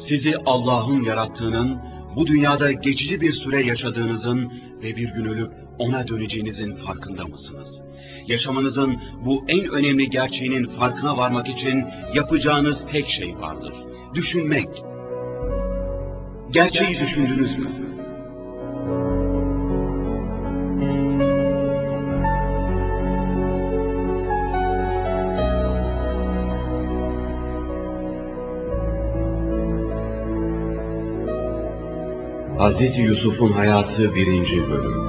Sizi Allah'ın yarattığının, bu dünyada geçici bir süre yaşadığınızın ve bir gün ölüp ona döneceğinizin farkında mısınız? Yaşamanızın bu en önemli gerçeğinin farkına varmak için yapacağınız tek şey vardır. Düşünmek. Gerçeği düşündünüz mü? Hazreti Yusuf'un hayatı 1. bölüm.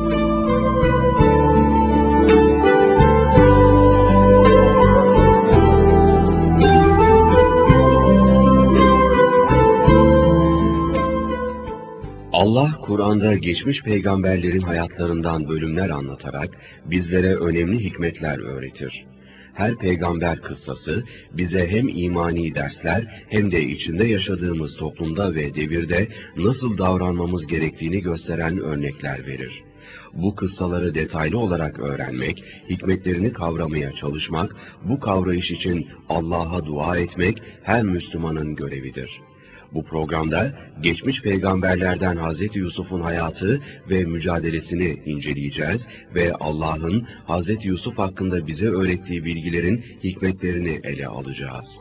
Allah, Kur'an'da geçmiş peygamberlerin hayatlarından bölümler anlatarak bizlere önemli hikmetler öğretir. Her peygamber kıssası bize hem imani dersler hem de içinde yaşadığımız toplumda ve devirde nasıl davranmamız gerektiğini gösteren örnekler verir. Bu kıssaları detaylı olarak öğrenmek, hikmetlerini kavramaya çalışmak, bu kavrayış için Allah'a dua etmek her Müslümanın görevidir. Bu programda geçmiş peygamberlerden Hazreti Yusuf'un hayatı ve mücadelesini inceleyeceğiz ve Allah'ın Hazreti Yusuf hakkında bize öğrettiği bilgilerin hikmetlerini ele alacağız.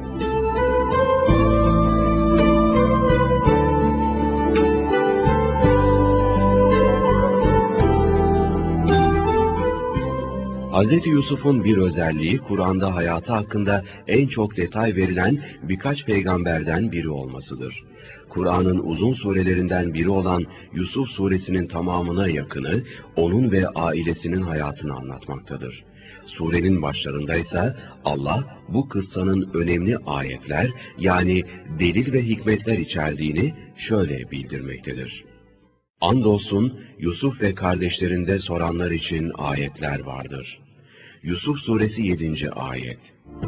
Hz. Yusuf'un bir özelliği, Kur'an'da hayatı hakkında en çok detay verilen birkaç peygamberden biri olmasıdır. Kur'an'ın uzun surelerinden biri olan Yusuf suresinin tamamına yakını, onun ve ailesinin hayatını anlatmaktadır. Surenin başlarında ise Allah, bu kıssanın önemli ayetler, yani delil ve hikmetler içerdiğini şöyle bildirmektedir. Andolsun Yusuf ve kardeşlerinde soranlar için ayetler vardır. Yusuf suresi 7. ayet.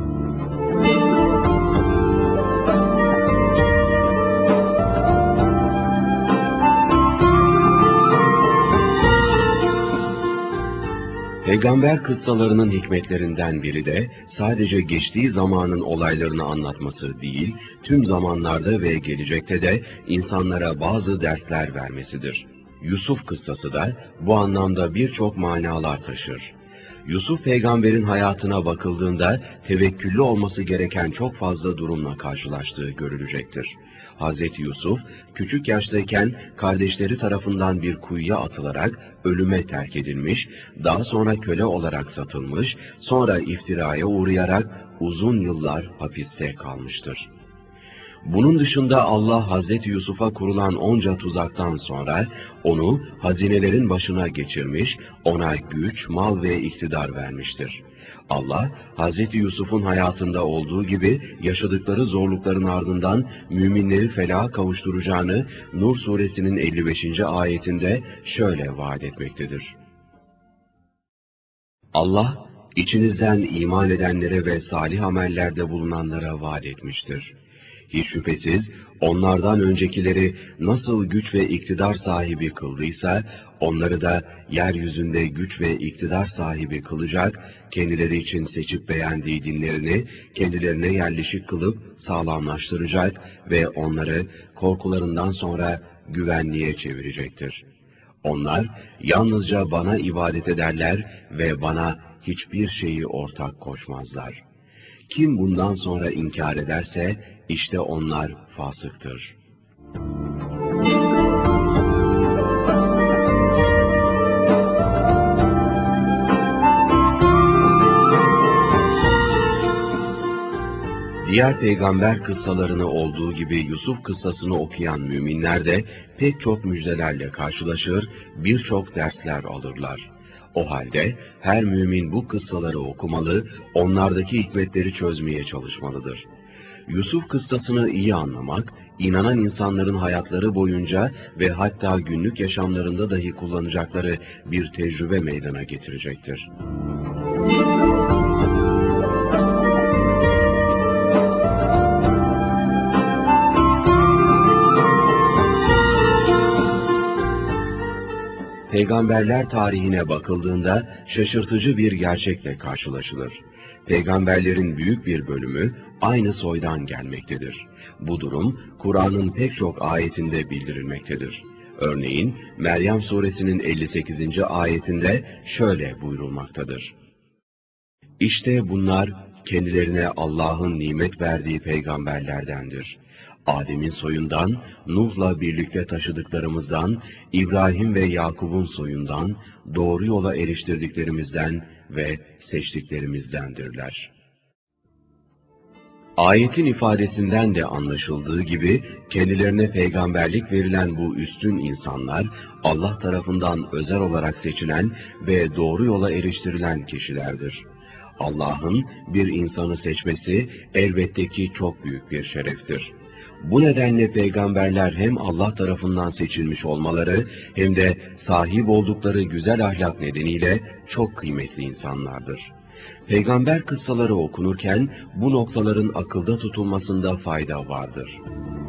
Peygamber kıssalarının hikmetlerinden biri de sadece geçtiği zamanın olaylarını anlatması değil, tüm zamanlarda ve gelecekte de insanlara bazı dersler vermesidir. Yusuf kıssası da bu anlamda birçok manalar taşır. Yusuf peygamberin hayatına bakıldığında tevekküllü olması gereken çok fazla durumla karşılaştığı görülecektir. Hz. Yusuf, küçük yaştayken kardeşleri tarafından bir kuyuya atılarak ölüme terk edilmiş, daha sonra köle olarak satılmış, sonra iftiraya uğrayarak uzun yıllar hapiste kalmıştır. Bunun dışında Allah Hazreti Yusuf'a kurulan onca tuzaktan sonra onu hazinelerin başına geçirmiş, ona güç, mal ve iktidar vermiştir. Allah, Hazreti Yusuf'un hayatında olduğu gibi yaşadıkları zorlukların ardından müminleri felaha kavuşturacağını Nur suresinin 55. ayetinde şöyle vaat etmektedir. Allah, içinizden iman edenlere ve salih amellerde bulunanlara vaat etmiştir. Hiç şüphesiz onlardan öncekileri nasıl güç ve iktidar sahibi kıldıysa, onları da yeryüzünde güç ve iktidar sahibi kılacak, kendileri için seçip beğendiği dinlerini kendilerine yerleşik kılıp sağlamlaştıracak ve onları korkularından sonra güvenliğe çevirecektir. Onlar yalnızca bana ibadet ederler ve bana hiçbir şeyi ortak koşmazlar. Kim bundan sonra inkar ederse, işte onlar fasıktır. Diğer peygamber kıssalarını olduğu gibi Yusuf kıssasını okuyan müminler de pek çok müjdelerle karşılaşır, birçok dersler alırlar. O halde her mümin bu kıssaları okumalı, onlardaki hikmetleri çözmeye çalışmalıdır. Yusuf kıssasını iyi anlamak, inanan insanların hayatları boyunca ve hatta günlük yaşamlarında dahi kullanacakları bir tecrübe meydana getirecektir. Peygamberler tarihine bakıldığında şaşırtıcı bir gerçekle karşılaşılır. Peygamberlerin büyük bir bölümü aynı soydan gelmektedir. Bu durum Kur'an'ın pek çok ayetinde bildirilmektedir. Örneğin Meryem suresinin 58. ayetinde şöyle buyurulmaktadır. İşte bunlar kendilerine Allah'ın nimet verdiği peygamberlerdendir. Adem'in soyundan, Nuh'la birlikte taşıdıklarımızdan, İbrahim ve Yakub'un soyundan, doğru yola eriştirdiklerimizden ve seçtiklerimizdendirler. Ayetin ifadesinden de anlaşıldığı gibi, kendilerine peygamberlik verilen bu üstün insanlar, Allah tarafından özel olarak seçilen ve doğru yola eriştirilen kişilerdir. Allah'ın bir insanı seçmesi elbette ki çok büyük bir şereftir. Bu nedenle peygamberler hem Allah tarafından seçilmiş olmaları hem de sahip oldukları güzel ahlak nedeniyle çok kıymetli insanlardır. Peygamber kıssaları okunurken bu noktaların akılda tutulmasında fayda vardır.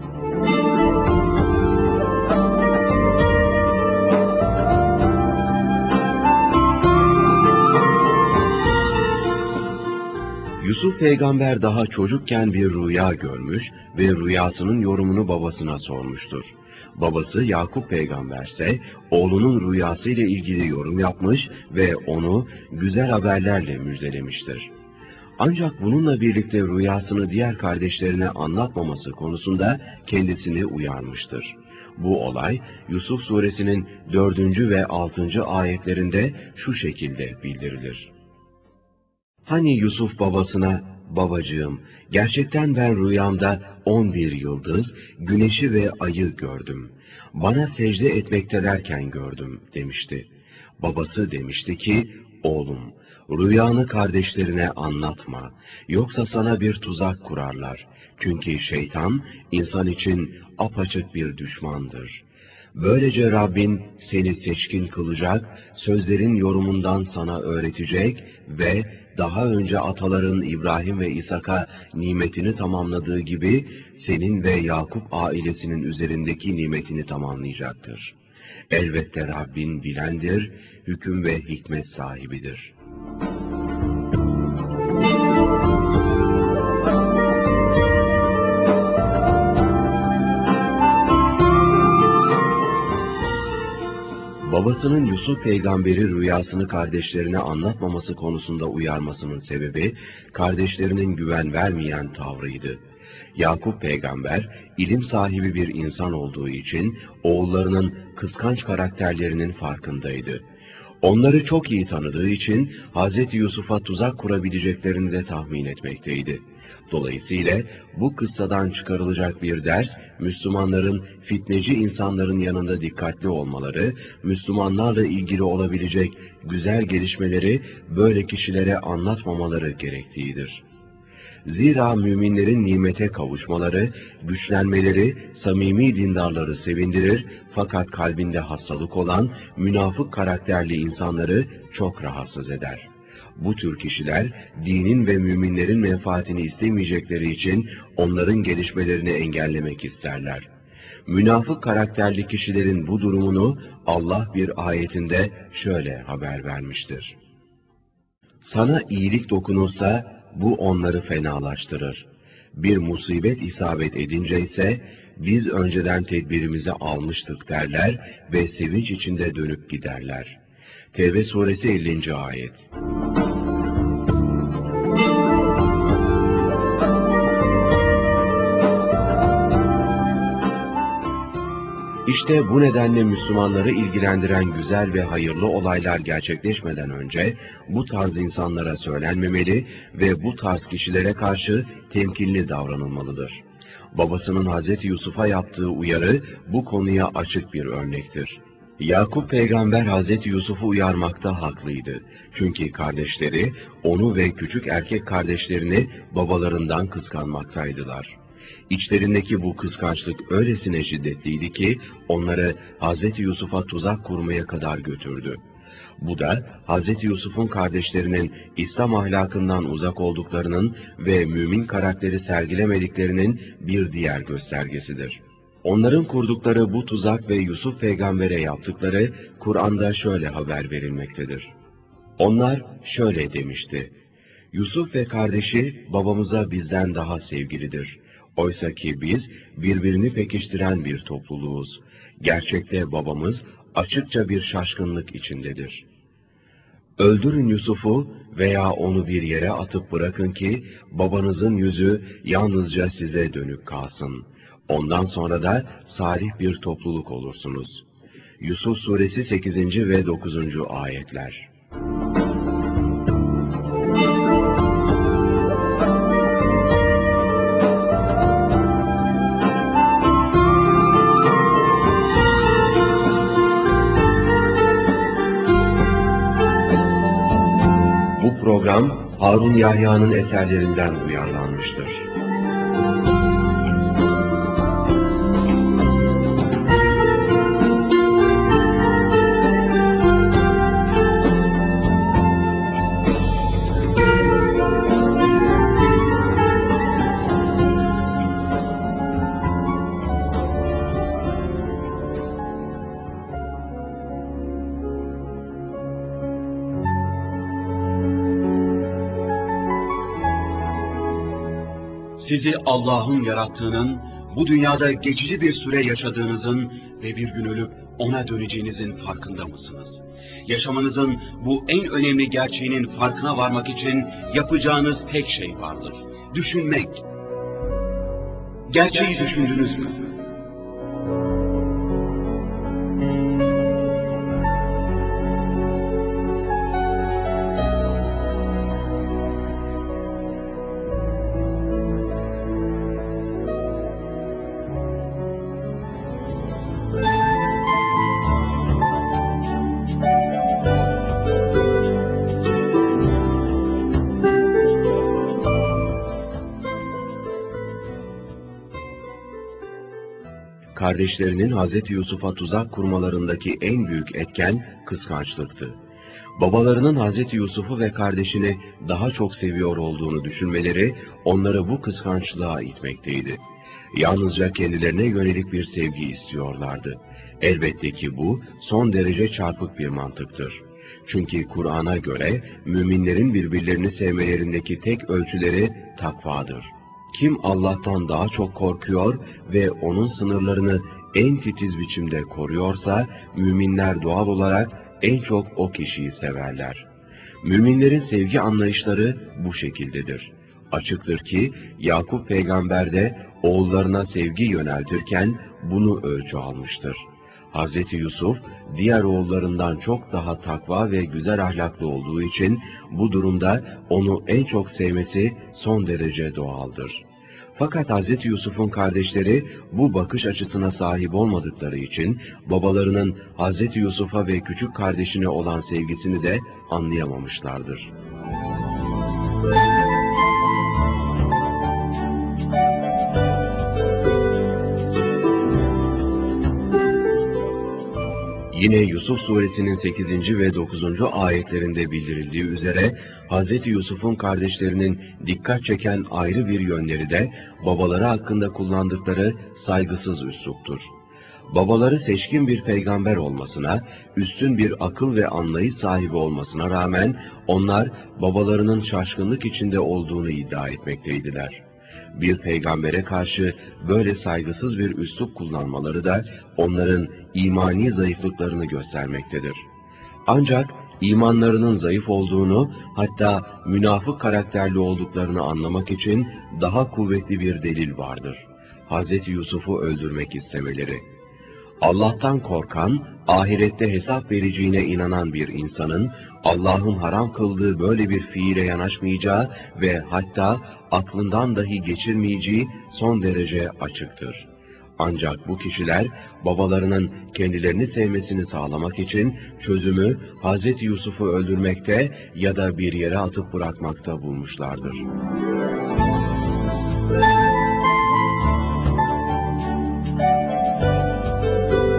Yusuf peygamber daha çocukken bir rüya görmüş ve rüyasının yorumunu babasına sormuştur. Babası Yakup peygamberse oğlunun rüyasıyla ilgili yorum yapmış ve onu güzel haberlerle müjdelemiştir. Ancak bununla birlikte rüyasını diğer kardeşlerine anlatmaması konusunda kendisini uyarmıştır. Bu olay Yusuf suresinin 4. ve 6. ayetlerinde şu şekilde bildirilir. Hani Yusuf babasına, babacığım, gerçekten ben rüyamda 11 yıldız, güneşi ve ayı gördüm. Bana secde etmektelerken gördüm demişti. Babası demişti ki, oğlum, rüyanı kardeşlerine anlatma, yoksa sana bir tuzak kurarlar. Çünkü şeytan, insan için apaçık bir düşmandır. Böylece Rabbin seni seçkin kılacak, sözlerin yorumundan sana öğretecek ve daha önce ataların İbrahim ve İshak'a nimetini tamamladığı gibi senin ve Yakup ailesinin üzerindeki nimetini tamamlayacaktır. Elbette Rabbin bilendir, hüküm ve hikmet sahibidir. Babasının Yusuf peygamberi rüyasını kardeşlerine anlatmaması konusunda uyarmasının sebebi, kardeşlerinin güven vermeyen tavrıydı. Yakup peygamber, ilim sahibi bir insan olduğu için, oğullarının kıskanç karakterlerinin farkındaydı. Onları çok iyi tanıdığı için, Hz. Yusuf'a tuzak kurabileceklerini de tahmin etmekteydi. Dolayısıyla bu kıssadan çıkarılacak bir ders, Müslümanların fitneci insanların yanında dikkatli olmaları, Müslümanlarla ilgili olabilecek güzel gelişmeleri böyle kişilere anlatmamaları gerektiğidir. Zira müminlerin nimete kavuşmaları, güçlenmeleri, samimi dindarları sevindirir, fakat kalbinde hastalık olan, münafık karakterli insanları çok rahatsız eder. Bu tür kişiler, dinin ve müminlerin menfaatini istemeyecekleri için onların gelişmelerini engellemek isterler. Münafık karakterli kişilerin bu durumunu Allah bir ayetinde şöyle haber vermiştir. Sana iyilik dokunursa bu onları fenalaştırır. Bir musibet isabet edince ise biz önceden tedbirimizi almıştık derler ve sevinç içinde dönüp giderler. Tevbe suresi 50. ayet. İşte bu nedenle Müslümanları ilgilendiren güzel ve hayırlı olaylar gerçekleşmeden önce bu tarz insanlara söylenmemeli ve bu tarz kişilere karşı temkinli davranılmalıdır. Babasının Hz. Yusuf'a yaptığı uyarı bu konuya açık bir örnektir. Yakup peygamber Hazreti Yusuf'u uyarmakta haklıydı. Çünkü kardeşleri onu ve küçük erkek kardeşlerini babalarından kıskanmaktaydılar. İçlerindeki bu kıskançlık öylesine şiddetliydi ki onları Hazreti Yusuf'a tuzak kurmaya kadar götürdü. Bu da Hazreti Yusuf'un kardeşlerinin İslam ahlakından uzak olduklarının ve mümin karakteri sergilemediklerinin bir diğer göstergesidir. Onların kurdukları bu tuzak ve Yusuf peygambere yaptıkları Kur'an'da şöyle haber verilmektedir. Onlar şöyle demişti: Yusuf ve kardeşi babamıza bizden daha sevgilidir. Oysa ki biz birbirini pekiştiren bir topluluğuz. Gerçekte babamız açıkça bir şaşkınlık içindedir. Öldürün Yusuf'u veya onu bir yere atıp bırakın ki babanızın yüzü yalnızca size dönük kalsın. Ondan sonra da salih bir topluluk olursunuz. Yusuf Suresi 8. ve 9. ayetler. Bu program Harun Yahya'nın eserlerinden uyarlanmıştır. Sizi Allah'ın yarattığının, bu dünyada geçici bir süre yaşadığınızın ve bir gün ölüp ona döneceğinizin farkında mısınız? Yaşamanızın bu en önemli gerçeğinin farkına varmak için yapacağınız tek şey vardır: düşünmek. Gerçeği düşündünüz mü? Kardeşlerinin Hazreti Yusuf'a tuzak kurmalarındaki en büyük etken kıskançlıktı. Babalarının Hazreti Yusuf'u ve kardeşini daha çok seviyor olduğunu düşünmeleri onları bu kıskançlığa itmekteydi. Yalnızca kendilerine yönelik bir sevgi istiyorlardı. Elbette ki bu son derece çarpık bir mantıktır. Çünkü Kur'an'a göre müminlerin birbirlerini sevmelerindeki tek ölçüleri takvadır. Kim Allah'tan daha çok korkuyor ve onun sınırlarını en titiz biçimde koruyorsa, müminler doğal olarak en çok o kişiyi severler. Müminlerin sevgi anlayışları bu şekildedir. Açıktır ki Yakup peygamber de oğullarına sevgi yöneltirken bunu ölçü almıştır. Hazreti Yusuf, diğer oğullarından çok daha takva ve güzel ahlaklı olduğu için bu durumda onu en çok sevmesi son derece doğaldır. Fakat Hazreti Yusuf'un kardeşleri bu bakış açısına sahip olmadıkları için babalarının Hazreti Yusuf'a ve küçük kardeşine olan sevgisini de anlayamamışlardır. Yine Yusuf Suresinin 8. ve 9. ayetlerinde bildirildiği üzere Hz. Yusuf'un kardeşlerinin dikkat çeken ayrı bir yönleri de babaları hakkında kullandıkları saygısız üsluptur. Babaları seçkin bir peygamber olmasına, üstün bir akıl ve anlayış sahibi olmasına rağmen onlar babalarının şaşkınlık içinde olduğunu iddia etmekteydiler. Bir peygambere karşı böyle saygısız bir üslup kullanmaları da onların imani zayıflıklarını göstermektedir. Ancak imanlarının zayıf olduğunu, hatta münafık karakterli olduklarını anlamak için daha kuvvetli bir delil vardır: Hz. Yusuf'u öldürmek istemeleri. Allah'tan korkan, ahirette hesap vereceğine inanan bir insanın, Allah'ın haram kıldığı böyle bir fiile yanaşmayacağı ve hatta aklından dahi geçirmeyeceği son derece açıktır. Ancak bu kişiler, babalarının kendilerini sevmesini sağlamak için çözümü Hz. Yusuf'u öldürmekte ya da bir yere atıp bırakmakta bulmuşlardır.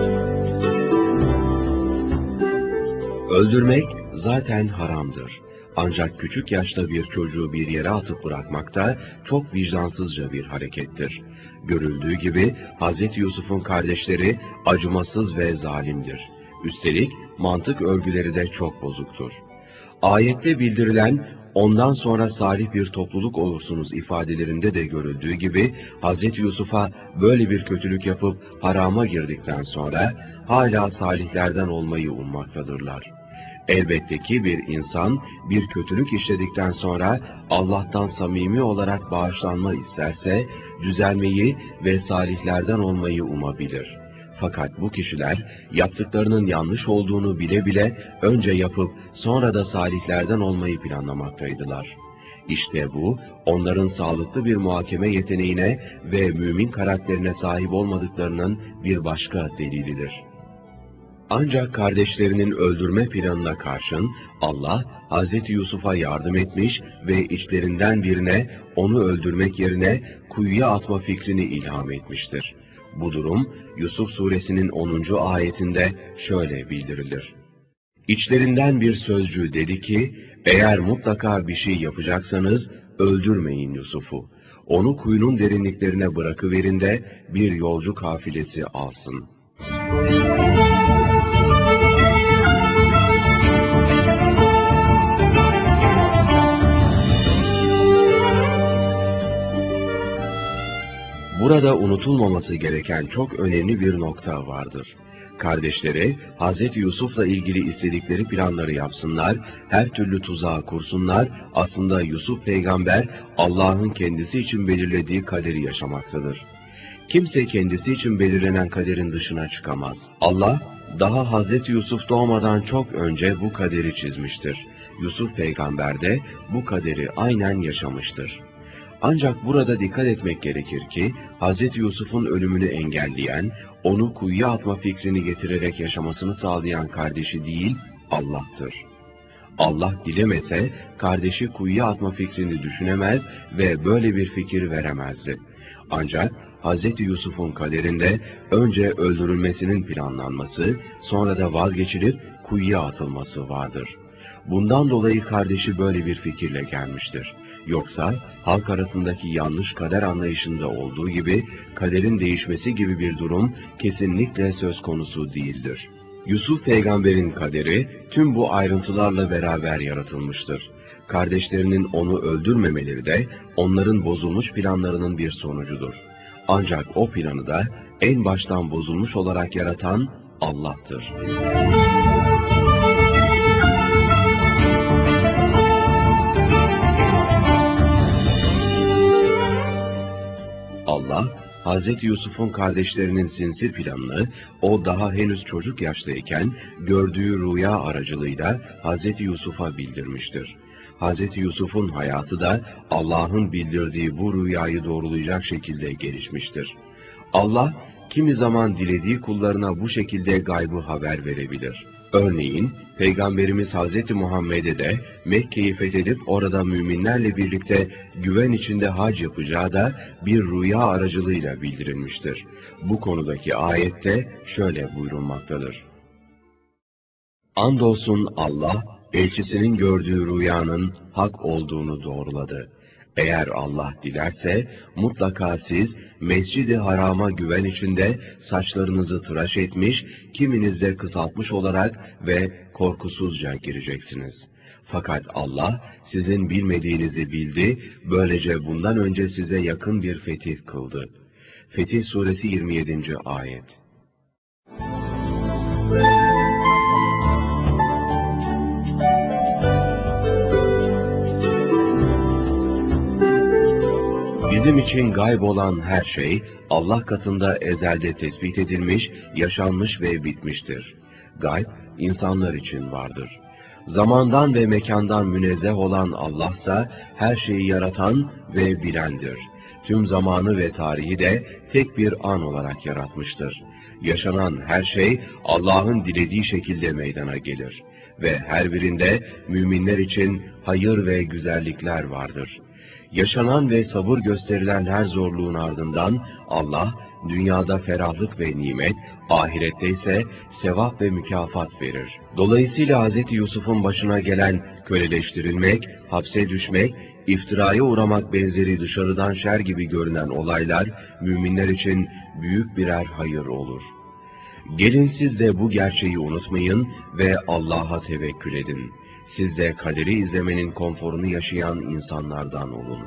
Öldürmek zaten haramdır. Ancak küçük yaşta bir çocuğu bir yere atıp bırakmak da çok vicdansızca bir harekettir. Görüldüğü gibi Hz. Yusuf'un kardeşleri acımasız ve zalimdir. Üstelik mantık örgüleri de çok bozuktur. Ayette bildirilen ondan sonra salih bir topluluk olursunuz ifadelerinde de görüldüğü gibi Hz. Yusuf'a böyle bir kötülük yapıp harama girdikten sonra hala salihlerden olmayı ummaktadırlar. Elbette ki bir insan bir kötülük işledikten sonra Allah'tan samimi olarak bağışlanma isterse düzelmeyi ve salihlerden olmayı umabilir. Fakat bu kişiler yaptıklarının yanlış olduğunu bile bile önce yapıp sonra da salihlerden olmayı planlamaktaydılar. İşte bu, onların sağlıklı bir muhakeme yeteneğine ve mümin karakterine sahip olmadıklarının bir başka delilidir. Ancak kardeşlerinin öldürme planına karşın Allah, Hz. Yusuf'a yardım etmiş ve içlerinden birine onu öldürmek yerine kuyuya atma fikrini ilham etmiştir. Bu durum Yusuf suresinin 10. ayetinde şöyle bildirilir. İçlerinden bir sözcü dedi ki, eğer mutlaka bir şey yapacaksanız öldürmeyin Yusuf'u. Onu kuyunun derinliklerine bırakıverin de bir yolcu kafilesi alsın. Burada unutulmaması gereken çok önemli bir nokta vardır. Kardeşleri, Hz. Yusuf'la ilgili istedikleri planları yapsınlar, her türlü tuzağı kursunlar, aslında Yusuf peygamber, Allah'ın kendisi için belirlediği kaderi yaşamaktadır. Kimse kendisi için belirlenen kaderin dışına çıkamaz. Allah, daha Hz. Yusuf doğmadan çok önce bu kaderi çizmiştir. Yusuf peygamber de bu kaderi aynen yaşamıştır. Ancak burada dikkat etmek gerekir ki, Hz. Yusuf'un ölümünü engelleyen, onu kuyuya atma fikrini getirerek yaşamasını sağlayan kardeşi değil, Allah'tır. Allah dilemese, kardeşi kuyuya atma fikrini düşünemez ve böyle bir fikir veremezdi. Ancak Hz. Yusuf'un kaderinde önce öldürülmesinin planlanması, sonra da vazgeçilip kuyuya atılması vardır. Bundan dolayı kardeşi böyle bir fikirle gelmiştir. Yoksa halk arasındaki yanlış kader anlayışında olduğu gibi kaderin değişmesi gibi bir durum kesinlikle söz konusu değildir. Yusuf peygamberin kaderi tüm bu ayrıntılarla beraber yaratılmıştır. Kardeşlerinin onu öldürmemeleri de onların bozulmuş planlarının bir sonucudur. Ancak o planı da en baştan bozulmuş olarak yaratan Allah'tır. Allah, Hz. Yusuf'un kardeşlerinin sinsi planını, o daha henüz çocuk yaştayken gördüğü rüya aracılığıyla Hz. Yusuf'a bildirmiştir. Hz. Yusuf'un hayatı da Allah'ın bildirdiği bu rüyayı doğrulayacak şekilde gelişmiştir. Allah, kimi zaman dilediği kullarına bu şekilde gaybı haber verebilir. Örneğin, Peygamberimiz Hz. Muhammed'e de Mekke'yi fethedip orada müminlerle birlikte güven içinde hac yapacağı da bir rüya aracılığıyla bildirilmiştir. Bu konudaki ayette şöyle buyurulmaktadır. Andolsun Allah, elçisinin gördüğü rüyanın hak olduğunu doğruladı. Eğer Allah dilerse, mutlaka siz Mescid-i Haram'a güven içinde saçlarınızı tıraş etmiş, kiminiz de kısaltmış olarak ve korkusuzca gireceksiniz. Fakat Allah sizin bilmediğinizi bildi, böylece bundan önce size yakın bir fetih kıldı. Fetih Suresi 27. Ayet. Bizim için gayb olan her şey, Allah katında ezelde tespit edilmiş, yaşanmış ve bitmiştir. Gayb, insanlar için vardır. Zamandan ve mekandan münezzeh olan Allah'sa, her şeyi yaratan ve bilendir. Tüm zamanı ve tarihi de tek bir an olarak yaratmıştır. Yaşanan her şey, Allah'ın dilediği şekilde meydana gelir. ve her birinde müminler için hayır ve güzellikler vardır. Yaşanan ve sabır gösterilen her zorluğun ardından Allah, dünyada ferahlık ve nimet, ahirette ise sevap ve mükafat verir. Dolayısıyla Hz. Yusuf'un başına gelen köleleştirilmek, hapse düşmek, iftiraya uğramak benzeri dışarıdan şer gibi görünen olaylar, müminler için büyük birer hayır olur. Gelin siz de bu gerçeği unutmayın ve Allah'a tevekkül edin. Siz de kaderi izlemenin konforunu yaşayan insanlardan olun.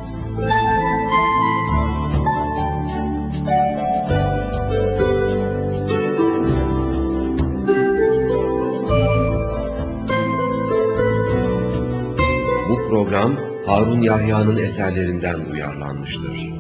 Bu program Harun Yahya'nın eserlerinden uyarlanmıştır.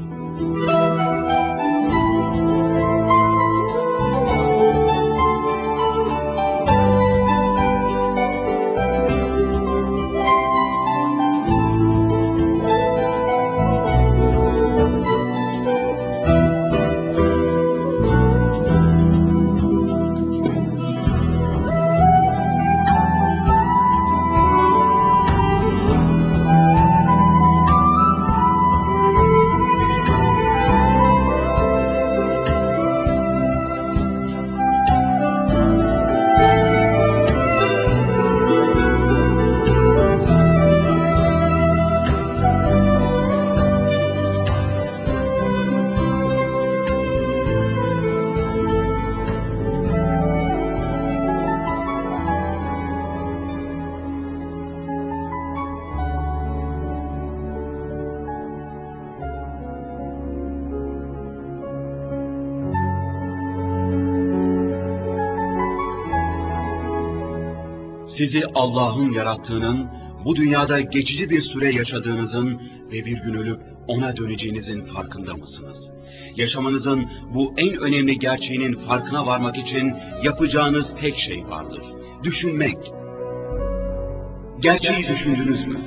Sizi Allah'ın yarattığının, bu dünyada geçici bir süre yaşadığınızın ve bir gün ölüp ona döneceğinizin farkında mısınız? Yaşamanızın bu en önemli gerçeğinin farkına varmak için yapacağınız tek şey vardır. Düşünmek. Gerçeği düşündünüz mü?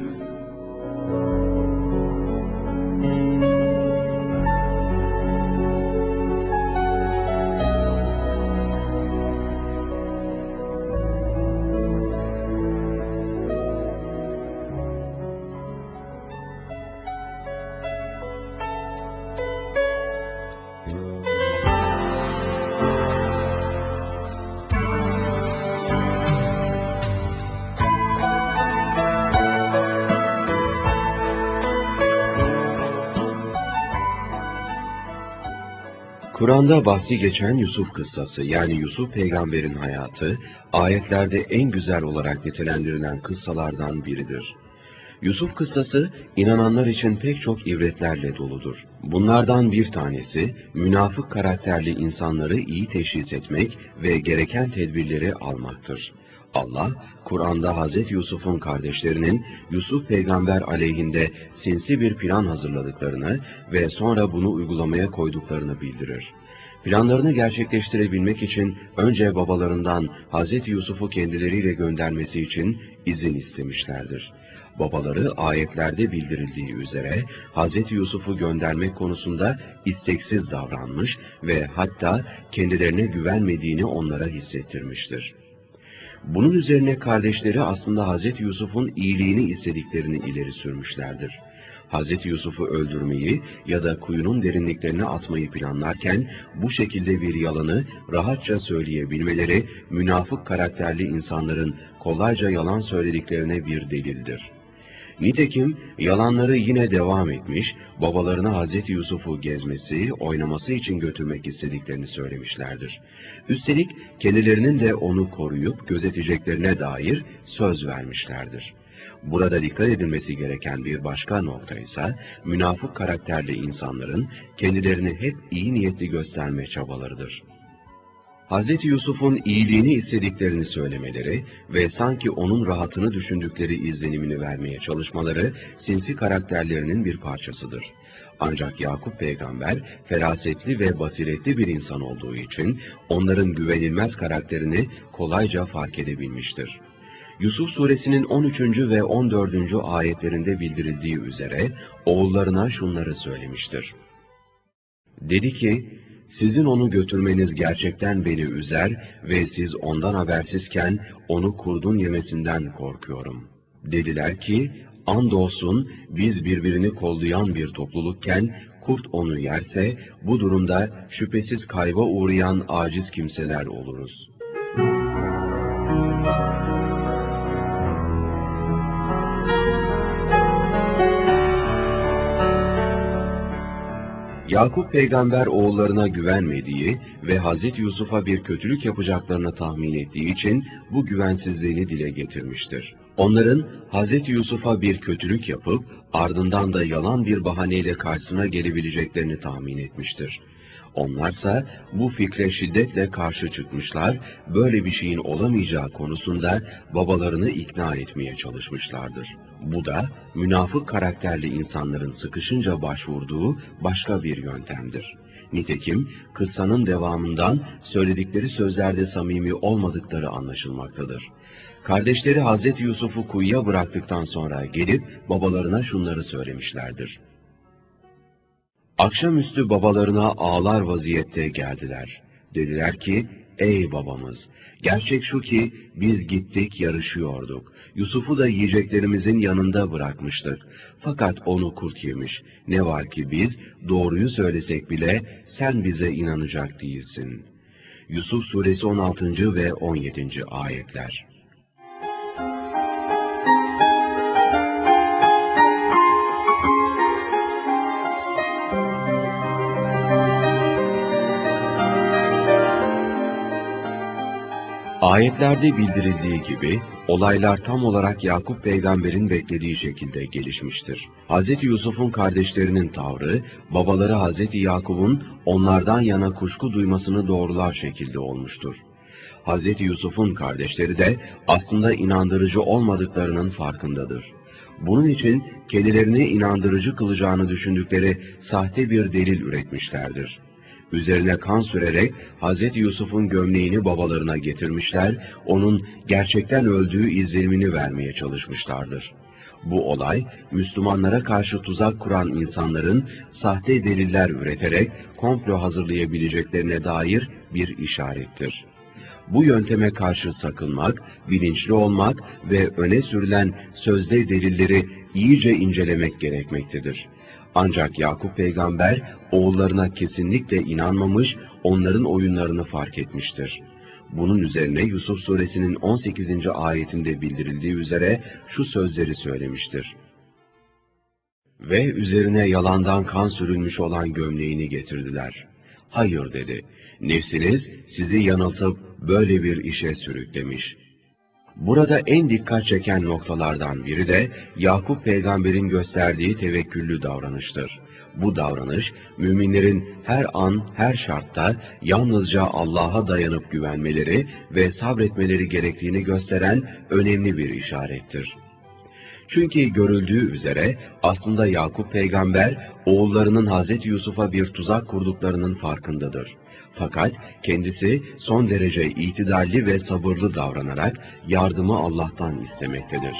Kur'an'da bahsi geçen Yusuf kıssası, yani Yusuf peygamberin hayatı, ayetlerde en güzel olarak nitelendirilen kıssalardan biridir. Yusuf kıssası, inananlar için pek çok ibretlerle doludur. Bunlardan bir tanesi, münafık karakterli insanları iyi teşhis etmek ve gereken tedbirleri almaktır. Allah, Kur'an'da Hz. Yusuf'un kardeşlerinin Yusuf peygamber aleyhinde sinsi bir plan hazırladıklarını ve sonra bunu uygulamaya koyduklarını bildirir. Planlarını gerçekleştirebilmek için önce babalarından Hz. Yusuf'u kendileriyle göndermesi için izin istemişlerdir. Babaları ayetlerde bildirildiği üzere Hz. Yusuf'u göndermek konusunda isteksiz davranmış ve hatta kendilerine güvenmediğini onlara hissettirmiştir. Bunun üzerine kardeşleri aslında Hz. Yusuf'un iyiliğini istediklerini ileri sürmüşlerdir. Hz. Yusuf'u öldürmeyi ya da kuyunun derinliklerine atmayı planlarken bu şekilde bir yalanı rahatça söyleyebilmeleri münafık karakterli insanların kolayca yalan söylediklerine bir delildir. Nitekim yalanları yine devam etmiş, babalarına Hz. Yusuf'u gezmesi, oynaması için götürmek istediklerini söylemişlerdir. Üstelik kendilerinin de onu koruyup gözeteceklerine dair söz vermişlerdir. Burada dikkat edilmesi gereken bir başka nokta ise münafık karakterli insanların kendilerini hep iyi niyetli gösterme çabalarıdır. Hz. Yusuf'un iyiliğini istediklerini söylemeleri ve sanki onun rahatını düşündükleri izlenimini vermeye çalışmaları sinsi karakterlerinin bir parçasıdır. Ancak Yakup peygamber ferasetli ve basiretli bir insan olduğu için onların güvenilmez karakterini kolayca fark edebilmiştir. Yusuf suresinin 13. ve 14. ayetlerinde bildirildiği üzere oğullarına şunları söylemiştir. Dedi ki, Sizin onu götürmeniz gerçekten beni üzer ve siz ondan habersizken onu kurdun yemesinden korkuyorum. Dediler ki, andolsun biz birbirini kollayan bir toplulukken kurt onu yerse bu durumda şüphesiz kayba uğrayan aciz kimseler oluruz. Yakup peygamber oğullarına güvenmediği ve Hazreti Yusuf'a bir kötülük yapacaklarını tahmin ettiği için bu güvensizliğini dile getirmiştir. Onların Hazreti Yusuf'a bir kötülük yapıp ardından da yalan bir bahaneyle karşısına gelebileceklerini tahmin etmiştir. Onlarsa bu fikre şiddetle karşı çıkmışlar, böyle bir şeyin olamayacağı konusunda babalarını ikna etmeye çalışmışlardır. Bu da münafık karakterli insanların sıkışınca başvurduğu başka bir yöntemdir. Nitekim kıssanın devamından söyledikleri sözlerde samimi olmadıkları anlaşılmaktadır. Kardeşleri Hazreti Yusuf'u kuyuya bıraktıktan sonra gelip babalarına şunları söylemişlerdir. Akşamüstü babalarına ağlar vaziyette geldiler. Dediler ki, ey babamız, gerçek şu ki biz gittik yarışıyorduk. Yusuf'u da yiyeceklerimizin yanında bırakmıştık. Fakat onu kurt yemiş. Ne var ki biz doğruyu söylesek bile sen bize inanacak değilsin. Yusuf suresi 16. ve 17. ayetler. Ayetlerde bildirildiği gibi, olaylar tam olarak Yakup peygamberin beklediği şekilde gelişmiştir. Hz. Yusuf'un kardeşlerinin tavrı, babaları Hz. Yakup'un onlardan yana kuşku duymasını doğrular şekilde olmuştur. Hz. Yusuf'un kardeşleri de aslında inandırıcı olmadıklarının farkındadır. Bunun için kendilerini inandırıcı kılacağını düşündükleri sahte bir delil üretmişlerdir. Üzerine kan sürerek Hz. Yusuf'un gömleğini babalarına getirmişler, onun gerçekten öldüğü izlenimini vermeye çalışmışlardır. Bu olay, Müslümanlara karşı tuzak kuran insanların sahte deliller üreterek komplo hazırlayabileceklerine dair bir işarettir. Bu yönteme karşı sakınmak, bilinçli olmak ve öne sürülen sözde delilleri iyice incelemek gerekmektedir. Ancak Yakup peygamber oğullarına kesinlikle inanmamış, onların oyunlarını fark etmiştir. Bunun üzerine Yusuf suresinin 18. ayetinde bildirildiği üzere şu sözleri söylemiştir. Ve üzerine yalandan kan sürülmüş olan gömleğini getirdiler. Hayır dedi, nefsiniz sizi yanıltıp böyle bir işe sürüklemiş. Burada en dikkat çeken noktalardan biri de Yakup peygamberin gösterdiği tevekküllü davranıştır. Bu davranış, müminlerin her an, her şartta yalnızca Allah'a dayanıp güvenmeleri ve sabretmeleri gerektiğini gösteren önemli bir işarettir. Çünkü görüldüğü üzere aslında Yakup peygamber oğullarının Hazreti Yusuf'a bir tuzak kurduklarının farkındadır. Fakat kendisi son derece itidalli ve sabırlı davranarak yardımı Allah'tan istemektedir.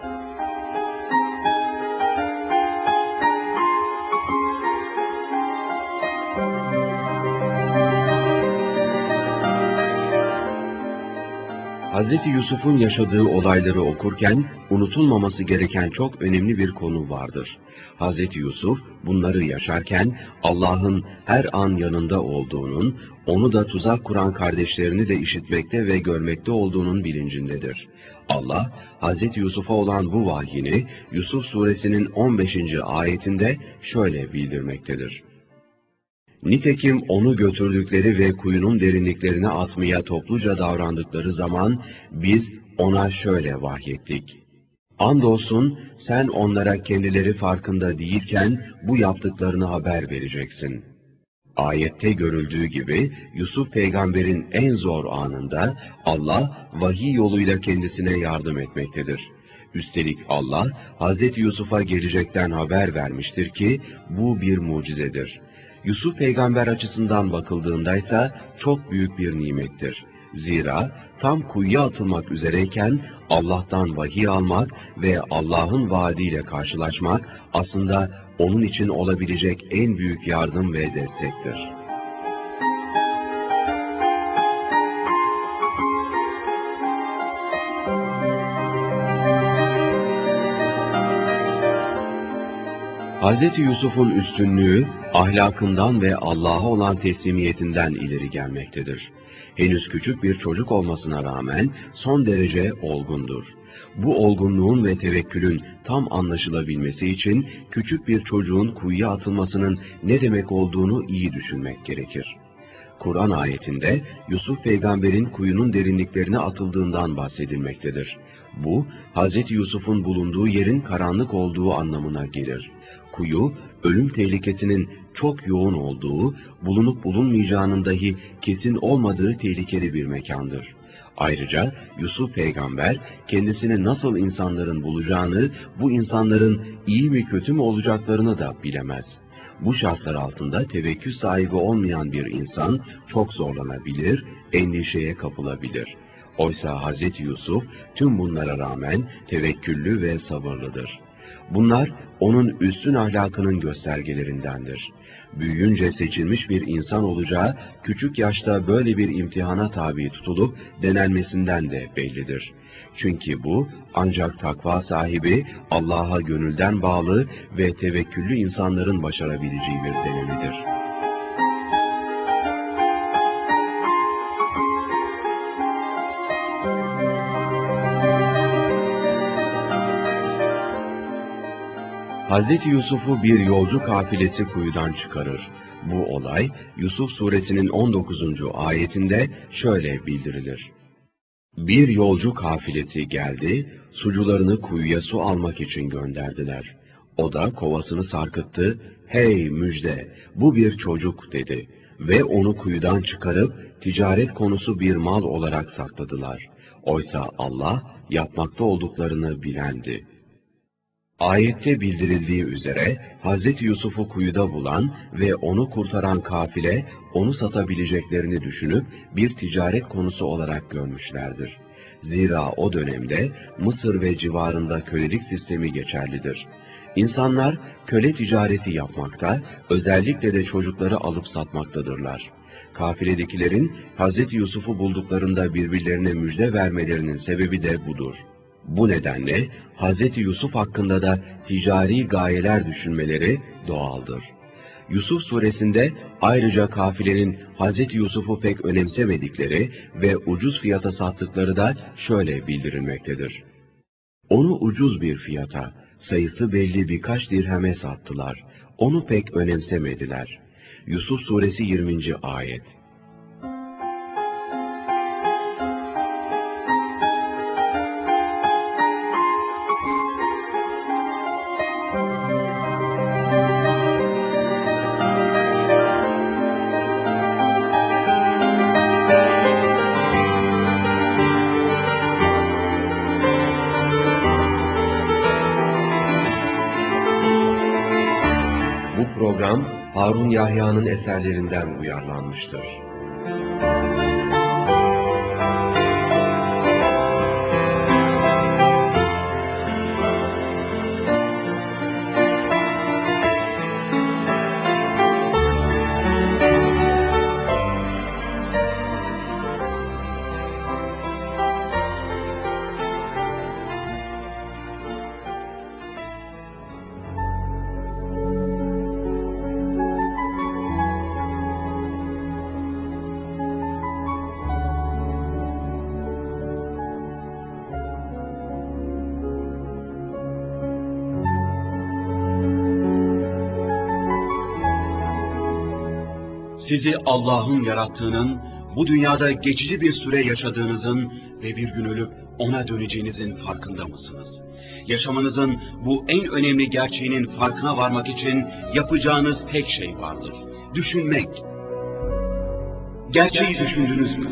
Hz. Yusuf'un yaşadığı olayları okurken unutulmaması gereken çok önemli bir konu vardır. Hz. Yusuf bunları yaşarken Allah'ın her an yanında olduğunun, onu da tuzak kuran kardeşlerini de işitmekte ve görmekte olduğunun bilincindedir. Allah, Hz. Yusuf'a olan bu vahyini Yusuf suresinin 15. ayetinde şöyle bildirmektedir. Nitekim onu götürdükleri ve kuyunun derinliklerine atmaya topluca davrandıkları zaman biz ona şöyle vahyettik. Andolsun sen onlara kendileri farkında değilken bu yaptıklarını haber vereceksin. Ayette görüldüğü gibi Yusuf peygamberin en zor anında Allah vahiy yoluyla kendisine yardım etmektedir. Üstelik Allah Hz. Yusuf'a gelecekten haber vermiştir ki bu bir mucizedir. Yusuf peygamber açısından bakıldığındaysa çok büyük bir nimettir. Zira tam kuyuya atılmak üzereyken Allah'tan vahiy almak ve Allah'ın vaadiyle karşılaşmak aslında onun için olabilecek en büyük yardım ve destektir. Hz. Yusuf'un üstünlüğü, ahlakından ve Allah'a olan teslimiyetinden ileri gelmektedir. Henüz küçük bir çocuk olmasına rağmen son derece olgundur. Bu olgunluğun ve tevekkülün tam anlaşılabilmesi için küçük bir çocuğun kuyuya atılmasının ne demek olduğunu iyi düşünmek gerekir. Kur'an ayetinde Yusuf peygamberin kuyunun derinliklerine atıldığından bahsedilmektedir. Bu, Hz. Yusuf'un bulunduğu yerin karanlık olduğu anlamına gelir. Kuyu, ölüm tehlikesinin çok yoğun olduğu, bulunup bulunmayacağının dahi kesin olmadığı tehlikeli bir mekandır. Ayrıca Yusuf peygamber kendisini nasıl insanların bulacağını, bu insanların iyi mi kötü mü olacaklarını da bilemez. Bu şartlar altında tevekkül sahibi olmayan bir insan çok zorlanabilir, endişeye kapılabilir. Oysa Hz. Yusuf tüm bunlara rağmen tevekküllü ve sabırlıdır. Bunlar onun üstün ahlakının göstergelerindendir. Büyüyünce seçilmiş bir insan olacağı küçük yaşta böyle bir imtihana tabi tutulup denenmesinden de bellidir. Çünkü bu ancak takva sahibi, Allah'a gönülden bağlı ve tevekküllü insanların başarabileceği bir deneyimidir. Hz. Yusuf'u bir yolcu kafilesi kuyudan çıkarır. Bu olay Yusuf suresinin 19. ayetinde şöyle bildirilir. Bir yolcu kafilesi geldi, sucularını kuyuya su almak için gönderdiler. O da kovasını sarkıttı, "Hey müjde, bu bir çocuk," dedi ve onu kuyudan çıkarıp ticaret konusu bir mal olarak sakladılar. Oysa Allah yapmakta olduklarını bilendi. Ayette bildirildiği üzere Hz. Yusuf'u kuyuda bulan ve onu kurtaran kafile onu satabileceklerini düşünüp bir ticaret konusu olarak görmüşlerdir. Zira o dönemde Mısır ve civarında kölelik sistemi geçerlidir. İnsanlar köle ticareti yapmakta, özellikle de çocukları alıp satmaktadırlar. Kafiledekilerin Hz. Yusuf'u bulduklarında birbirlerine müjde vermelerinin sebebi de budur. Bu nedenle Hz. Yusuf hakkında da ticari gayeler düşünmeleri doğaldır. Yusuf suresinde ayrıca kafilenin Hz. Yusuf'u pek önemsemedikleri ve ucuz fiyata sattıkları da şöyle bildirilmektedir. Onu ucuz bir fiyata, sayısı belli birkaç dirheme sattılar. Onu pek önemsemediler. Yusuf suresi 20. ayet. Bu program Harun Yahya'nın eserlerinden uyarlanmıştır. Sizi Allah'ın yarattığının, bu dünyada geçici bir süre yaşadığınızın ve bir gün ölüp ona döneceğinizin farkında mısınız? Yaşamanızın bu en önemli gerçeğinin farkına varmak için yapacağınız tek şey vardır. Düşünmek. Gerçeği düşündünüz mü?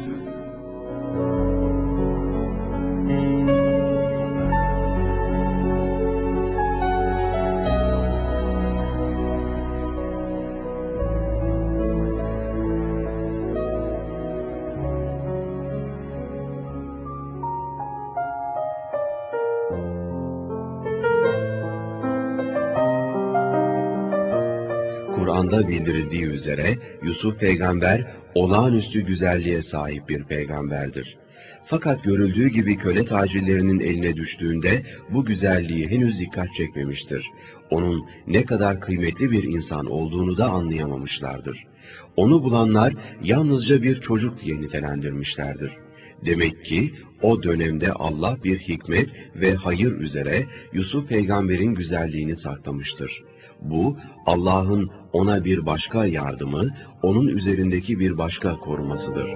Kur'an'da bildirildiği üzere Yusuf peygamber olağanüstü güzelliğe sahip bir peygamberdir. Fakat görüldüğü gibi köle tacirlerinin eline düştüğünde bu güzelliği henüz dikkat çekmemiştir. Onun ne kadar kıymetli bir insan olduğunu da anlayamamışlardır. Onu bulanlar yalnızca bir çocuk diye nitelendirmişlerdir. Demek ki o dönemde Allah bir hikmet ve hayır üzere Yusuf peygamberin güzelliğini saklamıştır. Bu Allah'ın ona bir başka yardımı, onun üzerindeki bir başka korumasıdır.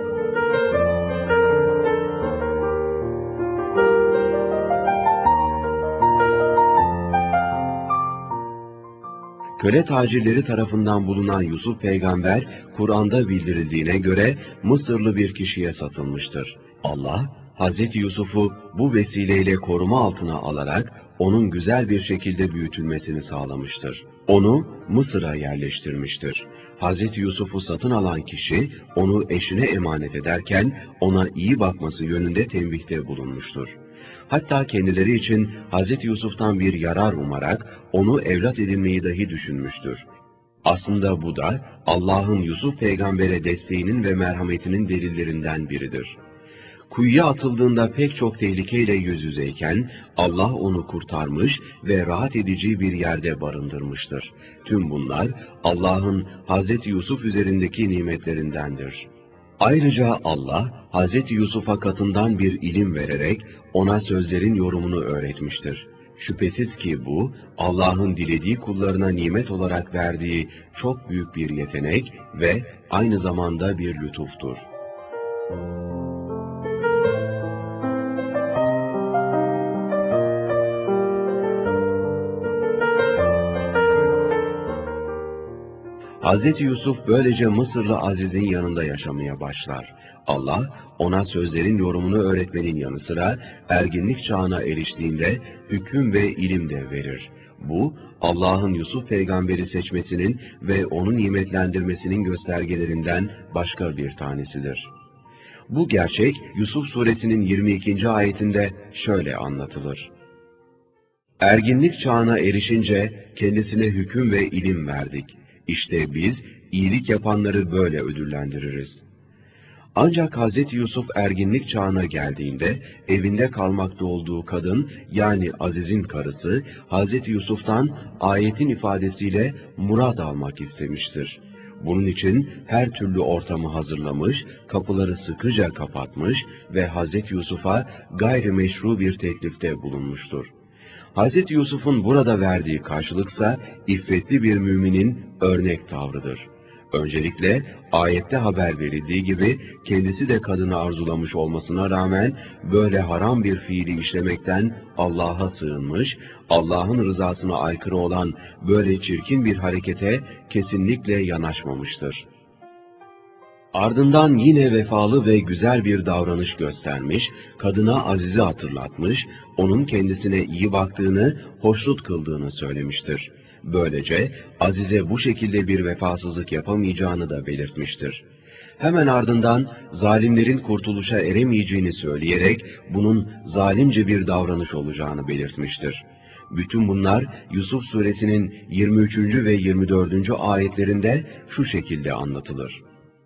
Köle tacirleri tarafından bulunan Yusuf peygamber, Kur'an'da bildirildiğine göre Mısırlı bir kişiye satılmıştır. Allah, Hazreti Yusuf'u bu vesileyle koruma altına alarak onun güzel bir şekilde büyütülmesini sağlamıştır. Onu Mısır'a yerleştirmiştir. Hazreti Yusuf'u satın alan kişi onu eşine emanet ederken ona iyi bakması yönünde tembihte bulunmuştur. Hatta kendileri için Hz. Yusuf'tan bir yarar umarak onu evlat edinmeyi dahi düşünmüştür. Aslında bu da Allah'ın Yusuf peygambere desteğinin ve merhametinin delillerinden biridir. Kuyuya atıldığında pek çok tehlikeyle yüz yüzeyken Allah onu kurtarmış ve rahat edici bir yerde barındırmıştır. Tüm bunlar Allah'ın Hz. Yusuf üzerindeki nimetlerindendir. Ayrıca Allah, Hz. Yusuf'a katından bir ilim vererek ona sözlerin yorumunu öğretmiştir. Şüphesiz ki bu, Allah'ın dilediği kullarına nimet olarak verdiği çok büyük bir yetenek ve aynı zamanda bir lütuftur. Hz. Yusuf böylece Mısırlı Aziz'in yanında yaşamaya başlar. Allah ona sözlerin yorumunu öğretmenin yanı sıra erginlik çağına eriştiğinde hüküm ve ilim de verir. Bu Allah'ın Yusuf peygamberi seçmesinin ve onu nimetlendirmesinin göstergelerinden başka bir tanesidir. Bu gerçek Yusuf suresinin 22. ayetinde şöyle anlatılır. Erginlik çağına erişince kendisine hüküm ve ilim verdik. İşte biz iyilik yapanları böyle ödüllendiririz. Ancak Hz. Yusuf erginlik çağına geldiğinde evinde kalmakta olduğu kadın yani Aziz'in karısı Hz. Yusuf'tan ayetin ifadesiyle murad almak istemiştir. Bunun için her türlü ortamı hazırlamış, kapıları sıkıca kapatmış ve Hz. Yusuf'a gayrimeşru bir teklifte bulunmuştur. Hz. Yusuf'un burada verdiği karşılıksa iffetli bir müminin örnek tavrıdır. Öncelikle ayette haber verildiği gibi kendisi de kadını arzulamış olmasına rağmen böyle haram bir fiili işlemekten Allah'a sığınmış, Allah'ın rızasına aykırı olan böyle çirkin bir harekete kesinlikle yanaşmamıştır. Ardından yine vefalı ve güzel bir davranış göstermiş, kadına Aziz'i hatırlatmış, onun kendisine iyi baktığını, hoşnut kıldığını söylemiştir. Böylece Aziz'e bu şekilde bir vefasızlık yapamayacağını da belirtmiştir. Hemen ardından zalimlerin kurtuluşa eremeyeceğini söyleyerek bunun zalimce bir davranış olacağını belirtmiştir. Bütün bunlar Yusuf suresinin 23. ve 24. ayetlerinde şu şekilde anlatılır.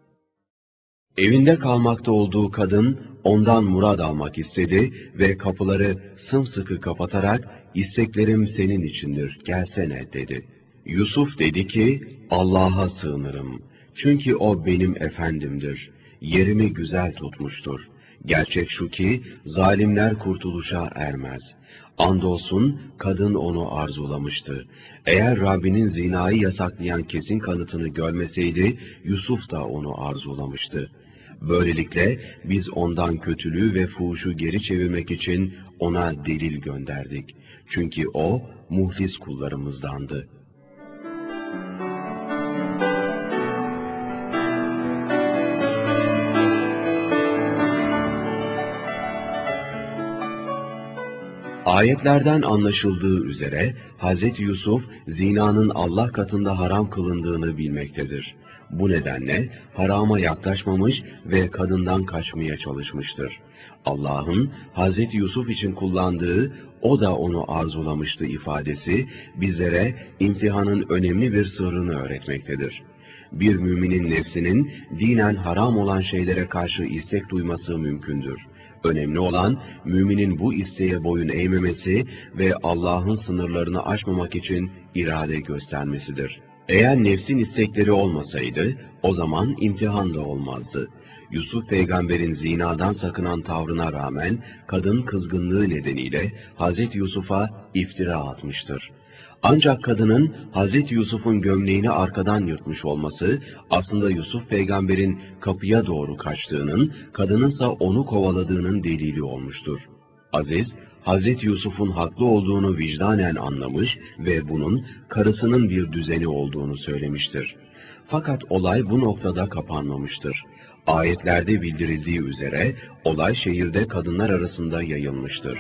Evinde kalmakta olduğu kadın ondan murad almak istedi ve kapıları sımsıkı kapatarak isteklerim senin içindir gelsene dedi. Yusuf dedi ki Allah'a sığınırım çünkü o benim efendimdir. Yerimi güzel tutmuştur. Gerçek şu ki zalimler kurtuluşa ermez. Andolsun kadın onu arzulamıştı. Eğer Rabbinin zinayı yasaklayan kesin kanıtını görmeseydi Yusuf da onu arzulamıştı. Böylelikle biz ondan kötülüğü ve fuhuşu geri çevirmek için ona delil gönderdik. Çünkü o muhlis kullarımızdandı. Ayetlerden anlaşıldığı üzere Hz. Yusuf zinanın Allah katında haram kılındığını bilmektedir. Bu nedenle harama yaklaşmamış ve kadından kaçmaya çalışmıştır. Allah'ın Hz. Yusuf için kullandığı o da onu arzulamıştı ifadesi bizlere imtihanın önemli bir sırrını öğretmektedir. Bir müminin nefsinin dinen haram olan şeylere karşı istek duyması mümkündür. Önemli olan müminin bu isteğe boyun eğmemesi ve Allah'ın sınırlarını aşmamak için irade göstermesidir. Eğer nefsin istekleri olmasaydı, o zaman imtihan da olmazdı. Yusuf peygamberin zinadan sakınan tavrına rağmen kadın kızgınlığı nedeniyle Hz. Yusuf'a iftira atmıştır. Ancak kadının Hz. Yusuf'un gömleğini arkadan yırtmış olması, aslında Yusuf peygamberin kapıya doğru kaçtığının, kadınınsa onu kovaladığının delili olmuştur. Aziz, Hz. Yusuf'un haklı olduğunu vicdanen anlamış ve bunun karısının bir düzeni olduğunu söylemiştir. Fakat olay bu noktada kapanmamıştır. Ayetlerde bildirildiği üzere olay şehirde kadınlar arasında yayılmıştır.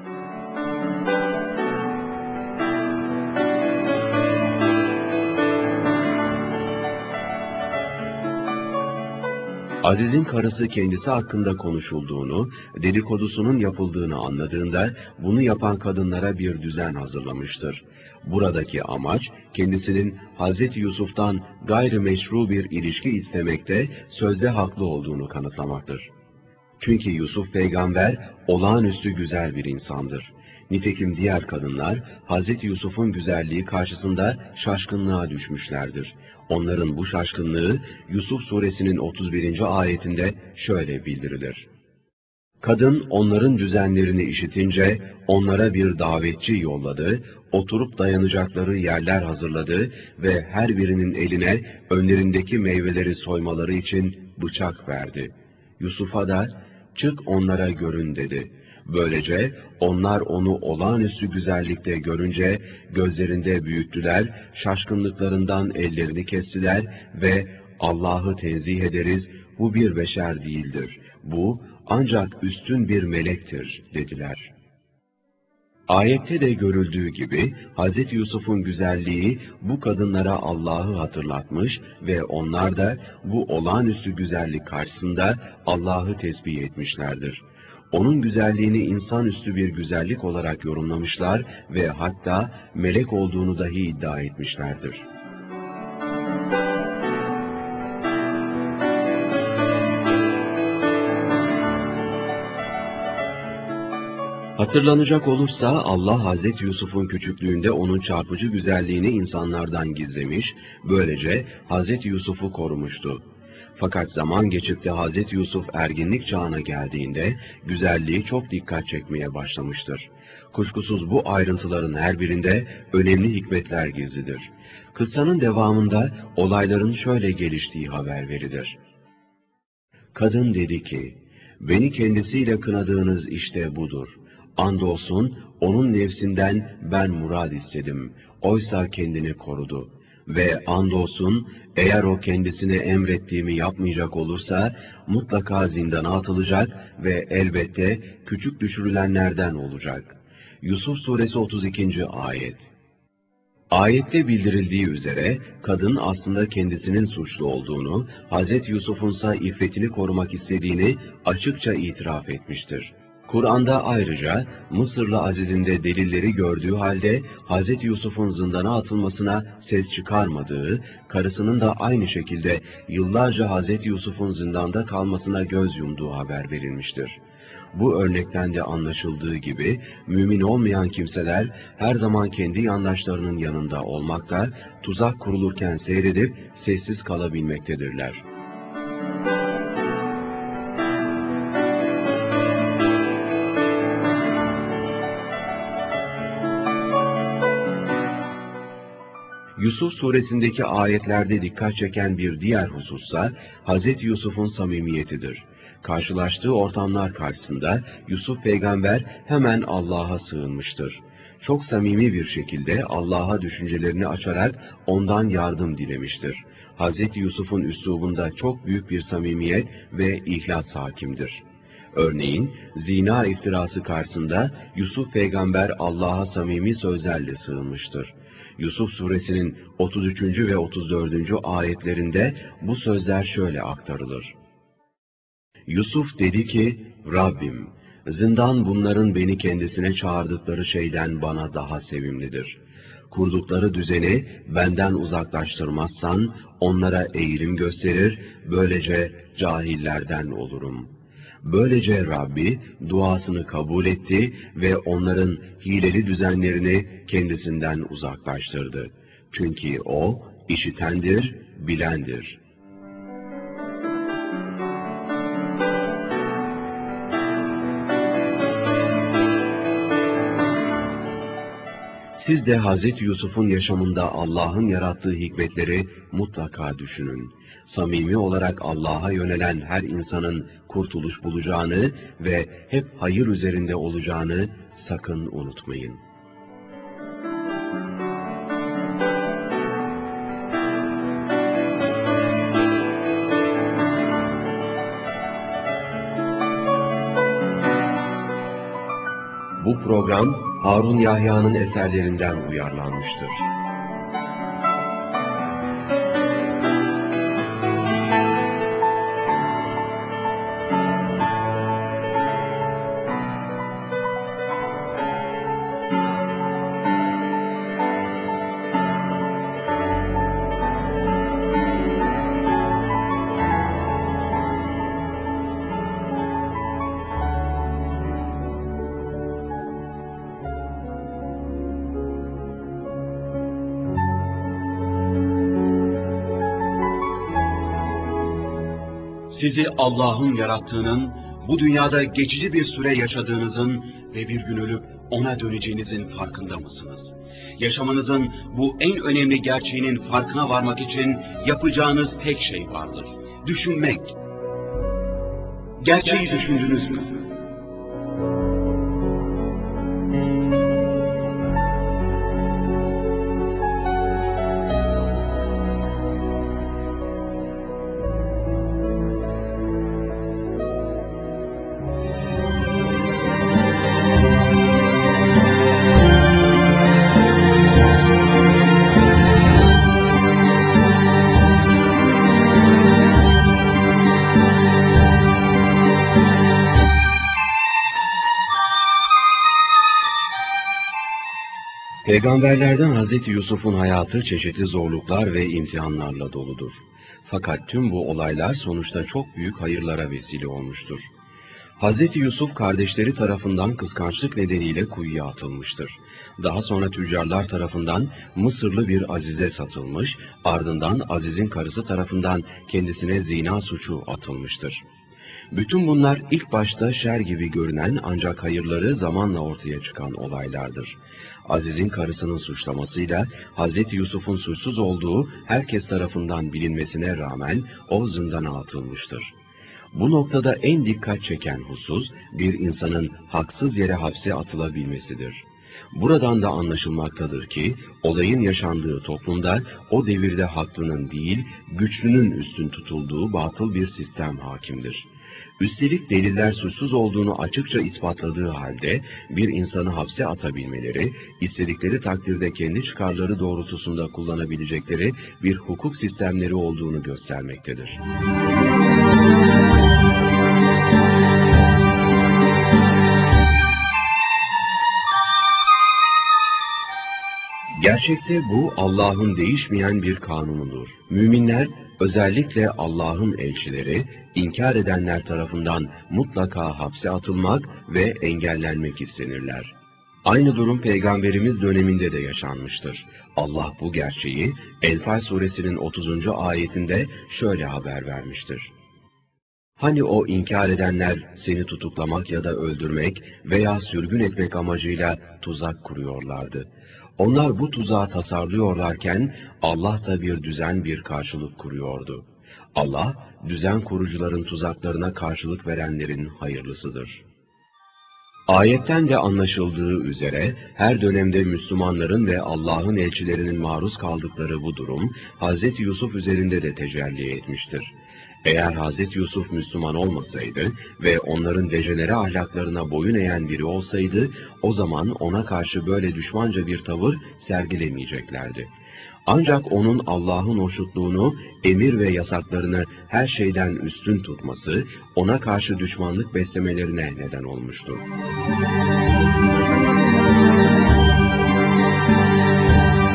Aziz'in karısı kendisi hakkında konuşulduğunu, dedikodusunun yapıldığını anladığında bunu yapan kadınlara bir düzen hazırlamıştır. Buradaki amaç kendisinin Hz. Yusuf'tan gayrimeşru bir ilişki istemekte sözde haklı olduğunu kanıtlamaktır. Çünkü Yusuf peygamber olağanüstü güzel bir insandır. Nitekim diğer kadınlar Hz. Yusuf'un güzelliği karşısında şaşkınlığa düşmüşlerdir. Onların bu şaşkınlığı Yusuf suresinin 31. ayetinde şöyle bildirilir. Kadın onların düzenlerini işitince onlara bir davetçi yolladı, oturup dayanacakları yerler hazırladı ve her birinin eline önlerindeki meyveleri soymaları için bıçak verdi. Yusuf'a da çık onlara görün dedi. Böylece onlar onu olağanüstü güzellikte görünce gözlerinde büyüttüler, şaşkınlıklarından ellerini kestiler ve Allah'ı tenzih ederiz, bu bir beşer değildir. Bu ancak üstün bir melektir dediler. Ayette de görüldüğü gibi Hz. Yusuf'un güzelliği bu kadınlara Allah'ı hatırlatmış ve onlar da bu olağanüstü güzellik karşısında Allah'ı tesbih etmişlerdir. Onun güzelliğini insanüstü bir güzellik olarak yorumlamışlar ve hatta melek olduğunu dahi iddia etmişlerdir. Hatırlanacak olursa Allah Hazreti Yusuf'un küçüklüğünde onun çarpıcı güzelliğini insanlardan gizlemiş, böylece Hazreti Yusuf'u korumuştu. Fakat zaman geçip de Hazreti Yusuf erginlik çağına geldiğinde güzelliği çok dikkat çekmeye başlamıştır. Kuşkusuz bu ayrıntıların her birinde önemli hikmetler gizlidir. Kıssanın devamında olayların şöyle geliştiği haber verilir. Kadın dedi ki, beni kendisiyle kınadığınız işte budur. Andolsun onun nefsinden ben murad istedim. Oysa kendini korudu. Ve andolsun eğer o kendisine emrettiğimi yapmayacak olursa mutlaka zindana atılacak ve elbette küçük düşürülenlerden olacak. Yusuf suresi 32. ayet. Ayette bildirildiği üzere kadın aslında kendisinin suçlu olduğunu, Hz. Yusuf'unsa iffetini korumak istediğini açıkça itiraf etmiştir. Kur'an'da ayrıca Mısırlı Aziz'in de delilleri gördüğü halde Hz. Yusuf'un zindana atılmasına ses çıkarmadığı, karısının da aynı şekilde yıllarca Hz. Yusuf'un zindanda kalmasına göz yumduğu haber verilmiştir. Bu örnekten de anlaşıldığı gibi mümin olmayan kimseler her zaman kendi yandaşlarının yanında olmakta, tuzak kurulurken seyredip sessiz kalabilmektedirler. Yusuf suresindeki ayetlerde dikkat çeken bir diğer husussa Hz. Yusuf'un samimiyetidir. Karşılaştığı ortamlar karşısında Yusuf peygamber hemen Allah'a sığınmıştır. Çok samimi bir şekilde Allah'a düşüncelerini açarak ondan yardım dilemiştir. Hz. Yusuf'un üslubunda çok büyük bir samimiyet ve ihlas hakimdir. Örneğin zina iftirası karşısında Yusuf peygamber Allah'a samimi sözlerle sığınmıştır. Yusuf suresinin 33. ve 34. ayetlerinde bu sözler şöyle aktarılır. Yusuf dedi ki, Rabbim, zindan bunların beni kendisine çağırdıkları şeyden bana daha sevimlidir. kurdukları düzeni benden uzaklaştırmazsan onlara eğilim gösterir, böylece cahillerden olurum. Böylece Rabbi duasını kabul etti ve onların hileli düzenlerini kendisinden uzaklaştırdı. Çünkü O işitendir, bilendir. Siz de Hz. Yusuf'un yaşamında Allah'ın yarattığı hikmetleri mutlaka düşünün. Samimi olarak Allah'a yönelen her insanın kurtuluş bulacağını ve hep hayır üzerinde olacağını sakın unutmayın. Bu program Harun Yahya'nın eserlerinden uyarlanmıştır. Sizi Allah'ın yarattığının, bu dünyada geçici bir süre yaşadığınızın ve bir gün ölüp ona döneceğinizin farkında mısınız? Yaşamanızın bu en önemli gerçeğinin farkına varmak için yapacağınız tek şey vardır. Düşünmek. Gerçeği düşündünüz mü? Peygamberlerden Hz. Yusuf'un hayatı çeşitli zorluklar ve imtihanlarla doludur. Fakat tüm bu olaylar sonuçta çok büyük hayırlara vesile olmuştur. Hz. Yusuf kardeşleri tarafından kıskançlık nedeniyle kuyuya atılmıştır. Daha sonra tüccarlar tarafından Mısırlı bir azize satılmış, ardından Aziz'in karısı tarafından kendisine zina suçu atılmıştır. Bütün bunlar ilk başta şer gibi görünen ancak hayırları zamanla ortaya çıkan olaylardır. Aziz'in karısının suçlamasıyla Hz. Yusuf'un suçsuz olduğu herkes tarafından bilinmesine rağmen o zindana atılmıştır. Bu noktada en dikkat çeken husus bir insanın haksız yere hapse atılabilmesidir. Buradan da anlaşılmaktadır ki olayın yaşandığı toplumda o devirde haklının değil güçlünün üstün tutulduğu batıl bir sistem hakimdir. Üstelik deliller suçsuz olduğunu açıkça ispatladığı halde bir insanı hapse atabilmeleri, istedikleri takdirde kendi çıkarları doğrultusunda kullanabilecekleri bir hukuk sistemleri olduğunu göstermektedir. Gerçekte bu Allah'ın değişmeyen bir kanunudur. Müminler, özellikle Allah'ın elçileri, inkar edenler tarafından mutlaka hapse atılmak ve engellenmek istenirler. Aynı durum Peygamberimiz döneminde de yaşanmıştır. Allah bu gerçeği Enfal suresinin 30. ayetinde şöyle haber vermiştir. Hani o inkar edenler seni tutuklamak ya da öldürmek veya sürgün etmek amacıyla tuzak kuruyorlardı. Onlar bu tuzağı tasarlıyorlarken Allah da bir düzen bir karşılık kuruyordu. Allah, düzen kurucuların tuzaklarına karşılık verenlerin hayırlısıdır. Ayetten de anlaşıldığı üzere her dönemde Müslümanların ve Allah'ın elçilerinin maruz kaldıkları bu durum Hz. Yusuf üzerinde de tecelli etmiştir. Eğer Hz. Yusuf Müslüman olmasaydı ve onların dejenere ahlaklarına boyun eğen biri olsaydı, o zaman ona karşı böyle düşmanca bir tavır sergilemeyeceklerdi. Ancak onun Allah'ın hoşnutluğunu, emir ve yasaklarını her şeyden üstün tutması, ona karşı düşmanlık beslemelerine neden olmuştur.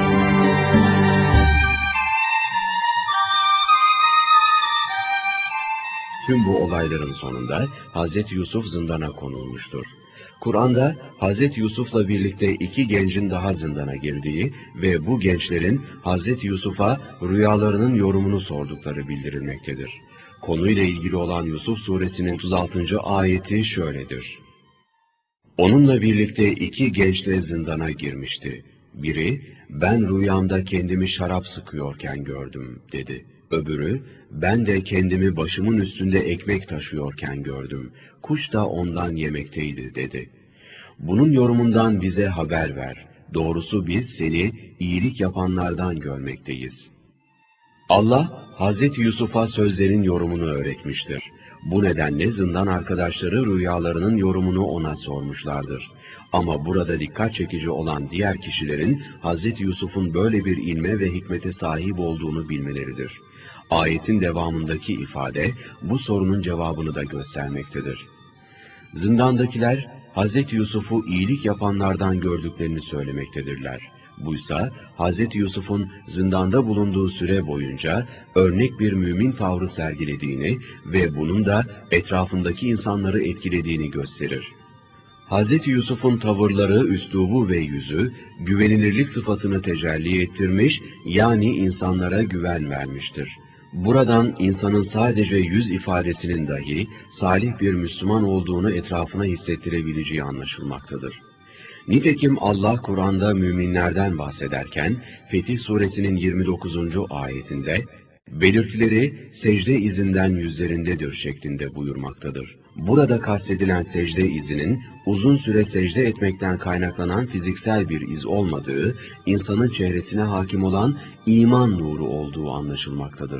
Tüm bu olayların sonunda Hz. Yusuf zindana konulmuştur. Kur'an'da Hz. Yusuf'la birlikte iki gencin daha zindana girdiği ve bu gençlerin Hz. Yusuf'a rüyalarının yorumunu sordukları bildirilmektedir. Konuyla ilgili olan Yusuf suresinin 36. ayeti şöyledir. Onunla birlikte iki genç de zindana girmişti. Biri, ben rüyamda kendimi şarap sıkıyorken gördüm dedi. Öbürü, ben de kendimi başımın üstünde ekmek taşıyorken gördüm. Kuş da ondan yemekteydi dedi. Bunun yorumundan bize haber ver. Doğrusu biz seni iyilik yapanlardan görmekteyiz. Allah, Hz. Yusuf'a sözlerin yorumunu öğretmiştir. Bu nedenle zindan arkadaşları rüyalarının yorumunu ona sormuşlardır. Ama burada dikkat çekici olan diğer kişilerin Hz. Yusuf'un böyle bir ilme ve hikmete sahip olduğunu bilmeleridir. Ayetin devamındaki ifade bu sorunun cevabını da göstermektedir. Zindandakiler Hz. Yusuf'u iyilik yapanlardan gördüklerini söylemektedirler. Buysa Hz. Yusuf'un zindanda bulunduğu süre boyunca örnek bir mümin tavrı sergilediğini ve bunun da etrafındaki insanları etkilediğini gösterir. Hz. Yusuf'un tavırları, üslubu ve yüzü güvenilirlik sıfatını tecelli ettirmiş, yani insanlara güven vermiştir. Buradan insanın sadece yüz ifadesinin dahi salih bir Müslüman olduğunu etrafına hissettirebileceği anlaşılmaktadır. Nitekim Allah Kur'an'da müminlerden bahsederken Fetih Suresinin 29. ayetinde belirtileri secde izinden yüzlerindedir şeklinde buyurmaktadır. Burada kastedilen secde izinin uzun süre secde etmekten kaynaklanan fiziksel bir iz olmadığı, insanın çehresine hakim olan iman nuru olduğu anlaşılmaktadır.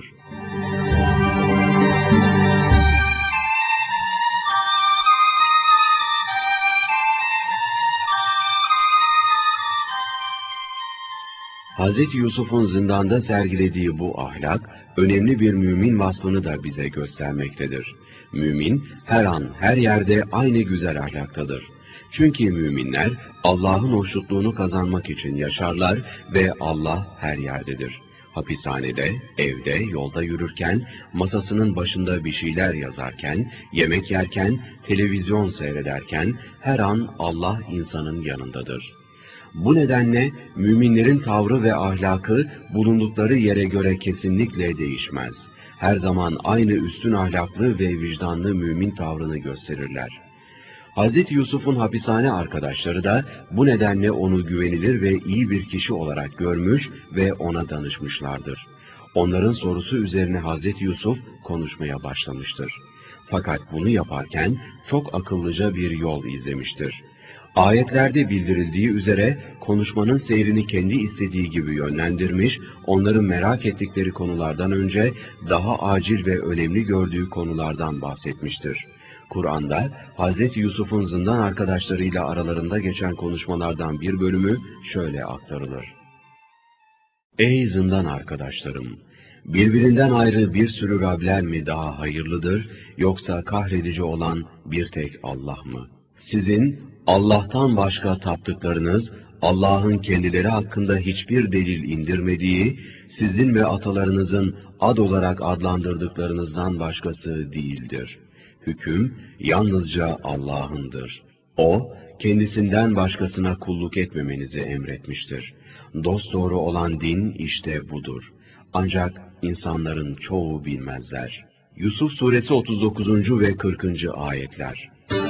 Hz. Yusuf'un zindanda sergilediği bu ahlak, önemli bir mümin vasfını da bize göstermektedir. Mümin, her an, her yerde aynı güzel ahlaktadır. Çünkü müminler, Allah'ın hoşnutluğunu kazanmak için yaşarlar ve Allah her yerdedir. Hapishanede, evde, yolda yürürken, masasının başında bir şeyler yazarken, yemek yerken, televizyon seyrederken, her an Allah insanın yanındadır. Bu nedenle müminlerin tavrı ve ahlakı bulundukları yere göre kesinlikle değişmez. Her zaman aynı üstün ahlaklı ve vicdanlı mümin tavrını gösterirler. Hz. Yusuf'un hapishane arkadaşları da bu nedenle onu güvenilir ve iyi bir kişi olarak görmüş ve ona danışmışlardır. Onların sorusu üzerine Hz. Yusuf konuşmaya başlamıştır. Fakat bunu yaparken çok akıllıca bir yol izlemiştir. Ayetlerde bildirildiği üzere konuşmanın seyrini kendi istediği gibi yönlendirmiş, onların merak ettikleri konulardan önce daha acil ve önemli gördüğü konulardan bahsetmiştir. Kur'an'da Hz. Yusuf'un zindan arkadaşlarıyla aralarında geçen konuşmalardan bir bölümü şöyle aktarılır. Ey zindan arkadaşlarım! Birbirinden ayrı bir sürü Rabler mi daha hayırlıdır, yoksa kahredici olan bir tek Allah mı? Sizin Allah'tan başka taptıklarınız, Allah'ın kendileri hakkında hiçbir delil indirmediği, sizin ve atalarınızın ad olarak adlandırdıklarınızdan başkası değildir. Hüküm yalnızca Allah'ındır. O, kendisinden başkasına kulluk etmemenizi emretmiştir. Dosdoğru olan din işte budur. Ancak insanların çoğu bilmezler. Yusuf Suresi 39. ve 40. ayetler.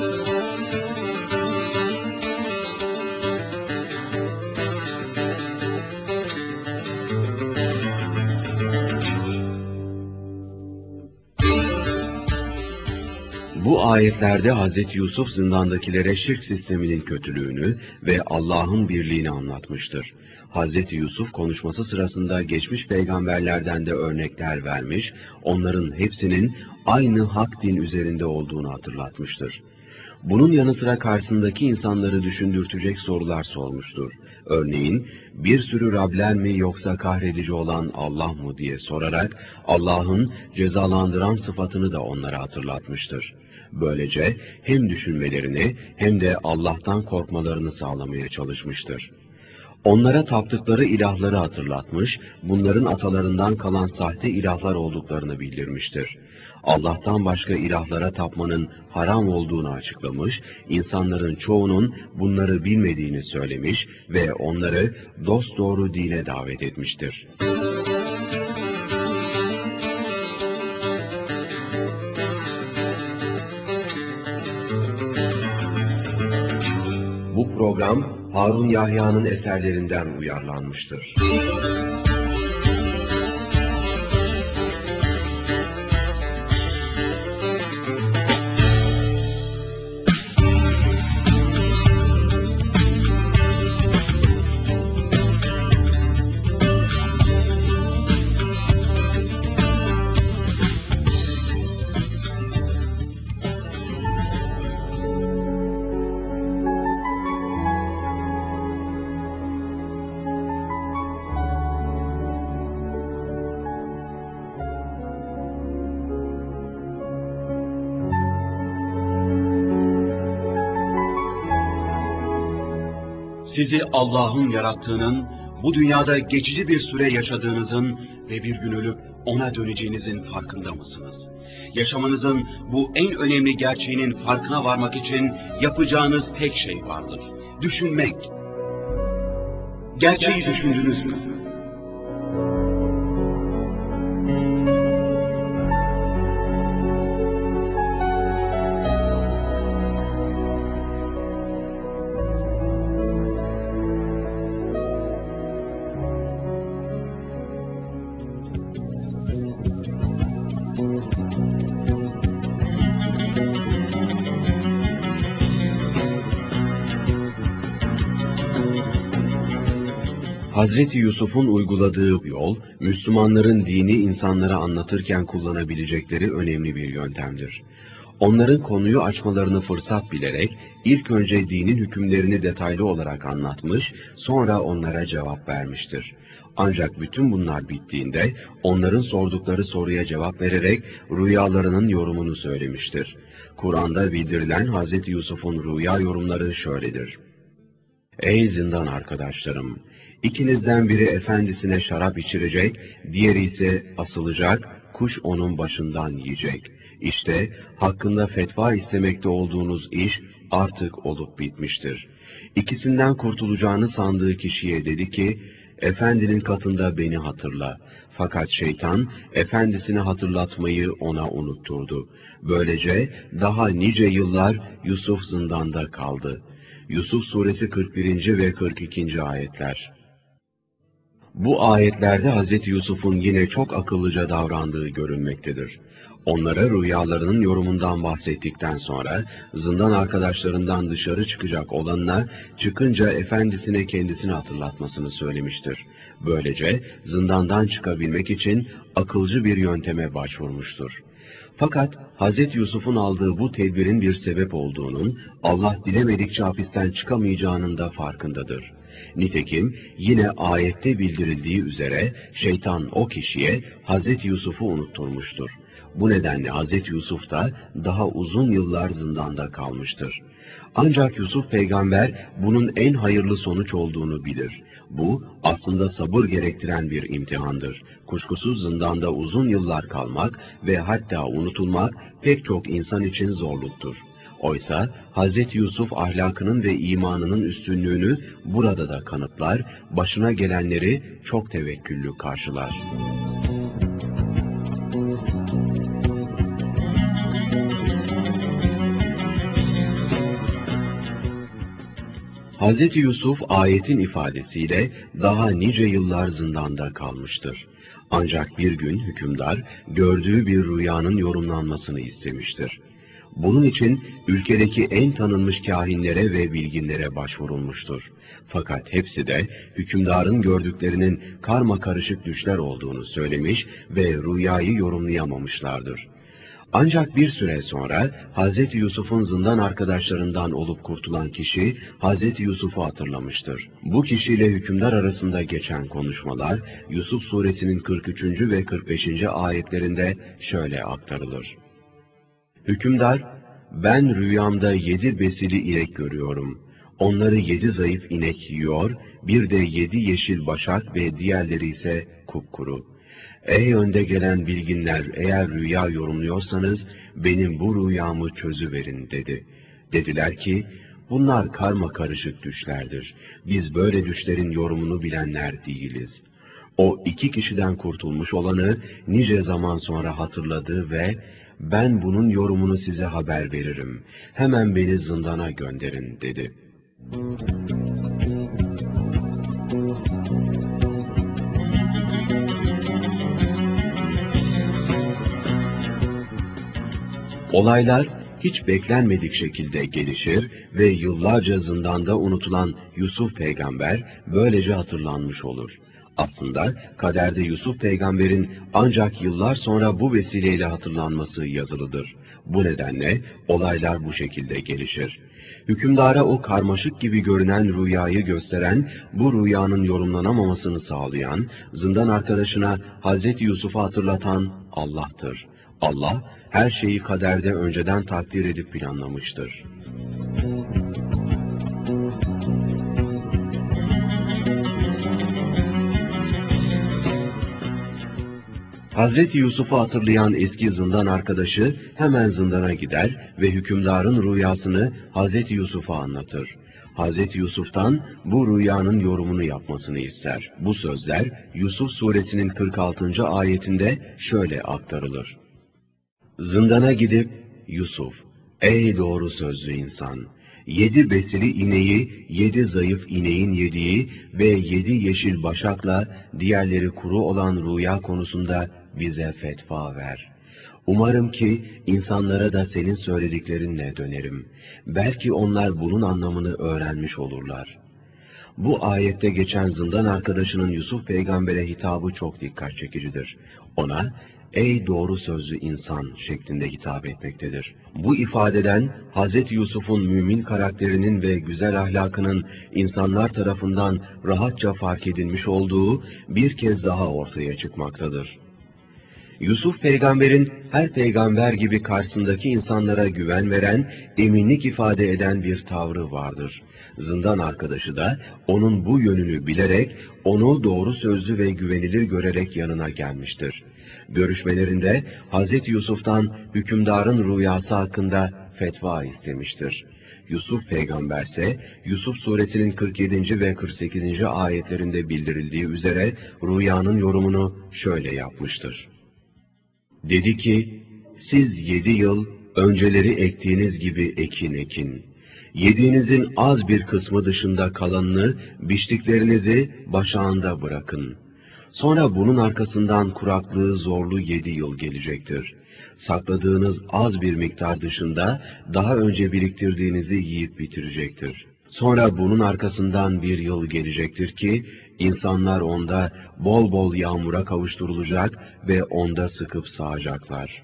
Bu ayetlerde Hz. Yusuf zindandakilere şirk sisteminin kötülüğünü ve Allah'ın birliğini anlatmıştır. Hz. Yusuf konuşması sırasında geçmiş peygamberlerden de örnekler vermiş, onların hepsinin aynı hak din üzerinde olduğunu hatırlatmıştır. Bunun yanı sıra karşısındaki insanları düşündürtecek sorular sormuştur. Örneğin, bir sürü Rabler mi yoksa kahredici olan Allah mı diye sorarak Allah'ın cezalandıran sıfatını da onlara hatırlatmıştır. Böylece hem düşünmelerini hem de Allah'tan korkmalarını sağlamaya çalışmıştır. Onlara taptıkları ilahları hatırlatmış, bunların atalarından kalan sahte ilahlar olduklarını bildirmiştir. Allah'tan başka ilahlara tapmanın haram olduğunu açıklamış, insanların çoğunun bunları bilmediğini söylemiş ve onları dosdoğru dine davet etmiştir. Bu program Harun Yahya'nın eserlerinden uyarlanmıştır. Sizi Allah'ın yarattığının, bu dünyada geçici bir süre yaşadığınızın ve bir gün ölüp ona döneceğinizin farkında mısınız? Yaşamanızın bu en önemli gerçeğinin farkına varmak için yapacağınız tek şey vardır. Düşünmek. Gerçeği düşündünüz mü? Hazreti Yusuf'un uyguladığı yol, Müslümanların dini insanlara anlatırken kullanabilecekleri önemli bir yöntemdir. Onların konuyu açmalarını fırsat bilerek, ilk önce dinin hükümlerini detaylı olarak anlatmış, sonra onlara cevap vermiştir. Ancak bütün bunlar bittiğinde, onların sordukları soruya cevap vererek rüyalarının yorumunu söylemiştir. Kur'an'da bildirilen Hazreti Yusuf'un rüya yorumları şöyledir. Ey zindan arkadaşlarım! İkinizden biri efendisine şarap içirecek, diğeri ise asılacak, kuş onun başından yiyecek. İşte hakkında fetva istemekte olduğunuz iş artık olup bitmiştir. İkisinden kurtulacağını sandığı kişiye dedi ki, Efendinin katında beni hatırla. Fakat şeytan, efendisini hatırlatmayı ona unutturdu. Böylece daha nice yıllar Yusuf zindanda kaldı. Yusuf suresi 41. ve 42. ayetler. Bu ayetlerde Hz. Yusuf'un yine çok akıllıca davrandığı görülmektedir. Onlara rüyalarının yorumundan bahsettikten sonra, zindan arkadaşlarından dışarı çıkacak olanına, çıkınca efendisine kendisini hatırlatmasını söylemiştir. Böylece zindandan çıkabilmek için akılcı bir yönteme başvurmuştur. Fakat Hz. Yusuf'un aldığı bu tedbirin bir sebep olduğunun, Allah dilemedikçe hapisten çıkamayacağının da farkındadır. Nitekim yine ayette bildirildiği üzere şeytan o kişiye Hz. Yusuf'u unutturmuştur. Bu nedenle Hz. Yusuf da daha uzun yıllar zindanda kalmıştır. Ancak Yusuf peygamber bunun en hayırlı sonuç olduğunu bilir. Bu aslında sabır gerektiren bir imtihandır. Kuşkusuz zindanda uzun yıllar kalmak ve hatta unutulmak pek çok insan için zorluktur. Oysa Hz. Yusuf ahlakının ve imanının üstünlüğünü burada da kanıtlar, başına gelenleri çok tevekküllü karşılar. Hz. Yusuf ayetin ifadesiyle daha nice yıllar zindanda kalmıştır. Ancak bir gün hükümdar gördüğü bir rüyanın yorumlanmasını istemiştir. Bunun için ülkedeki en tanınmış kâhinlere ve bilginlere başvurulmuştur. Fakat hepsi de hükümdarın gördüklerinin karmakarışık düşler olduğunu söylemiş ve rüyayı yorumlayamamışlardır. Ancak bir süre sonra Hz. Yusuf'un zindan arkadaşlarından olup kurtulan kişi Hz. Yusuf'u hatırlamıştır. Bu kişiyle hükümdar arasında geçen konuşmalar Yusuf suresinin 43. ve 45. ayetlerinde şöyle aktarılır. Hükümdar, ben rüyamda 7 besili inek görüyorum. Onları 7 zayıf inek yiyor, bir de 7 yeşil başak ve diğerleri ise kupkuru. Ey önde gelen bilginler, eğer rüya yorumluyorsanız benim bu rüyamı çözüverin dedi. Dediler ki, bunlar karma karışık düşlerdir. Biz böyle düşlerin yorumunu bilenler değiliz. O 2 kişiden kurtulmuş olanı nice zaman sonra hatırladı ve ben bunun yorumunu size haber veririm. Hemen beni zindana gönderin dedi. Olaylar hiç beklenmedik şekilde gelişir ve yıllarca zindanda unutulan Yusuf peygamber böylece hatırlanmış olur. Aslında kaderde Yusuf peygamberin ancak yıllar sonra bu vesileyle hatırlanması yazılıdır. Bu nedenle olaylar bu şekilde gelişir. Hükümdara o karmaşık gibi görünen rüyayı gösteren, bu rüyanın yorumlanamamasını sağlayan, zindan arkadaşına Hazreti Yusuf'u hatırlatan Allah'tır. Allah her şeyi kaderde önceden takdir edip planlamıştır. Hazreti Yusuf'u hatırlayan eski zindan arkadaşı hemen zindana gider ve hükümdarın rüyasını Hazreti Yusuf'a anlatır. Hazreti Yusuf'tan bu rüyanın yorumunu yapmasını ister. Bu sözler Yusuf suresinin 46. ayetinde şöyle aktarılır. Zindana gidip, Yusuf, ey doğru sözlü insan, 7 besili ineği, 7 zayıf ineğin yediği ve 7 yeşil başakla diğerleri kuru olan rüya konusunda bize fetva ver. Umarım ki insanlara da senin söylediklerinle dönerim. Belki onlar bunun anlamını öğrenmiş olurlar. Bu ayette geçen zindan arkadaşının Yusuf peygambere hitabı çok dikkat çekicidir. Ona, ey doğru sözlü insan şeklinde hitap etmektedir. Bu ifadeden Hz. Yusuf'un mümin karakterinin ve güzel ahlakının insanlar tarafından rahatça fark edilmiş olduğu bir kez daha ortaya çıkmaktadır. Yusuf peygamberin her peygamber gibi karşısındaki insanlara güven veren, eminlik ifade eden bir tavrı vardır. Zindan arkadaşı da onun bu yönünü bilerek, onu doğru sözlü ve güvenilir görerek yanına gelmiştir. Görüşmelerinde Hz. Yusuf'tan hükümdarın rüyası hakkında fetva istemiştir. Yusuf peygamberse Yusuf suresinin 47. ve 48. ayetlerinde bildirildiği üzere rüyanın yorumunu şöyle yapmıştır. Dedi ki, siz 7 yıl önceleri ektiğiniz gibi ekin ekin. Yediğinizin az bir kısmı dışında kalanını biçtiklerinizi başağında bırakın. Sonra bunun arkasından kuraklığı zorlu 7 yıl gelecektir. Sakladığınız az bir miktar dışında daha önce biriktirdiğinizi yiyip bitirecektir. Sonra bunun arkasından bir yıl gelecektir ki, insanlar onda bol bol yağmura kavuşturulacak ve onda sıkıp sağacaklar.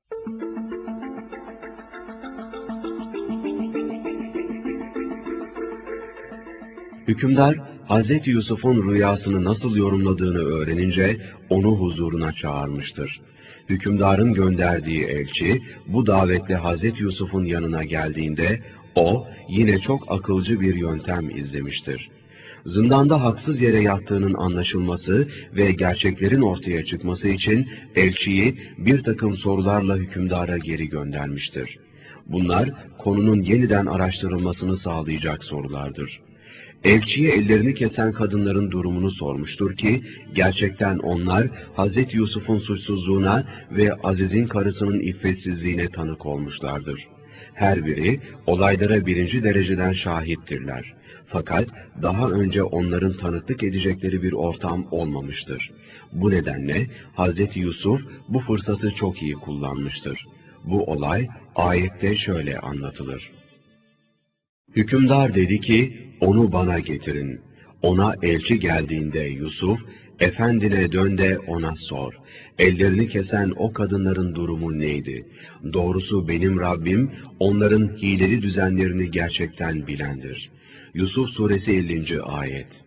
Hükümdar, Hz. Yusuf'un rüyasını nasıl yorumladığını öğrenince onu huzuruna çağırmıştır. Hükümdarın gönderdiği elçi, bu davetle Hz. Yusuf'un yanına geldiğinde, o yine çok akılcı bir yöntem izlemiştir. Zindanda haksız yere yattığının anlaşılması ve gerçeklerin ortaya çıkması için elçiyi bir takım sorularla hükümdara geri göndermiştir. Bunlar konunun yeniden araştırılmasını sağlayacak sorulardır. Elçiye ellerini kesen kadınların durumunu sormuştur ki, gerçekten onlar Hz. Yusuf'un suçsuzluğuna ve Aziz'in karısının iffetsizliğine tanık olmuşlardır. Her biri olaylara birinci dereceden şahittirler. Fakat daha önce onların tanıklık edecekleri bir ortam olmamıştır. Bu nedenle Hz. Yusuf bu fırsatı çok iyi kullanmıştır. Bu olay ayette şöyle anlatılır. Hükümdar dedi ki, onu bana getirin. Ona elçi geldiğinde Yusuf, efendine dön de ona sor. Ellerini kesen o kadınların durumu neydi? Doğrusu benim Rabbim, onların hileli düzenlerini gerçekten bilendir. Yusuf suresi 50. ayet.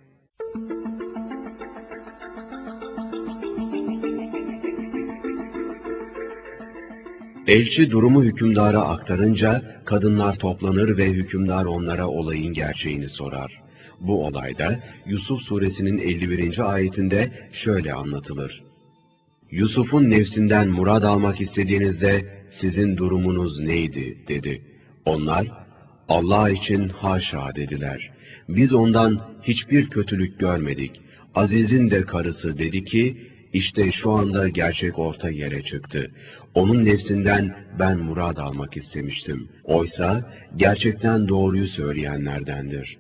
Elçi durumu hükümdara aktarınca kadınlar toplanır ve hükümdar onlara olayın gerçeğini sorar. Bu olayda Yusuf suresinin 51. ayetinde şöyle anlatılır. Yusuf'un nefsinden murad almak istediğinizde sizin durumunuz neydi dedi. Onlar Allah için haşa dediler. Biz ondan hiçbir kötülük görmedik. Aziz'in de karısı dedi ki işte şu anda gerçek orta yere çıktı. Onun nefsinden ben murad almak istemiştim. Oysa gerçekten doğruyu söyleyenlerdendir.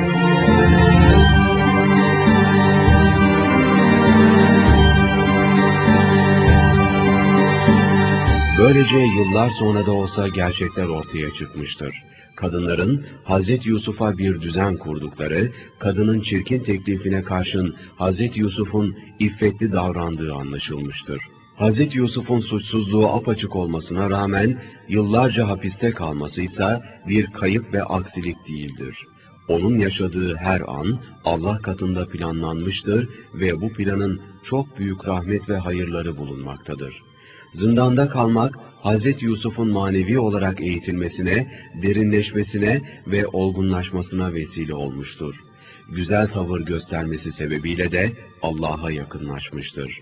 Böylece yıllar sonra da olsa gerçekler ortaya çıkmıştır. Kadınların Hz. Yusuf'a bir düzen kurdukları, kadının çirkin teklifine karşın Hz. Yusuf'un iffetli davrandığı anlaşılmıştır. Hz. Yusuf'un suçsuzluğu apaçık olmasına rağmen yıllarca hapiste kalması ise bir kayıp ve aksilik değildir. Onun yaşadığı her an Allah katında planlanmıştır ve bu planın çok büyük rahmet ve hayırları bulunmaktadır. Zindanda kalmak, Hz. Yusuf'un manevi olarak eğitilmesine, derinleşmesine ve olgunlaşmasına vesile olmuştur. Güzel tavır göstermesi sebebiyle de Allah'a yakınlaşmıştır.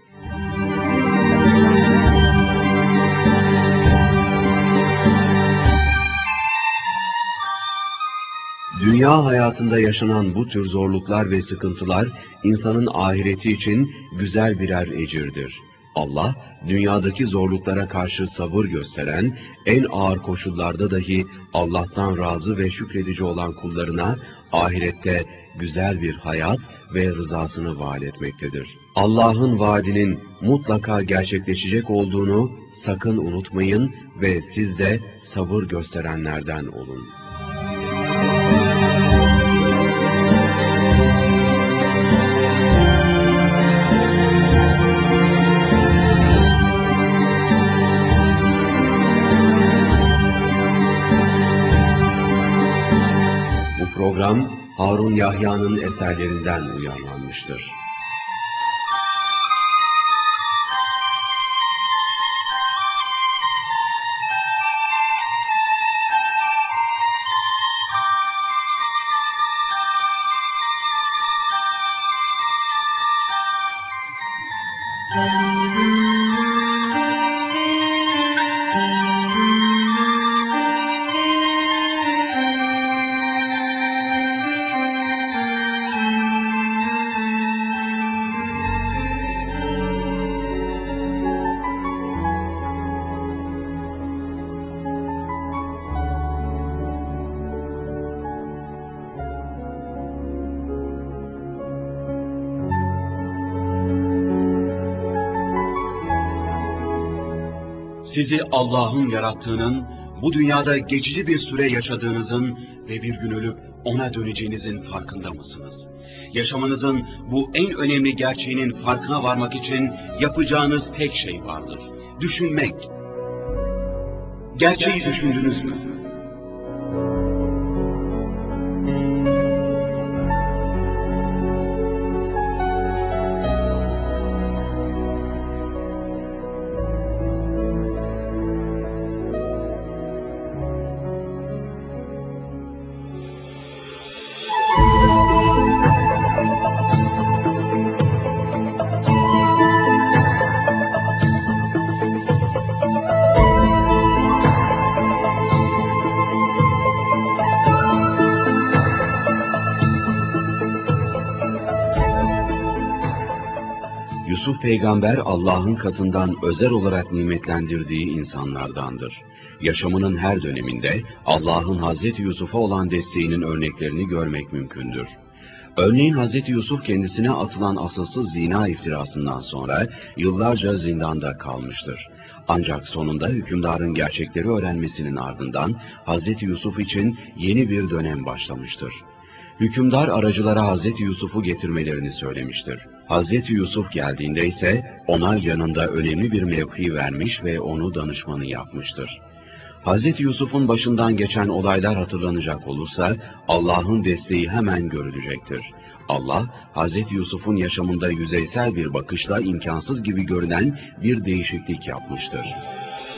Dünya hayatında yaşanan bu tür zorluklar ve sıkıntılar, insanın ahireti için güzel birer ecirdir. Allah, dünyadaki zorluklara karşı sabır gösteren, en ağır koşullarda dahi Allah'tan razı ve şükredici olan kullarına, ahirette güzel bir hayat ve rızasını vaat etmektedir. Allah'ın vaadinin mutlaka gerçekleşecek olduğunu sakın unutmayın ve siz de sabır gösterenlerden olun. Bu program Harun Yahya'nın eserlerinden uyarlanmıştır. Sizi Allah'ın yarattığının, bu dünyada geçici bir süre yaşadığınızın ve bir gün ölüp ona döneceğinizin farkında mısınız? Yaşamanızın bu en önemli gerçeğinin farkına varmak için yapacağınız tek şey vardır. Düşünmek. Gerçeği düşündünüz mü? Yusuf peygamber Allah'ın katından özel olarak nimetlendirdiği insanlardandır. Yaşamının her döneminde Allah'ın Hazreti Yusuf'a olan desteğinin örneklerini görmek mümkündür. Örneğin Hazreti Yusuf kendisine atılan asılsız zina iftirasından sonra yıllarca zindanda kalmıştır. Ancak sonunda hükümdarın gerçekleri öğrenmesinin ardından Hazreti Yusuf için yeni bir dönem başlamıştır. Hükümdar aracılara Hazreti Yusuf'u getirmelerini söylemiştir. Hazreti Yusuf geldiğinde ise ona yanında önemli bir mevki vermiş ve onu danışmanı yapmıştır. Hazreti Yusuf'un başından geçen olaylar hatırlanacak olursa Allah'ın desteği hemen görülecektir. Allah, Hazreti Yusuf'un yaşamında yüzeysel bir bakışla imkansız gibi görünen bir değişiklik yapmıştır.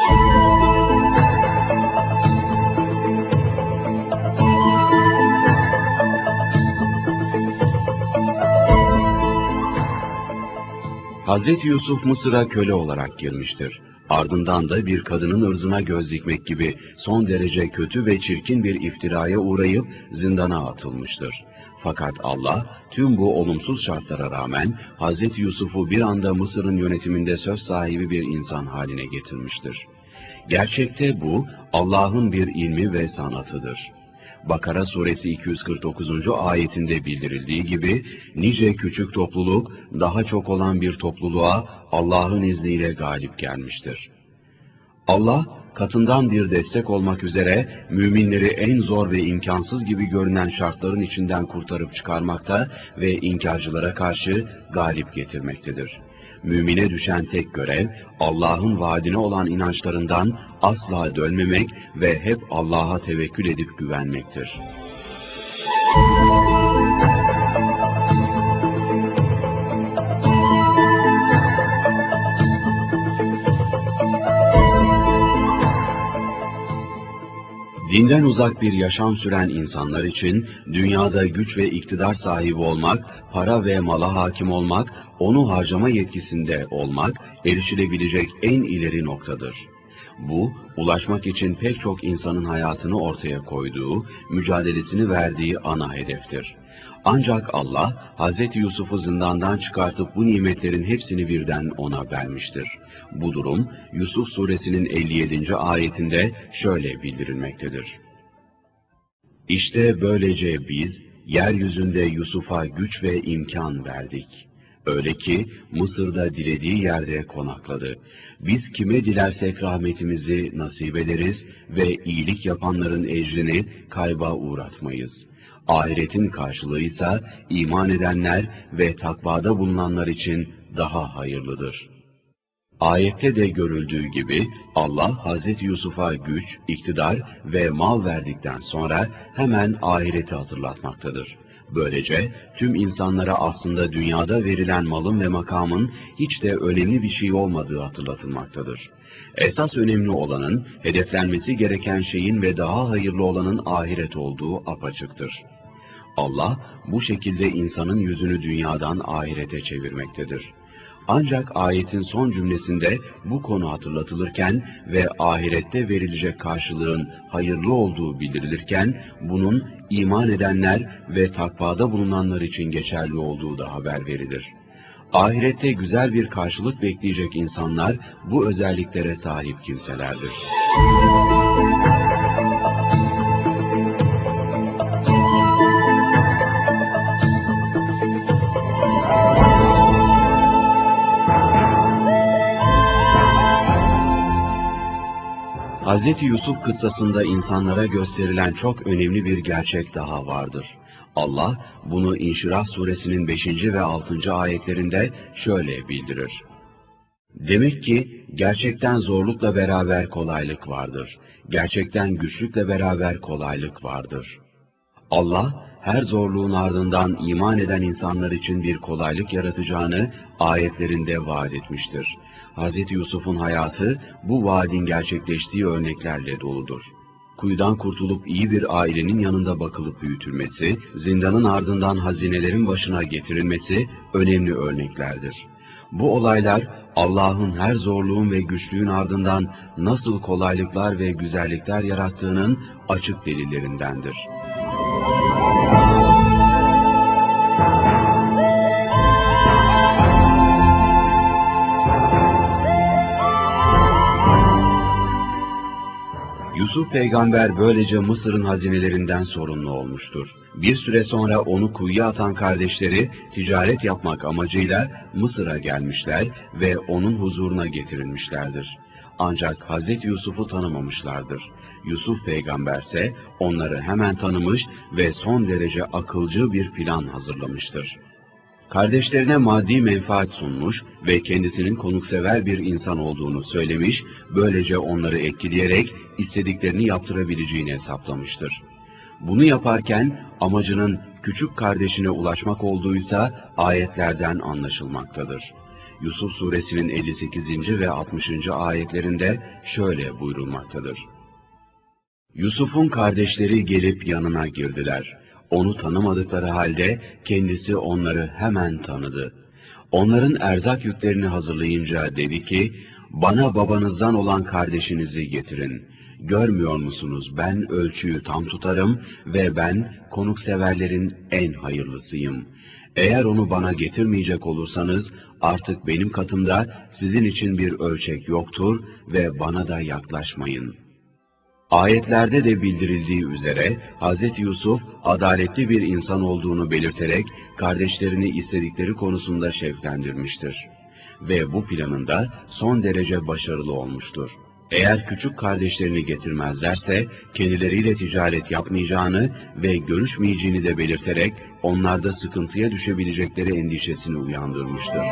Hazreti Yusuf Mısır'a köle olarak girmiştir. Ardından da bir kadının ırzına göz dikmek gibi son derece kötü ve çirkin bir iftiraya uğrayıp zindana atılmıştır. Fakat Allah tüm bu olumsuz şartlara rağmen Hazreti Yusuf'u bir anda Mısır'ın yönetiminde söz sahibi bir insan haline getirmiştir. Gerçekte bu Allah'ın bir ilmi ve sanatıdır. Bakara suresi 249. ayetinde bildirildiği gibi nice küçük topluluk daha çok olan bir topluluğa Allah'ın izniyle galip gelmiştir. Allah katından bir destek olmak üzere müminleri en zor ve imkansız gibi görünen şartların içinden kurtarıp çıkarmakta ve inkarcılara karşı galip getirmektedir. Mümine düşen tek görev, Allah'ın vaadine olan inançlarından asla dönmemek ve hep Allah'a tevekkül edip güvenmektir. Dinden uzak bir yaşam süren insanlar için dünyada güç ve iktidar sahibi olmak, para ve mala hakim olmak, onu harcama yetkisinde olmak erişilebilecek en ileri noktadır. Bu, ulaşmak için pek çok insanın hayatını ortaya koyduğu, mücadelesini verdiği ana hedeftir. Ancak Allah, Hz. Yusuf'u zindandan çıkartıp bu nimetlerin hepsini birden ona vermiştir. Bu durum, Yusuf suresinin 57. ayetinde şöyle bildirilmektedir. İşte böylece biz, yeryüzünde Yusuf'a güç ve imkan verdik. Öyle ki Mısır'da dilediği yerde konakladı. Biz kime dilersek rahmetimizi nasip ederiz ve iyilik yapanların ecrini kayba uğratmayız. Ahiretin karşılığı ise iman edenler ve takvada bulunanlar için daha hayırlıdır. Ayette de görüldüğü gibi Allah Hazreti Yusuf'a güç, iktidar ve mal verdikten sonra hemen ahireti hatırlatmaktadır. Böylece tüm insanlara aslında dünyada verilen malın ve makamın hiç de önemli bir şey olmadığı hatırlatılmaktadır. Esas önemli olanın, hedeflenmesi gereken şeyin ve daha hayırlı olanın ahiret olduğu apaçıktır. Allah bu şekilde insanın yüzünü dünyadan ahirete çevirmektedir. Ancak ayetin son cümlesinde bu konu hatırlatılırken ve ahirette verilecek karşılığın hayırlı olduğu bildirilirken, bunun iman edenler ve takvada bulunanlar için geçerli olduğu da haber verilir. Ahirette güzel bir karşılık bekleyecek insanlar bu özelliklere sahip kimselerdir. Hz. Yusuf kıssasında insanlara gösterilen çok önemli bir gerçek daha vardır. Allah bunu İnşirah suresinin 5. ve 6. ayetlerinde şöyle bildirir. Demek ki gerçekten zorlukla beraber kolaylık vardır. Gerçekten güçlükle beraber kolaylık vardır. Allah, her zorluğun ardından iman eden insanlar için bir kolaylık yaratacağını ayetlerinde vaat etmiştir. Hz. Yusuf'un hayatı bu vaadin gerçekleştiği örneklerle doludur. Kuyudan kurtulup iyi bir ailenin yanında bakılıp büyütülmesi, zindanın ardından hazinelerin başına getirilmesi önemli örneklerdir. Bu olaylar Allah'ın her zorluğun ve güçlüğün ardından nasıl kolaylıklar ve güzellikler yarattığının açık delillerindendir. Yusuf peygamber böylece Mısır'ın hazinelerinden sorumlu olmuştur. Bir süre sonra onu kuyuya atan kardeşleri ticaret yapmak amacıyla Mısır'a gelmişler ve onun huzuruna getirilmişlerdir. Ancak Hz. Yusuf'u tanımamışlardır. Yusuf peygamberse onları hemen tanımış ve son derece akılcı bir plan hazırlamıştır. Kardeşlerine maddi menfaat sunmuş ve kendisinin konuksever bir insan olduğunu söylemiş, böylece onları etkileyerek istediklerini yaptırabileceğini hesaplamıştır. Bunu yaparken amacının küçük kardeşine ulaşmak olduğuysa ayetlerden anlaşılmaktadır. Yusuf suresinin 58. ve 60. ayetlerinde şöyle buyurulmaktadır. Yusuf'un kardeşleri gelip yanına girdiler. Onu tanımadıkları halde kendisi onları hemen tanıdı. Onların erzak yüklerini hazırlayınca dedi ki, bana babanızdan olan kardeşinizi getirin. Görmüyor musunuz, ben ölçüyü tam tutarım ve ben konukseverlerin en hayırlısıyım. Eğer onu bana getirmeyecek olursanız artık benim katımda sizin için bir ölçek yoktur ve bana da yaklaşmayın. Ayetlerde de bildirildiği üzere Hz. Yusuf adaletli bir insan olduğunu belirterek kardeşlerini istedikleri konusunda şevklendirmiştir. Ve bu planında son derece başarılı olmuştur. Eğer küçük kardeşlerini getirmezlerse kendileriyle ticaret yapmayacağını ve görüşmeyeceğini de belirterek onlarda sıkıntıya düşebilecekleri endişesini uyandırmıştır.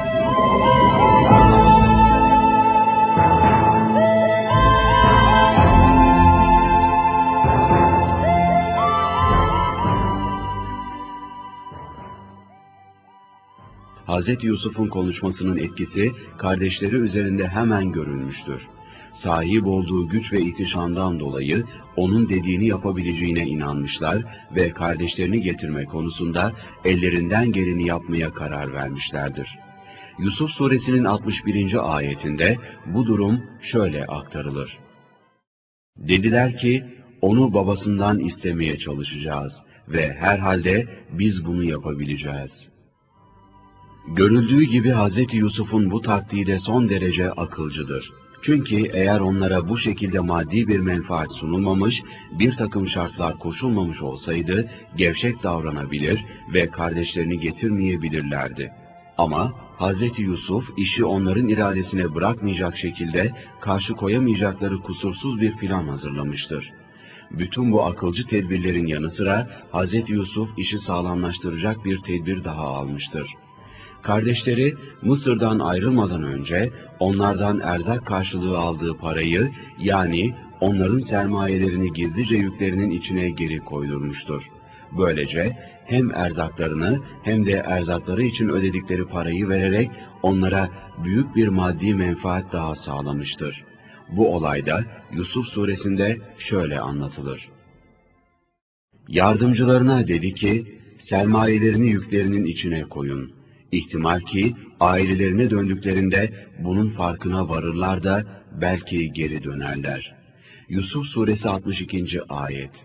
Hz. Yusuf'un konuşmasının etkisi kardeşleri üzerinde hemen görülmüştür. Sahip olduğu güç ve ihtişamdan dolayı onun dediğini yapabileceğine inanmışlar ve kardeşlerini getirme konusunda ellerinden geleni yapmaya karar vermişlerdir. Yusuf suresinin 61. ayetinde bu durum şöyle aktarılır. Dediler ki, onu babasından istemeye çalışacağız ve herhalde biz bunu yapabileceğiz. Görüldüğü gibi Hz. Yusuf'un bu taktiği de son derece akılcıdır. Çünkü eğer onlara bu şekilde maddi bir menfaat sunulmamış, bir takım şartlar koşulmamış olsaydı, gevşek davranabilir ve kardeşlerini getirmeyebilirlerdi. Ama Hz. Yusuf işi onların iradesine bırakmayacak şekilde karşı koyamayacakları kusursuz bir plan hazırlamıştır. Bütün bu akılcı tedbirlerin yanı sıra Hz. Yusuf işi sağlamlaştıracak bir tedbir daha almıştır. Kardeşleri Mısır'dan ayrılmadan önce onlardan erzak karşılığı aldığı parayı, yani onların sermayelerini gizlice yüklerinin içine geri koydurmuştur. Böylece hem erzaklarını hem de erzakları için ödedikleri parayı vererek onlara büyük bir maddi menfaat daha sağlamıştır. Bu olayda Yusuf suresinde şöyle anlatılır. Yardımcılarına dedi ki, sermayelerini yüklerinin içine koyun. İhtimal ki ailelerine döndüklerinde bunun farkına varırlar da belki geri dönerler. Yusuf suresi 62. ayet.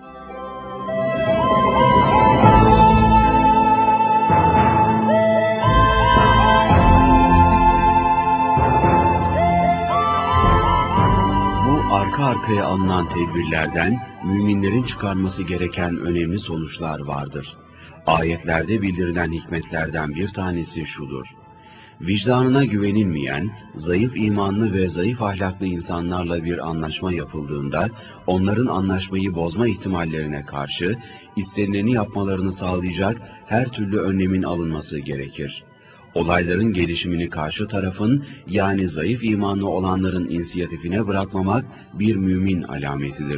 Bu arka arkaya alınan tedbirlerden müminlerin çıkarması gereken önemli sonuçlar vardır. Ayetlerde bildirilen hikmetlerden bir tanesi şudur. Vicdanına güvenilmeyen, zayıf imanlı ve zayıf ahlaklı insanlarla bir anlaşma yapıldığında, onların anlaşmayı bozma ihtimallerine karşı istenileni yapmalarını sağlayacak her türlü önlemin alınması gerekir. Olayların gelişimini karşı tarafın, yani zayıf imanlı olanların inisiyatifine bırakmamak bir mümin alametidir.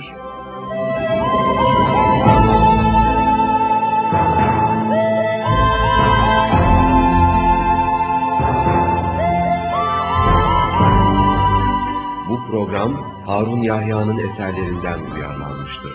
Bu program Harun Yahya'nın eserlerinden uyarlanmıştır.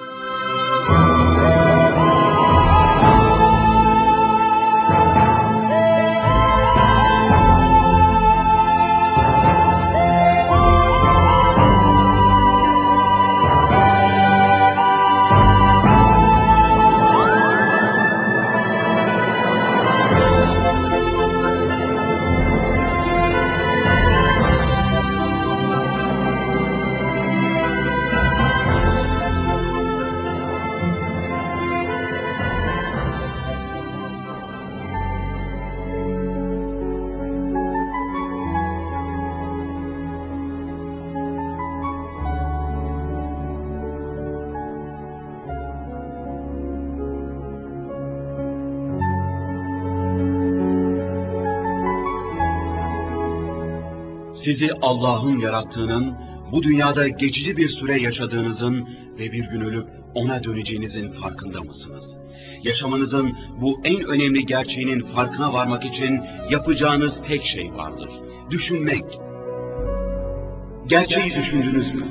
Sizi Allah'ın yarattığının, bu dünyada geçici bir süre yaşadığınızın ve bir gün ölüp ona döneceğinizin farkında mısınız? Yaşamanızın bu en önemli gerçeğinin farkına varmak için yapacağınız tek şey vardır. Düşünmek. Gerçeği düşündünüz mü?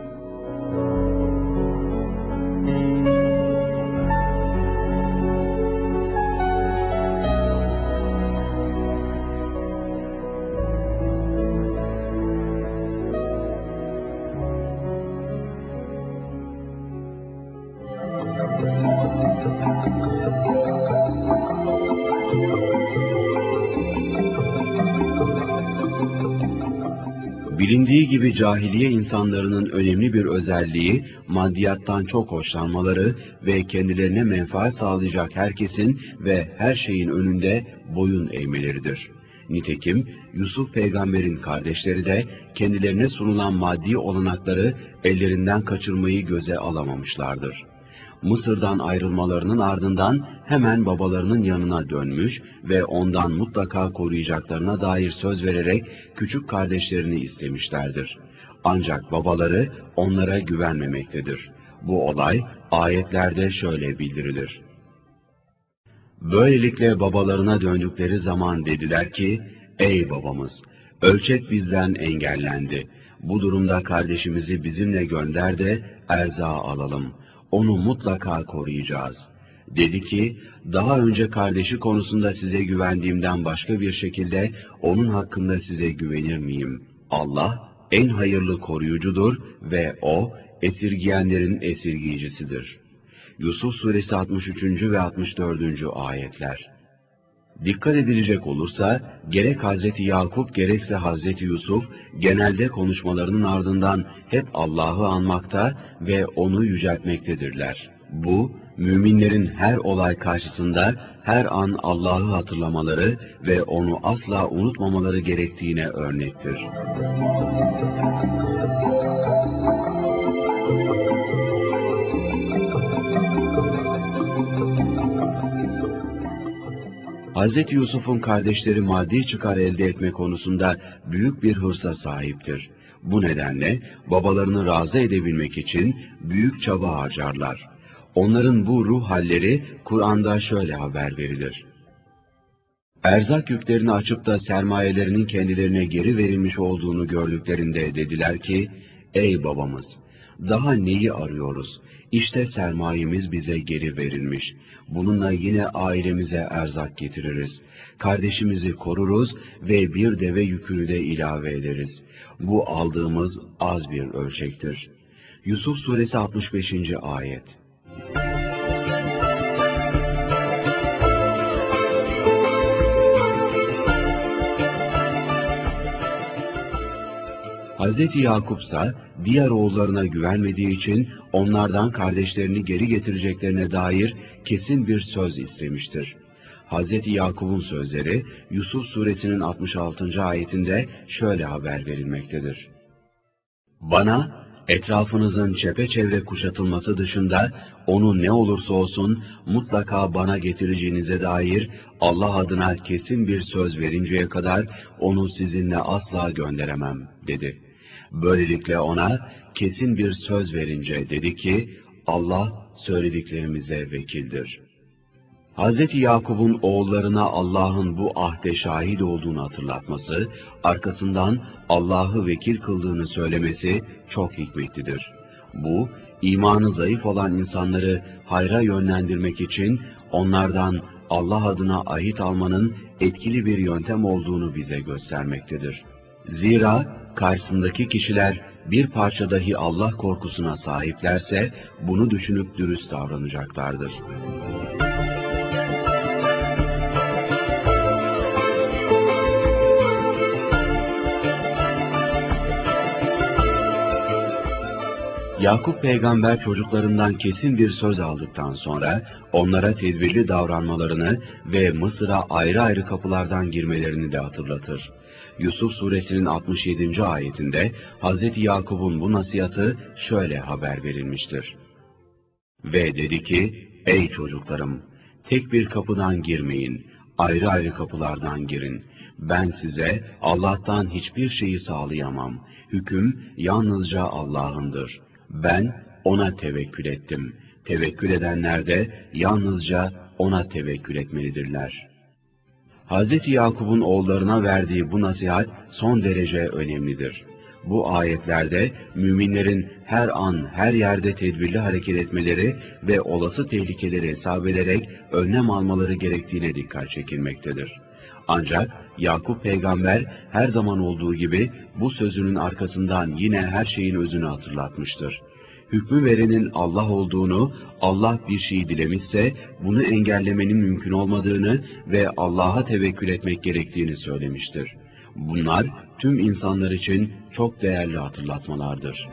Bilindiği gibi cahiliye insanlarının önemli bir özelliği, maddiyattan çok hoşlanmaları ve kendilerine menfaat sağlayacak herkesin ve her şeyin önünde boyun eğmeleridir. Nitekim Yusuf peygamberin kardeşleri de kendilerine sunulan maddi olanakları ellerinden kaçırmayı göze alamamışlardır. Mısır'dan ayrılmalarının ardından hemen babalarının yanına dönmüş ve ondan mutlaka koruyacaklarına dair söz vererek küçük kardeşlerini istemişlerdir. Ancak babaları onlara güvenmemektedir. Bu olay ayetlerde şöyle bildirilir. Böylelikle babalarına döndükleri zaman dediler ki, ey babamız, ölçek bizden engellendi. Bu durumda kardeşimizi bizimle gönder de erzağı alalım. Onu mutlaka koruyacağız. Dedi ki, daha önce kardeşi konusunda size güvendiğimden başka bir şekilde onun hakkında size güvenir miyim? Allah en hayırlı koruyucudur ve O, esirgiyenlerin esirgiyicisidir. Yusuf suresi 63. ve 64. ayetler. Dikkat edilecek olursa, gerek Hazreti Yakup gerekse Hazreti Yusuf, genelde konuşmalarının ardından hep Allah'ı anmakta ve onu yüceltmektedirler. Bu, müminlerin her olay karşısında her an Allah'ı hatırlamaları ve onu asla unutmamaları gerektiğine örnektir. Hz. Yusuf'un kardeşleri maddi çıkar elde etme konusunda büyük bir hırsa sahiptir. Bu nedenle babalarını razı edebilmek için büyük çaba harcarlar. Onların bu ruh halleri Kur'an'da şöyle haber verilir. Erzak yüklerini açıp da sermayelerinin kendilerine geri verilmiş olduğunu gördüklerinde dediler ki, ey babamız, daha neyi arıyoruz? İşte sermayemiz bize geri verilmiş. Bununla yine ailemize erzak getiririz. Kardeşimizi koruruz ve bir deve yükünü de ilave ederiz. Bu aldığımız az bir ölçektir. Yusuf suresi 65. ayet. Hz. Yakupsa diğer oğullarına güvenmediği için onlardan kardeşlerini geri getireceklerine dair kesin bir söz istemiştir. Hz. Yakup'un sözleri Yusuf suresinin 66. ayetinde şöyle haber verilmektedir. Bana etrafınızın çepeçevre kuşatılması dışında onu ne olursa olsun mutlaka bana getireceğinize dair Allah adına kesin bir söz verinceye kadar onu sizinle asla gönderemem dedi. Böylelikle ona kesin bir söz verince dedi ki Allah söylediklerimize vekildir. Hz. Yakup'un oğullarına Allah'ın bu ahde şahit olduğunu hatırlatması, arkasından Allah'ı vekil kıldığını söylemesi çok hikmetlidir. Bu, imanı zayıf olan insanları hayra yönlendirmek için onlardan Allah adına ahit almanın etkili bir yöntem olduğunu bize göstermektedir. Zira karşısındaki kişiler bir parça dahi Allah korkusuna sahiplerse bunu düşünüp dürüst davranacaklardır. Yakup peygamber çocuklarından kesin bir söz aldıktan sonra onlara tedbirli davranmalarını ve Mısır'a ayrı ayrı kapılardan girmelerini de hatırlatır. Yusuf suresinin 67. ayetinde Hz. Yakup'un bu nasihatı şöyle haber verilmiştir. Ve dedi ki, ey çocuklarım, tek bir kapıdan girmeyin, ayrı ayrı kapılardan girin. Ben size Allah'tan hiçbir şeyi sağlayamam. Hüküm yalnızca Allah'ındır. Ben ona tevekkül ettim. Tevekkül edenler de yalnızca ona tevekkül etmelidirler. Hz. Yakup'un oğullarına verdiği bu nasihat son derece önemlidir. Bu ayetlerde müminlerin her an, her yerde tedbirli hareket etmeleri ve olası tehlikeleri hesap ederek önlem almaları gerektiğine dikkat çekilmektedir. Ancak Yakup peygamber her zaman olduğu gibi bu sözünün arkasından yine her şeyin özünü hatırlatmıştır. Hükmü verenin Allah olduğunu, Allah bir şeyi dilemişse bunu engellemenin mümkün olmadığını ve Allah'a tevekkül etmek gerektiğini söylemiştir. Bunlar tüm insanlar için çok değerli hatırlatmalardır.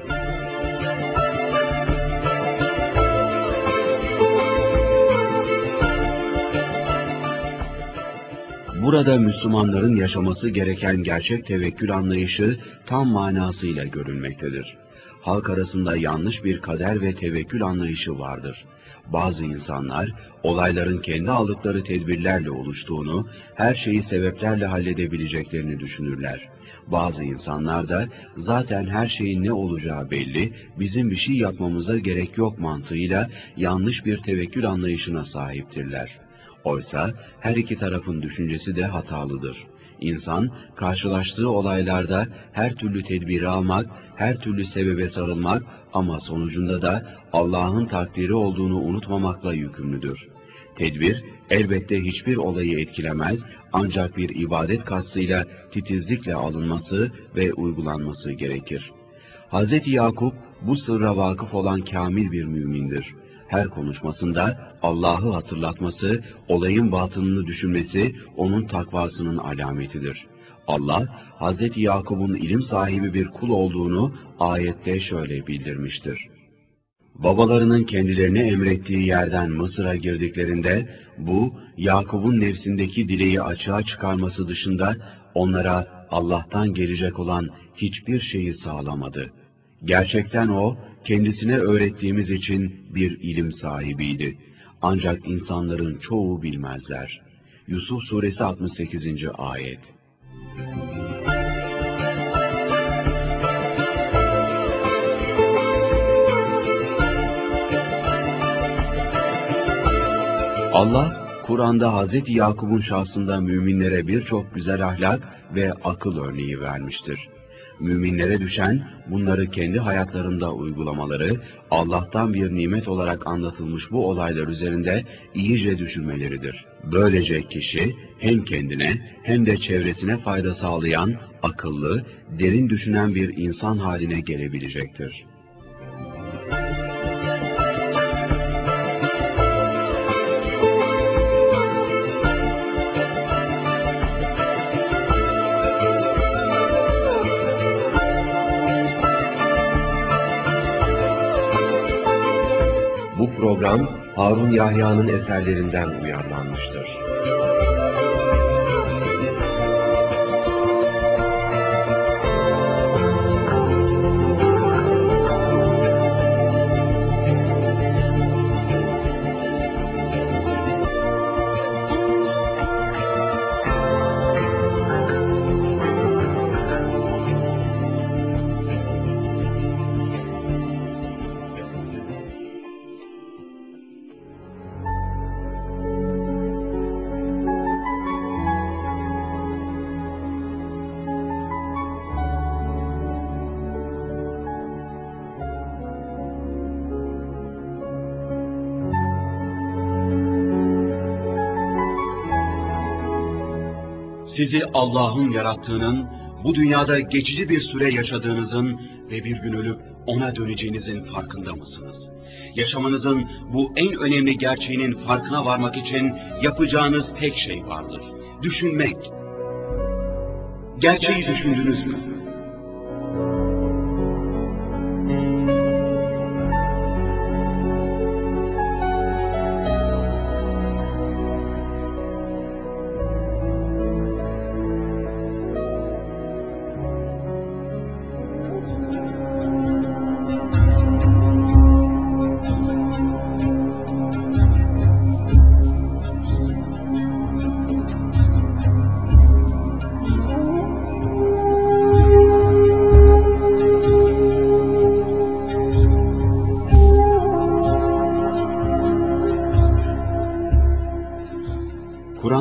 Burada Müslümanların yaşaması gereken gerçek tevekkül anlayışı tam manasıyla görülmektedir. Halk arasında yanlış bir kader ve tevekkül anlayışı vardır. Bazı insanlar, olayların kendi aldıkları tedbirlerle oluştuğunu, her şeyi sebeplerle halledebileceklerini düşünürler. Bazı insanlar da, zaten her şeyin ne olacağı belli, bizim bir şey yapmamıza gerek yok mantığıyla yanlış bir tevekkül anlayışına sahiptirler. Oysa her iki tarafın düşüncesi de hatalıdır. İnsan, karşılaştığı olaylarda her türlü tedbiri almak, her türlü sebebe sarılmak ama sonucunda da Allah'ın takdiri olduğunu unutmamakla yükümlüdür. Tedbir, elbette hiçbir olayı etkilemez, ancak bir ibadet kastıyla titizlikle alınması ve uygulanması gerekir. Hz. Yakup, bu sırra vakıf olan kamil bir mümindir. Her konuşmasında Allah'ı hatırlatması, olayın batınını düşünmesi, onun takvasının alametidir. Allah, Hz. Yakup'un ilim sahibi bir kul olduğunu ayette şöyle bildirmiştir. Babalarının kendilerine emrettiği yerden Mısır'a girdiklerinde, bu, Yakup'un nefsindeki dileği açığa çıkarması dışında, onlara Allah'tan gelecek olan hiçbir şeyi sağlamadı. Gerçekten o, kendisine öğrettiğimiz için bir ilim sahibiydi. Ancak insanların çoğu bilmezler. Yusuf Suresi 68. Ayet. Allah, Kur'an'da Hz. Yakup'un şahsında müminlere birçok güzel ahlak ve akıl örneği vermiştir. Müminlere düşen, bunları kendi hayatlarında uygulamaları, Allah'tan bir nimet olarak anlatılmış bu olaylar üzerinde iyice düşünmeleridir. Böylece kişi, hem kendine hem de çevresine fayda sağlayan, akıllı, derin düşünen bir insan haline gelebilecektir. Bu program Harun Yahya'nın eserlerinden uyarlanmıştır. Sizi Allah'ın yarattığının, bu dünyada geçici bir süre yaşadığınızın ve bir gün ölüp ona döneceğinizin farkında mısınız? Yaşamanızın bu en önemli gerçeğinin farkına varmak için yapacağınız tek şey vardır. Düşünmek. Gerçeği düşündünüz mü?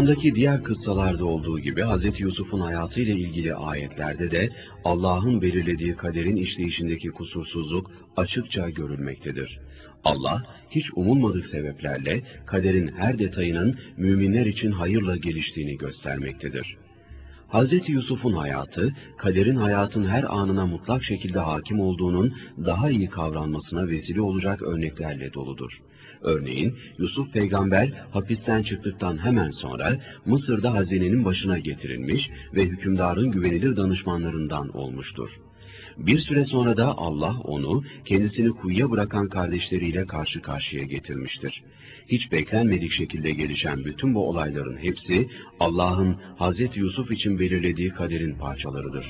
Kur'an'daki diğer kıssalarda olduğu gibi Hz. Yusuf'un hayatıyla ilgili ayetlerde de Allah'ın belirlediği kaderin işleyişindeki kusursuzluk açıkça görülmektedir. Allah, hiç umulmadık sebeplerle kaderin her detayının müminler için hayırla geliştiğini göstermektedir. Hz. Yusuf'un hayatı, kaderin hayatın her anına mutlak şekilde hakim olduğunun daha iyi kavranmasına vesile olacak örneklerle doludur. Örneğin, Yusuf peygamber hapisten çıktıktan hemen sonra Mısır'da hazinenin başına getirilmiş ve hükümdarın güvenilir danışmanlarından olmuştur. Bir süre sonra da Allah onu kendisini kuyuya bırakan kardeşleriyle karşı karşıya getirmiştir. Hiç beklenmedik şekilde gelişen bütün bu olayların hepsi Allah'ın Hz. Yusuf için belirlediği kaderin parçalarıdır.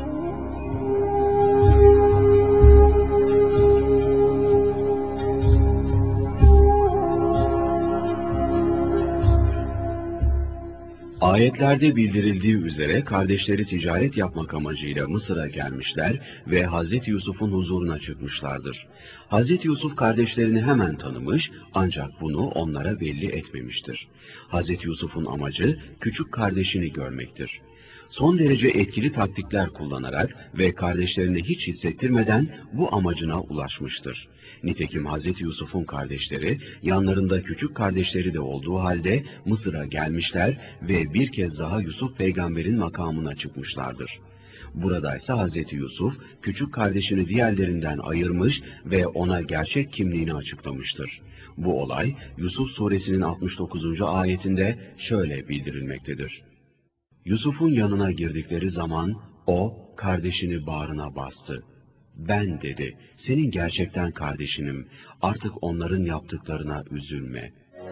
Ayetlerde bildirildiği üzere kardeşleri ticaret yapmak amacıyla Mısır'a gelmişler ve Hz. Yusuf'un huzuruna çıkmışlardır. Hz. Yusuf kardeşlerini hemen tanımış ancak bunu onlara belli etmemiştir. Hz. Yusuf'un amacı küçük kardeşini görmektir. Son derece etkili taktikler kullanarak ve kardeşlerine hiç hissettirmeden bu amacına ulaşmıştır. Nitekim Hz. Yusuf'un kardeşleri, yanlarında küçük kardeşleri de olduğu halde Mısır'a gelmişler ve bir kez daha Yusuf peygamberin makamına çıkmışlardır. Buradaysa Hz. Yusuf, küçük kardeşini diğerlerinden ayırmış ve ona gerçek kimliğini açıklamıştır. Bu olay, Yusuf suresinin 69. ayetinde şöyle bildirilmektedir. Yusuf'un yanına girdikleri zaman o kardeşini bağrına bastı. Ben dedi, senin gerçekten kardeşinim, artık onların yaptıklarına üzülme.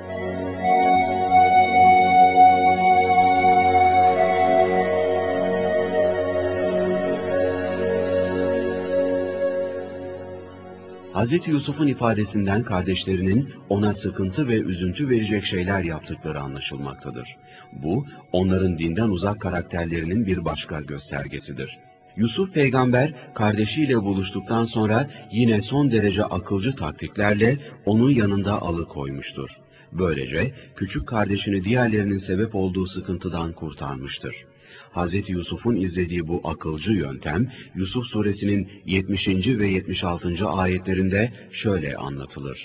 Hz. Yusuf'un ifadesinden kardeşlerinin ona sıkıntı ve üzüntü verecek şeyler yaptıkları anlaşılmaktadır. Bu, onların dinden uzak karakterlerinin bir başka göstergesidir. Yusuf peygamber kardeşiyle buluştuktan sonra yine son derece akılcı taktiklerle onun yanında alıkoymuştur. Böylece küçük kardeşini diğerlerinin sebep olduğu sıkıntıdan kurtarmıştır. Hz. Yusuf'un izlediği bu akılcı yöntem, Yusuf suresinin 70. ve 76. ayetlerinde şöyle anlatılır.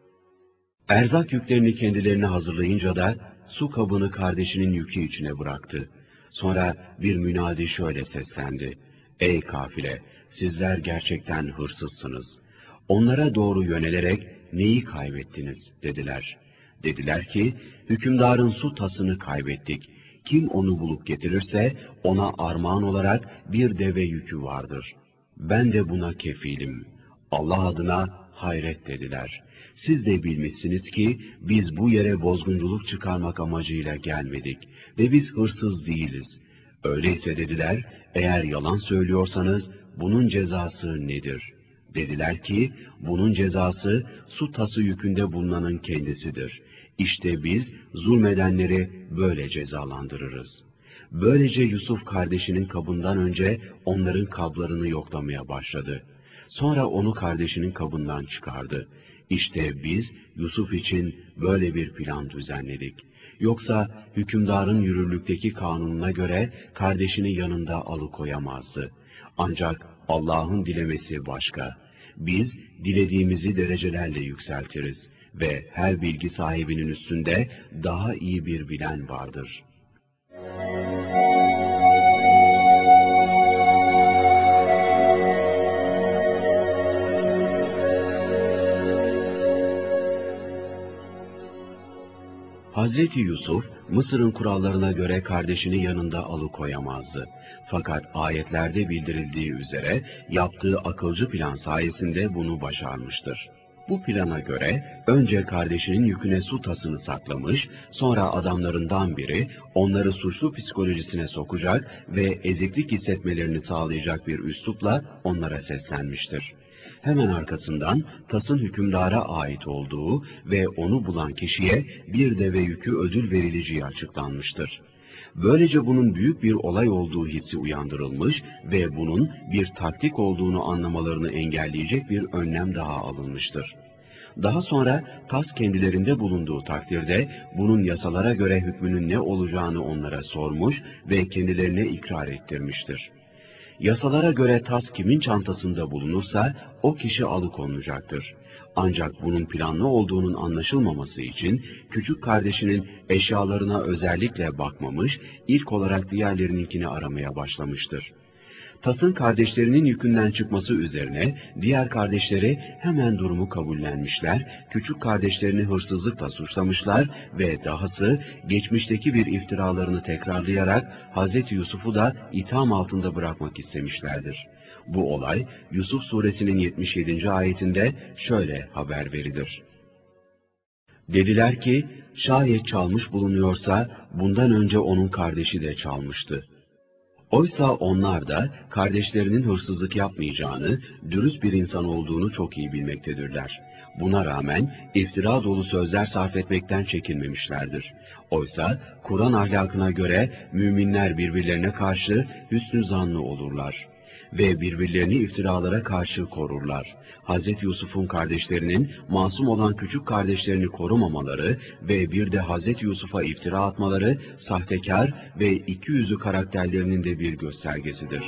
Erzak yüklerini kendilerine hazırlayınca da su kabını kardeşinin yükü içine bıraktı. Sonra bir münadi şöyle seslendi. Ey kafile! Sizler gerçekten hırsızsınız. Onlara doğru yönelerek neyi kaybettiniz dediler. Dediler ki, hükümdarın su tasını kaybettik. Kim onu bulup getirirse ona armağan olarak bir deve yükü vardır. Ben de buna kefilim. Allah adına hayret dediler. Siz de bilmişsiniz ki biz bu yere bozgunculuk çıkarmak amacıyla gelmedik ve biz hırsız değiliz. Öyleyse dediler, eğer yalan söylüyorsanız bunun cezası nedir? Dediler ki, bunun cezası su tası yükünde bulunanın kendisidir. İşte biz zulmedenleri böyle cezalandırırız. Böylece Yusuf kardeşinin kabından önce onların kablarını yoklamaya başladı. Sonra onu kardeşinin kabından çıkardı. İşte biz Yusuf için böyle bir plan düzenledik. Yoksa hükümdarın yürürlükteki kanununa göre kardeşini yanında alıkoyamazdı. Ancak Allah'ın dilemesi başka. Biz dilediğimizi derecelerle yükseltiriz ve her bilgi sahibinin üstünde daha iyi bir bilen vardır. Hazreti Yusuf, Mısır'ın kurallarına göre kardeşini yanında alıkoyamazdı. Fakat ayetlerde bildirildiği üzere yaptığı akılcı plan sayesinde bunu başarmıştır. Bu plana göre önce kardeşinin yüküne su tasını saklamış, sonra adamlarından biri onları suçlu psikolojisine sokacak ve eziklik hissetmelerini sağlayacak bir üslupla onlara seslenmiştir. Hemen arkasından tasın hükümdara ait olduğu ve onu bulan kişiye bir deve yükü ödül verileceği açıklanmıştır. Böylece bunun büyük bir olay olduğu hissi uyandırılmış ve bunun bir taktik olduğunu anlamalarını engelleyecek bir önlem daha alınmıştır. Daha sonra tas kendilerinde bulunduğu takdirde bunun yasalara göre hükmünün ne olacağını onlara sormuş ve kendilerine ikrar ettirmiştir. Yasalara göre tas kimin çantasında bulunursa o kişi alıkonulacaktır. Ancak bunun planlı olduğunun anlaşılmaması için küçük kardeşinin eşyalarına özellikle bakmamış, ilk olarak diğerlerininkini aramaya başlamıştır. Tas'ın kardeşlerinin yükünden çıkması üzerine diğer kardeşleri hemen durumu kabullenmişler, küçük kardeşlerini hırsızlıkla suçlamışlar ve dahası geçmişteki bir iftiralarını tekrarlayarak Hz. Yusuf'u da itham altında bırakmak istemişlerdir. Bu olay Yusuf suresinin 77. ayetinde şöyle haber verilir. Dediler ki, şayet çalmış bulunuyorsa bundan önce onun kardeşi de çalmıştı. Oysa onlar da kardeşlerinin hırsızlık yapmayacağını, dürüst bir insan olduğunu çok iyi bilmektedirler. Buna rağmen iftira dolu sözler sarf etmekten çekinmemişlerdir. Oysa Kur'an ahlakına göre müminler birbirlerine karşı hüsnü zanlı olurlar ve birbirlerini iftiralara karşı korurlar. Hz. Yusuf'un kardeşlerinin masum olan küçük kardeşlerini korumamaları ve bir de Hz. Yusuf'a iftira atmaları sahtekar ve ikiyüzlü karakterlerinin de bir göstergesidir.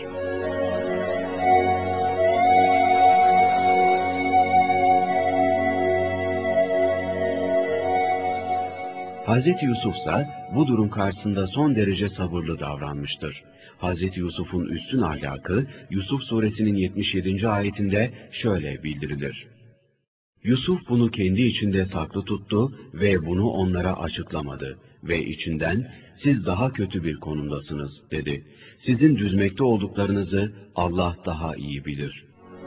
Hz. Yusuf ise bu durum karşısında son derece sabırlı davranmıştır. Hz. Yusuf'un üstün ahlakı Yusuf suresinin 77. ayetinde şöyle bildirilir. Yusuf bunu kendi içinde saklı tuttu ve bunu onlara açıklamadı ve içinden siz daha kötü bir konumdasınız dedi. Sizin düzmekte olduklarınızı Allah daha iyi bilir.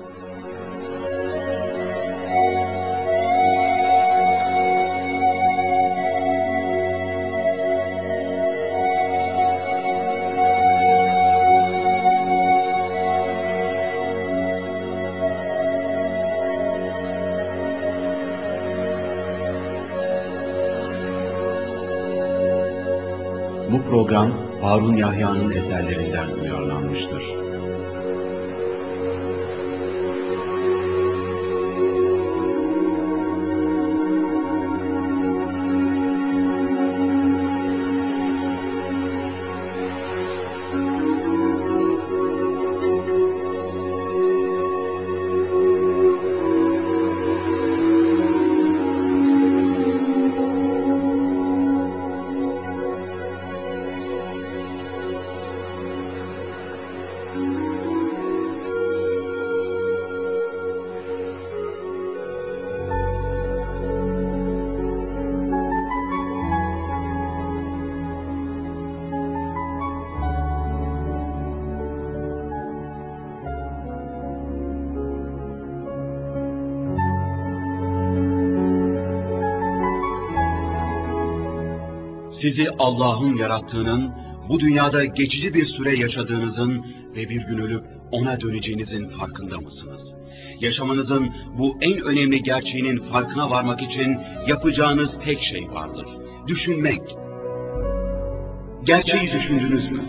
Bu program Harun Yahya'nın eserlerinden uyarlanmıştır. Sizi Allah'ın yarattığının, bu dünyada geçici bir süre yaşadığınızın ve bir gün ölüp ona döneceğinizin farkında mısınız? Yaşamanızın bu en önemli gerçeğinin farkına varmak için yapacağınız tek şey vardır. Düşünmek. Gerçeği düşündünüz mü?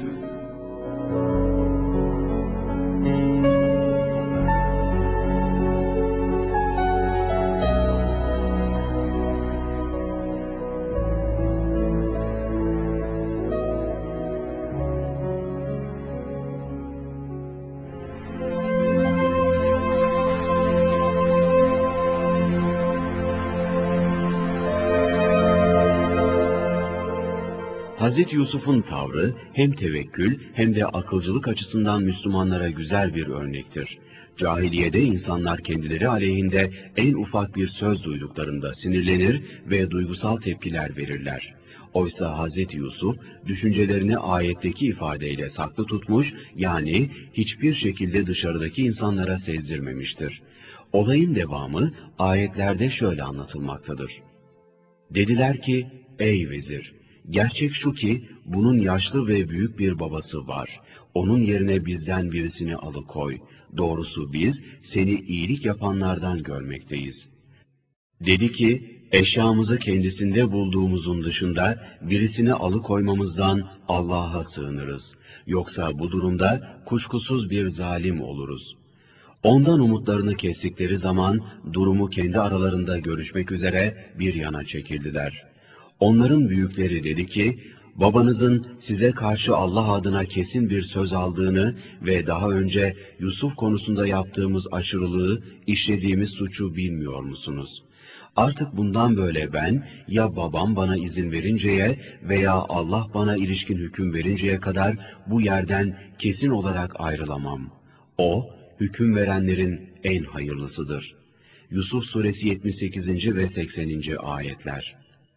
Hz. Yusuf'un tavrı hem tevekkül hem de akılcılık açısından Müslümanlara güzel bir örnektir. Cahiliyede insanlar kendileri aleyhinde en ufak bir söz duyduklarında sinirlenir ve duygusal tepkiler verirler. Oysa Hz. Yusuf düşüncelerini ayetteki ifadeyle saklı tutmuş, yani hiçbir şekilde dışarıdaki insanlara sezdirmemiştir. Olayın devamı ayetlerde şöyle anlatılmaktadır. Dediler ki, ey vezir! Gerçek şu ki, bunun yaşlı ve büyük bir babası var. Onun yerine bizden birisini alıkoy. Doğrusu biz seni iyilik yapanlardan görmekteyiz. Dedi ki, eşyamızı kendisinde bulduğumuzun dışında birisini alıkoymamızdan Allah'a sığınırız. Yoksa bu durumda kuşkusuz bir zalim oluruz. Ondan umutlarını kestikleri zaman durumu kendi aralarında görüşmek üzere bir yana çekildiler. Onların büyükleri dedi ki, babanızın size karşı Allah adına kesin bir söz aldığını ve daha önce Yusuf konusunda yaptığımız aşırılığı, işlediğimiz suçu bilmiyor musunuz? Artık bundan böyle ben, ya babam bana izin verinceye veya Allah bana ilişkin hüküm verinceye kadar bu yerden kesin olarak ayrılamam. O, hüküm verenlerin en hayırlısıdır. Yusuf Suresi 78. ve 80. ayetler.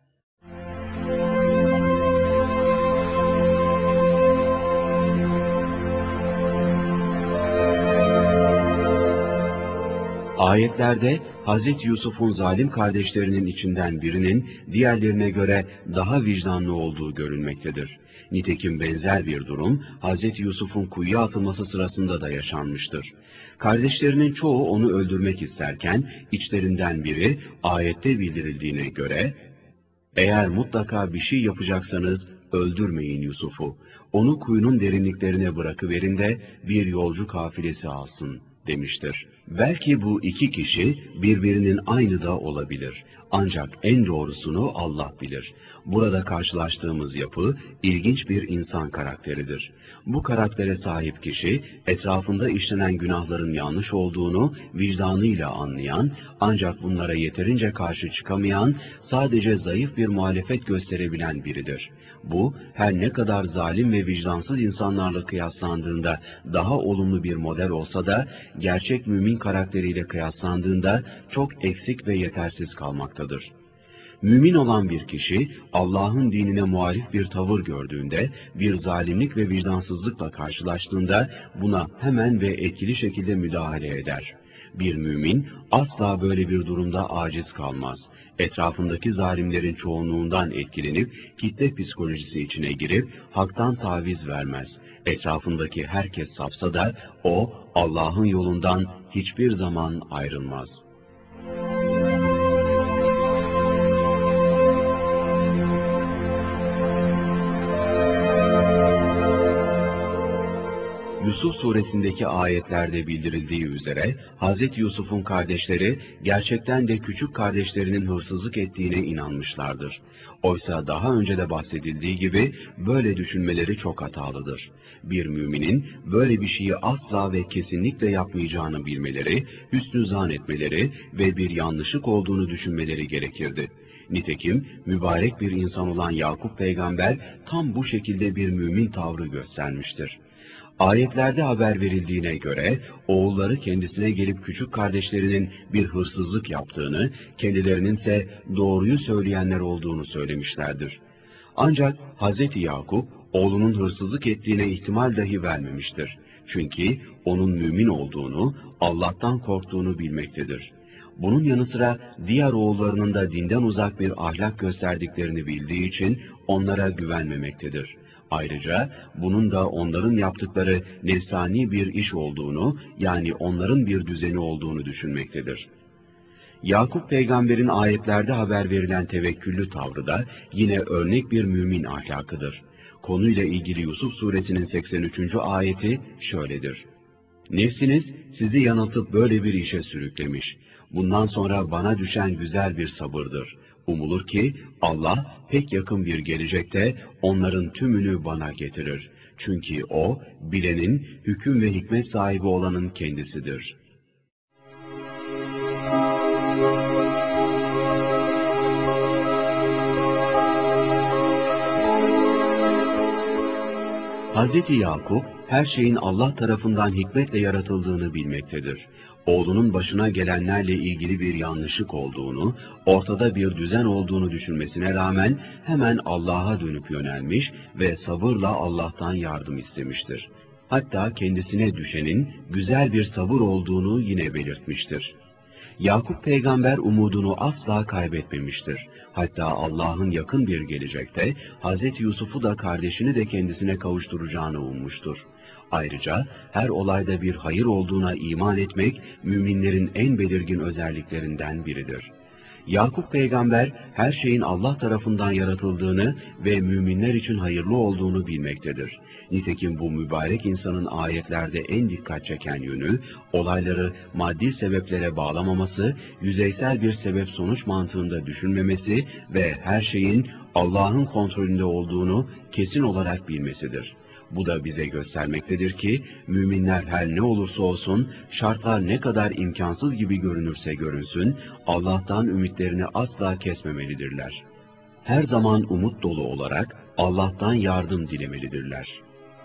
Ayetlerde Hz. Yusuf'un zalim kardeşlerinin içinden birinin diğerlerine göre daha vicdanlı olduğu görülmektedir. Nitekim benzer bir durum Hz. Yusuf'un kuyuya atılması sırasında da yaşanmıştır. Kardeşlerinin çoğu onu öldürmek isterken içlerinden biri ayette bildirildiğine göre eğer mutlaka bir şey yapacaksanız öldürmeyin Yusuf'u. Onu kuyunun derinliklerine bırakıverin de bir yolcu kafilesi alsın demiştir. Belki bu iki kişi birbirinin aynı da olabilir. Ancak en doğrusunu Allah bilir. Burada karşılaştığımız yapı ilginç bir insan karakteridir. Bu karaktere sahip kişi etrafında işlenen günahların yanlış olduğunu vicdanıyla anlayan ancak bunlara yeterince karşı çıkamayan, sadece zayıf bir muhalefet gösterebilen biridir. Bu her ne kadar zalim ve vicdansız insanlarla kıyaslandığında daha olumlu bir model olsa da gerçek mümin karakteriyle kıyaslandığında çok eksik ve yetersiz kalmaktadır. Mümin olan bir kişi, Allah'ın dinine muhalif bir tavır gördüğünde, bir zalimlik ve vicdansızlıkla karşılaştığında buna hemen ve etkili şekilde müdahale eder. Bir mümin asla böyle bir durumda aciz kalmaz. Etrafındaki zalimlerin çoğunluğundan etkilenip kitle psikolojisi içine girip haktan taviz vermez. Etrafındaki herkes sapsa da o Allah'ın yolundan hiçbir zaman ayrılmaz. Yusuf suresindeki ayetlerde bildirildiği üzere Hz. Yusuf'un kardeşleri gerçekten de küçük kardeşlerinin hırsızlık ettiğine inanmışlardır. Oysa daha önce de bahsedildiği gibi böyle düşünmeleri çok hatalıdır. Bir müminin böyle bir şeyi asla ve kesinlikle yapmayacağını bilmeleri, hüsnü zan etmeleri ve bir yanlışlık olduğunu düşünmeleri gerekirdi. Nitekim mübarek bir insan olan Yakup peygamber tam bu şekilde bir mümin tavrı göstermiştir. Ayetlerde haber verildiğine göre oğulları kendisine gelip küçük kardeşlerinin bir hırsızlık yaptığını, kendilerinin ise doğruyu söyleyenler olduğunu söylemişlerdir. Ancak Hz. Yakup oğlunun hırsızlık ettiğine ihtimal dahi vermemiştir. Çünkü onun mümin olduğunu, Allah'tan korktuğunu bilmektedir. Bunun yanı sıra diğer oğullarının da dinden uzak bir ahlak gösterdiklerini bildiği için onlara güvenmemektedir. Ayrıca bunun da onların yaptıkları nefsani bir iş olduğunu, yani onların bir düzeni olduğunu düşünmektedir. Yakup peygamberin ayetlerde haber verilen tevekküllü tavrı da yine örnek bir mümin ahlakıdır. Konuyla ilgili Yusuf suresinin 83. ayeti şöyledir. Nefsiniz sizi yanıltıp böyle bir işe sürüklemiş. Bundan sonra bana düşen güzel bir sabırdır. Umulur ki Allah pek yakın bir gelecekte onların tümünü bana getirir. Çünkü O, bilenin, hüküm ve hikmet sahibi olanın kendisidir. Hz. Yakup, her şeyin Allah tarafından hikmetle yaratıldığını bilmektedir. Oğlunun başına gelenlerle ilgili bir yanlışlık olduğunu, ortada bir düzen olduğunu düşünmesine rağmen hemen Allah'a dönüp yönelmiş ve sabırla Allah'tan yardım istemiştir. Hatta kendisine düşenin güzel bir sabır olduğunu yine belirtmiştir. Yakup peygamber umudunu asla kaybetmemiştir. Hatta Allah'ın yakın bir gelecekte Hz. Yusuf'u da kardeşini de kendisine kavuşturacağını ummuştur. Ayrıca her olayda bir hayır olduğuna iman etmek müminlerin en belirgin özelliklerinden biridir. Yakup peygamber her şeyin Allah tarafından yaratıldığını ve müminler için hayırlı olduğunu bilmektedir. Nitekim bu mübarek insanın ayetlerde en dikkat çeken yönü, olayları maddi sebeplere bağlamaması, yüzeysel bir sebep-sonuç mantığında düşünmemesi ve her şeyin Allah'ın kontrolünde olduğunu kesin olarak bilmesidir. Bu da bize göstermektedir ki, müminler her ne olursa olsun, şartlar ne kadar imkansız gibi görünürse görünsün, Allah'tan ümitlerini asla kesmemelidirler. Her zaman umut dolu olarak Allah'tan yardım dilemelidirler.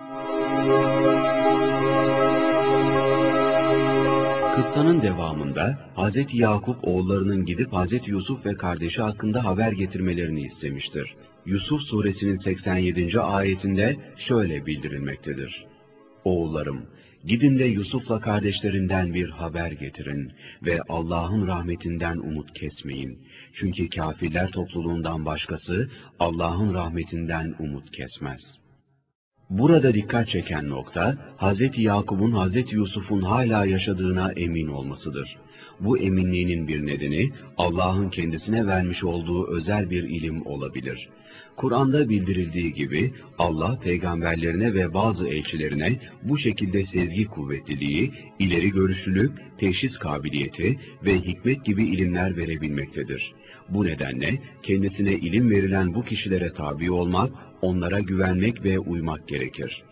Kıssanın devamında Hz. Yakup oğullarının gidip Hz. Yusuf ve kardeşi hakkında haber getirmelerini istemiştir. Yusuf suresinin 87. ayetinde şöyle bildirilmektedir. Oğullarım, gidin de Yusuf'la kardeşlerinden bir haber getirin ve Allah'ın rahmetinden umut kesmeyin. Çünkü kafirler topluluğundan başkası Allah'ın rahmetinden umut kesmez. Burada dikkat çeken nokta, Hz. Yakup'un Hz. Yusuf'un hala yaşadığına emin olmasıdır. Bu eminliğinin bir nedeni, Allah'ın kendisine vermiş olduğu özel bir ilim olabilir. Kur'an'da bildirildiği gibi, Allah peygamberlerine ve bazı elçilerine bu şekilde sezgi kuvvetliliği, ileri görüşlülük, teşhis kabiliyeti ve hikmet gibi ilimler verebilmektedir. Bu nedenle kendisine ilim verilen bu kişilere tabi olmak, onlara güvenmek ve uymak gerekir.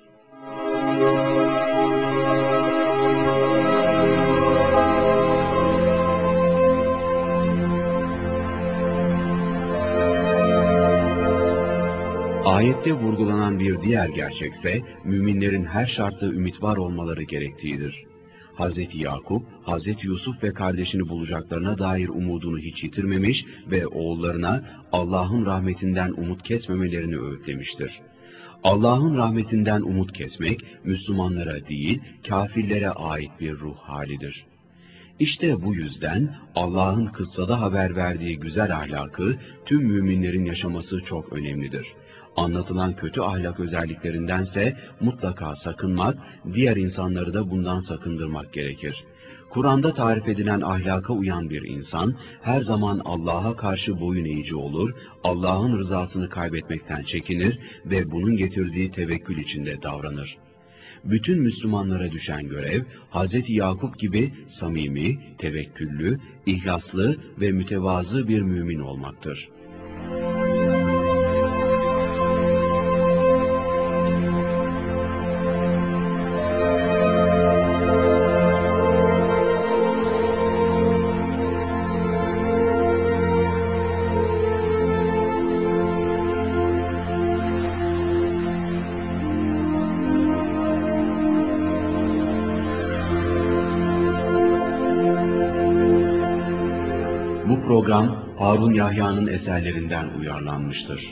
Ayette vurgulanan bir diğer gerçekse, müminlerin her şartta ümit var olmaları gerektiğidir. Hz. Yakup, Hz. Yusuf ve kardeşini bulacaklarına dair umudunu hiç yitirmemiş ve oğullarına Allah'ın rahmetinden umut kesmemelerini öğütlemiştir. Allah'ın rahmetinden umut kesmek, Müslümanlara değil, kafirlere ait bir ruh halidir. İşte bu yüzden Allah'ın kıssada haber verdiği güzel ahlakı tüm müminlerin yaşaması çok önemlidir. Anlatılan kötü ahlak özelliklerindense mutlaka sakınmak, diğer insanları da bundan sakındırmak gerekir. Kur'an'da tarif edilen ahlaka uyan bir insan, her zaman Allah'a karşı boyun eğici olur, Allah'ın rızasını kaybetmekten çekinir ve bunun getirdiği tevekkül içinde davranır. Bütün Müslümanlara düşen görev, Hz. Yakup gibi samimi, tevekküllü, ihlaslı ve mütevazı bir mümin olmaktır. Bu program Harun Yahya'nın eserlerinden uyarlanmıştır.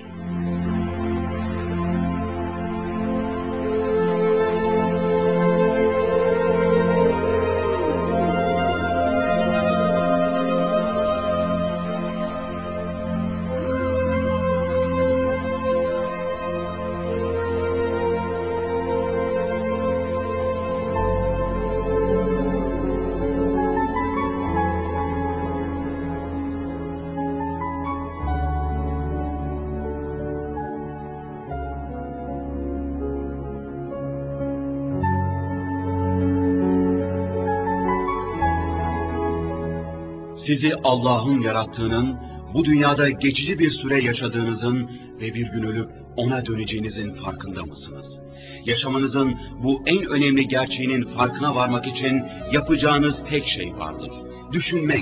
Sizi Allah'ın yarattığının, bu dünyada geçici bir süre yaşadığınızın ve bir gün ölüp ona döneceğinizin farkında mısınız? Yaşamanızın bu en önemli gerçeğinin farkına varmak için yapacağınız tek şey vardır. Düşünmek.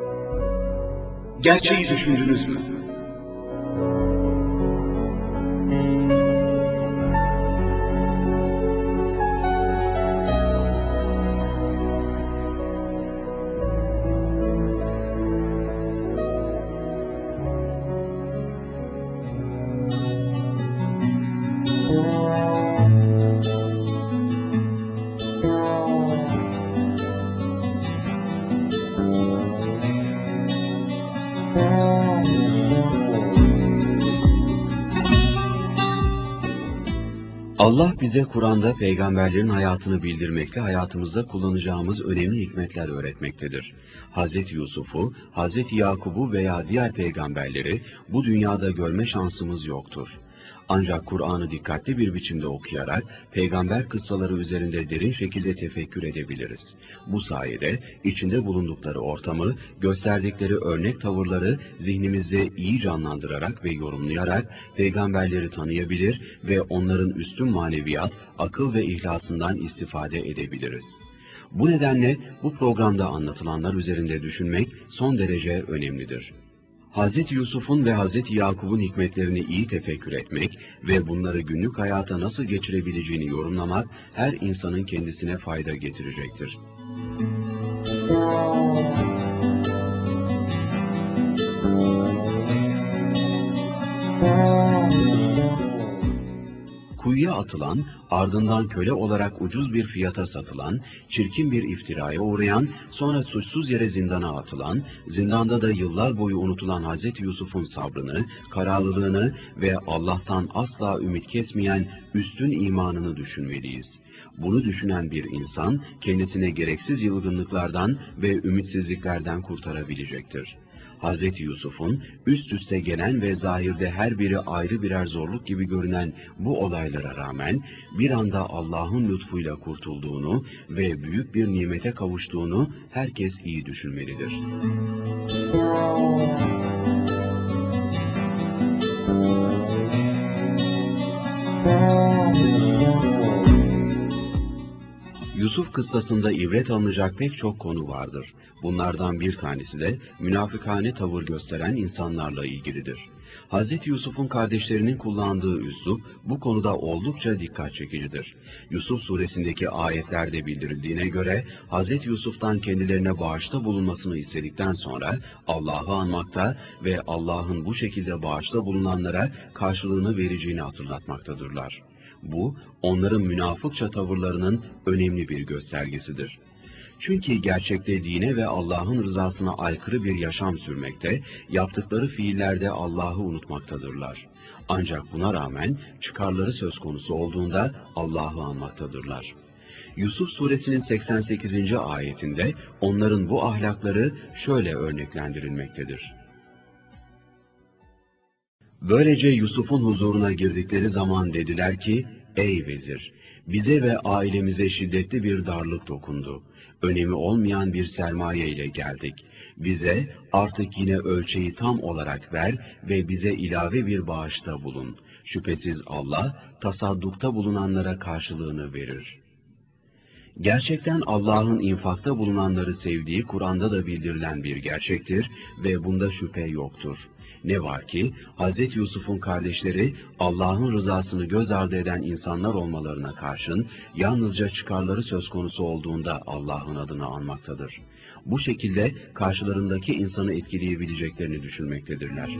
Gerçeği düşündünüz mü? Allah bize Kur'an'da peygamberlerin hayatını bildirmekle hayatımızda kullanacağımız önemli hikmetler öğretmektedir. Hz. Yusuf'u, Hz. Yakub'u veya diğer peygamberleri bu dünyada görme şansımız yoktur. Ancak Kur'an'ı dikkatli bir biçimde okuyarak peygamber kıssaları üzerinde derin şekilde tefekkür edebiliriz. Bu sayede içinde bulundukları ortamı, gösterdikleri örnek tavırları zihnimizde iyi canlandırarak ve yorumlayarak peygamberleri tanıyabilir ve onların üstün maneviyat, akıl ve ihlasından istifade edebiliriz. Bu nedenle bu programda anlatılanlar üzerinde düşünmek son derece önemlidir. Hz. Yusuf'un ve Hz. Yakub'un hikmetlerini iyi tefekkür etmek ve bunları günlük hayata nasıl geçirebileceğini yorumlamak her insanın kendisine fayda getirecektir. Kuyuya atılan, ardından köle olarak ucuz bir fiyata satılan, çirkin bir iftiraya uğrayan, sonra suçsuz yere zindana atılan, zindanda da yıllar boyu unutulan Hz. Yusuf'un sabrını, kararlılığını ve Allah'tan asla ümit kesmeyen üstün imanını düşünmeliyiz. Bunu düşünen bir insan, kendisine gereksiz yılgınlıklardan ve ümitsizliklerden kurtarabilecektir. Hz. Yusuf'un üst üste gelen ve zahirde her biri ayrı birer zorluk gibi görünen bu olaylara rağmen bir anda Allah'ın lütfuyla kurtulduğunu ve büyük bir nimete kavuştuğunu herkes iyi düşünmelidir. Yusuf kıssasında ibret alınacak pek çok konu vardır. Bunlardan bir tanesi de münafıkane tavır gösteren insanlarla ilgilidir. Hz. Yusuf'un kardeşlerinin kullandığı üslup bu konuda oldukça dikkat çekicidir. Yusuf suresindeki ayetlerde bildirildiğine göre Hz. Yusuf'tan kendilerine bağışta bulunmasını istedikten sonra Allah'ı anmakta ve Allah'ın bu şekilde bağışta bulunanlara karşılığını vereceğini hatırlatmaktadırlar. Bu, onların münafıkça tavırlarının önemli bir göstergesidir. Çünkü gerçekte dine ve Allah'ın rızasına aykırı bir yaşam sürmekte, yaptıkları fiillerde Allah'ı unutmaktadırlar. Ancak buna rağmen çıkarları söz konusu olduğunda Allah'ı anmaktadırlar. Yusuf suresinin 88. ayetinde onların bu ahlakları şöyle örneklendirilmektedir. Böylece Yusuf'un huzuruna girdikleri zaman dediler ki, ey vezir, bize ve ailemize şiddetli bir darlık dokundu. Önemi olmayan bir sermaye ile geldik. Bize artık yine ölçeği tam olarak ver ve bize ilave bir bağışta bulun. Şüphesiz Allah, tasaddukta bulunanlara karşılığını verir. Gerçekten Allah'ın infakta bulunanları sevdiği Kur'an'da da bildirilen bir gerçektir ve bunda şüphe yoktur. Ne var ki Hz. Yusuf'un kardeşleri Allah'ın rızasını göz ardı eden insanlar olmalarına karşın yalnızca çıkarları söz konusu olduğunda Allah'ın adını anmaktadır. Bu şekilde karşılarındaki insanı etkileyebileceklerini düşünmektedirler.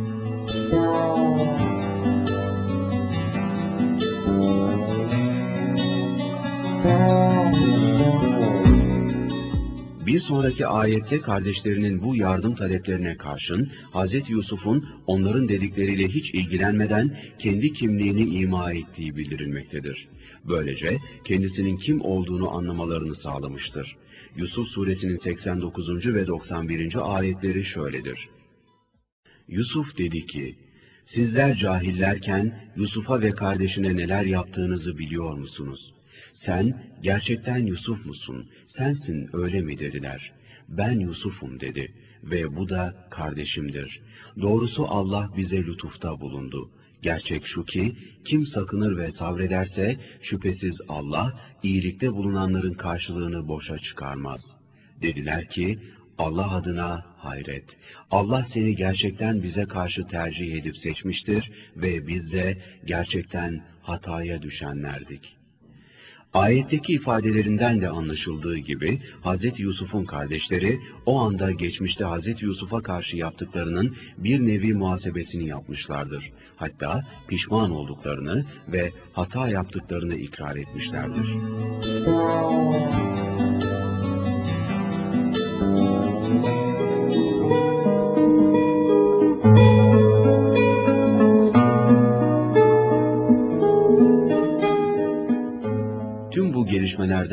Bir sonraki ayette kardeşlerinin bu yardım taleplerine karşın Hz. Yusuf'un onların dedikleriyle hiç ilgilenmeden kendi kimliğini ima ettiği bildirilmektedir. Böylece kendisinin kim olduğunu anlamalarını sağlamıştır. Yusuf suresinin 89. ve 91. ayetleri şöyledir. Yusuf dedi ki, sizler cahillerken Yusuf'a ve kardeşine neler yaptığınızı biliyor musunuz? Sen gerçekten Yusuf musun? Sensin öyle mi dediler. Ben Yusuf'um dedi ve bu da kardeşimdir. Doğrusu Allah bize lütufta bulundu. Gerçek şu ki kim sakınır ve sabrederse şüphesiz Allah iyilikte bulunanların karşılığını boşa çıkarmaz. Dediler ki Allah adına hayret. Allah seni gerçekten bize karşı tercih edip seçmiştir ve biz de gerçekten hataya düşenlerdik. Ayetteki ifadelerinden de anlaşıldığı gibi Hz. Yusuf'un kardeşleri o anda geçmişte Hz. Yusuf'a karşı yaptıklarının bir nevi muhasebesini yapmışlardır. Hatta pişman olduklarını ve hata yaptıklarını ikrar etmişlerdir.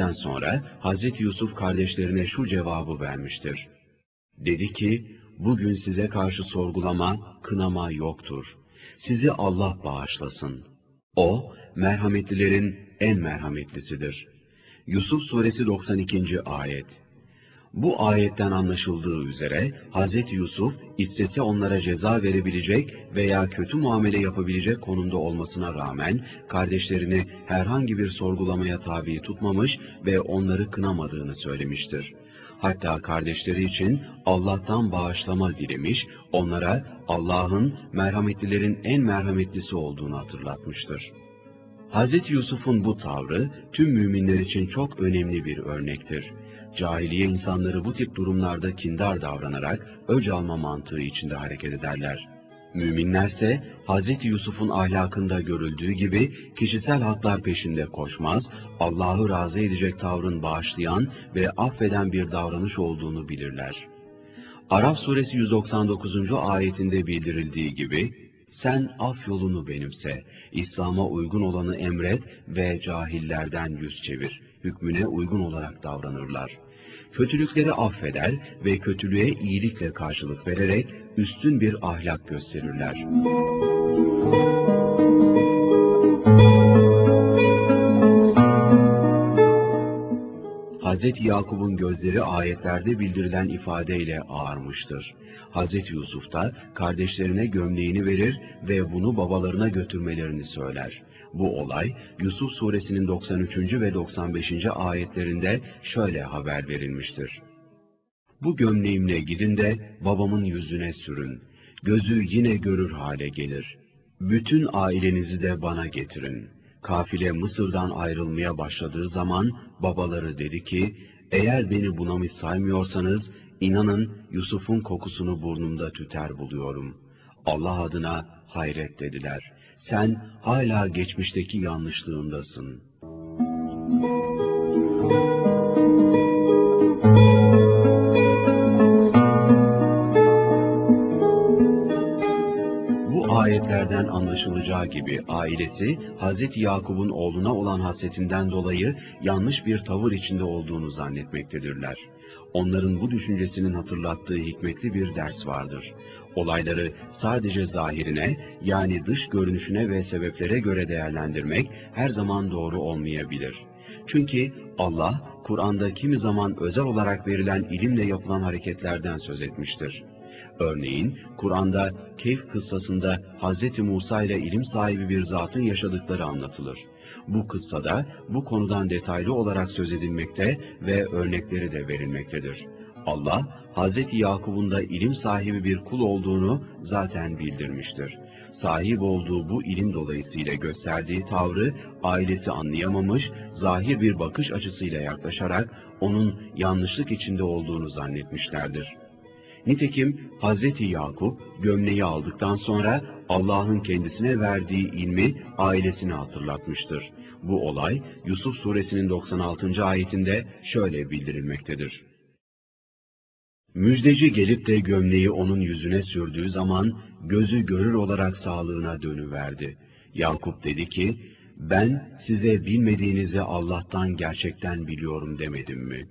öldükten sonra Hazreti Yusuf kardeşlerine şu cevabı vermiştir. Dedi ki, bugün size karşı sorgulama, kınama yoktur. Sizi Allah bağışlasın. O, merhametlilerin en merhametlisidir. Yusuf Suresi 92. Ayet. Bu ayetten anlaşıldığı üzere Hz. Yusuf istese onlara ceza verebilecek veya kötü muamele yapabilecek konumda olmasına rağmen kardeşlerini herhangi bir sorgulamaya tabi tutmamış ve onları kınamadığını söylemiştir. Hatta kardeşleri için Allah'tan bağışlama dilemiş, onlara Allah'ın merhametlilerin en merhametlisi olduğunu hatırlatmıştır. Hz. Yusuf'un bu tavrı tüm müminler için çok önemli bir örnektir. Cahiliye insanları bu tip durumlarda kindar davranarak öc alma mantığı içinde hareket ederler. Müminlerse Hz. Yusuf'un ahlakında görüldüğü gibi kişisel haklar peşinde koşmaz, Allah'ı razı edecek tavrın bağışlayan ve affeden bir davranış olduğunu bilirler. Araf suresi 199. ayetinde bildirildiği gibi, sen af yolunu benimse, İslam'a uygun olanı emret ve cahillerden yüz çevir, hükmüne uygun olarak davranırlar. Kötülükleri affeder ve kötülüğe iyilikle karşılık vererek üstün bir ahlak gösterirler. Hz. Yakup'un gözleri ayetlerde bildirilen ifadeyle ağarmıştır. Hz. Yusuf da kardeşlerine gömleğini verir ve bunu babalarına götürmelerini söyler. Bu olay Yusuf suresinin 93. ve 95. ayetlerinde şöyle haber verilmiştir. Bu gömleğimle gidin de babamın yüzüne sürün. Gözü yine görür hale gelir. Bütün ailenizi de bana getirin. Kafile Mısır'dan ayrılmaya başladığı zaman babaları dedi ki, eğer beni buna saymıyorsanız, inanın Yusuf'un kokusunu burnumda tüter buluyorum. Allah adına hayret dediler. Sen hala geçmişteki yanlışlığındasın. Bu ayetlerden anlaşılacağı gibi ailesi Hz. Yakup'un oğluna olan hasretinden dolayı yanlış bir tavır içinde olduğunu zannetmektedirler. Onların bu düşüncesinin hatırlattığı hikmetli bir ders vardır. Olayları sadece zahirine, yani dış görünüşüne ve sebeplere göre değerlendirmek her zaman doğru olmayabilir. Çünkü Allah, Kur'an'da kimi zaman özel olarak verilen ilimle yapılan hareketlerden söz etmiştir. Örneğin, Kur'an'da Kehf kıssasında Hz. Musa ile ilim sahibi bir zatın yaşadıkları anlatılır. Bu kıssada bu konudan detaylı olarak söz edilmekte ve örnekleri de verilmektedir. Allah, Hz. Yakup'un da ilim sahibi bir kul olduğunu zaten bildirmiştir. Sahip olduğu bu ilim dolayısıyla gösterdiği tavrı ailesi anlayamamış, zahir bir bakış açısıyla yaklaşarak onun yanlışlık içinde olduğunu zannetmişlerdir. Nitekim Hz. Yakup gömleği aldıktan sonra Allah'ın kendisine verdiği ilmi ailesine hatırlatmıştır. Bu olay Yusuf suresinin 96. ayetinde şöyle bildirilmektedir. Müjdeci gelip de gömleği onun yüzüne sürdüğü zaman gözü görür olarak sağlığına dönüverdi. Yakup dedi ki, ben size bilmediğinizi Allah'tan gerçekten biliyorum demedim mi?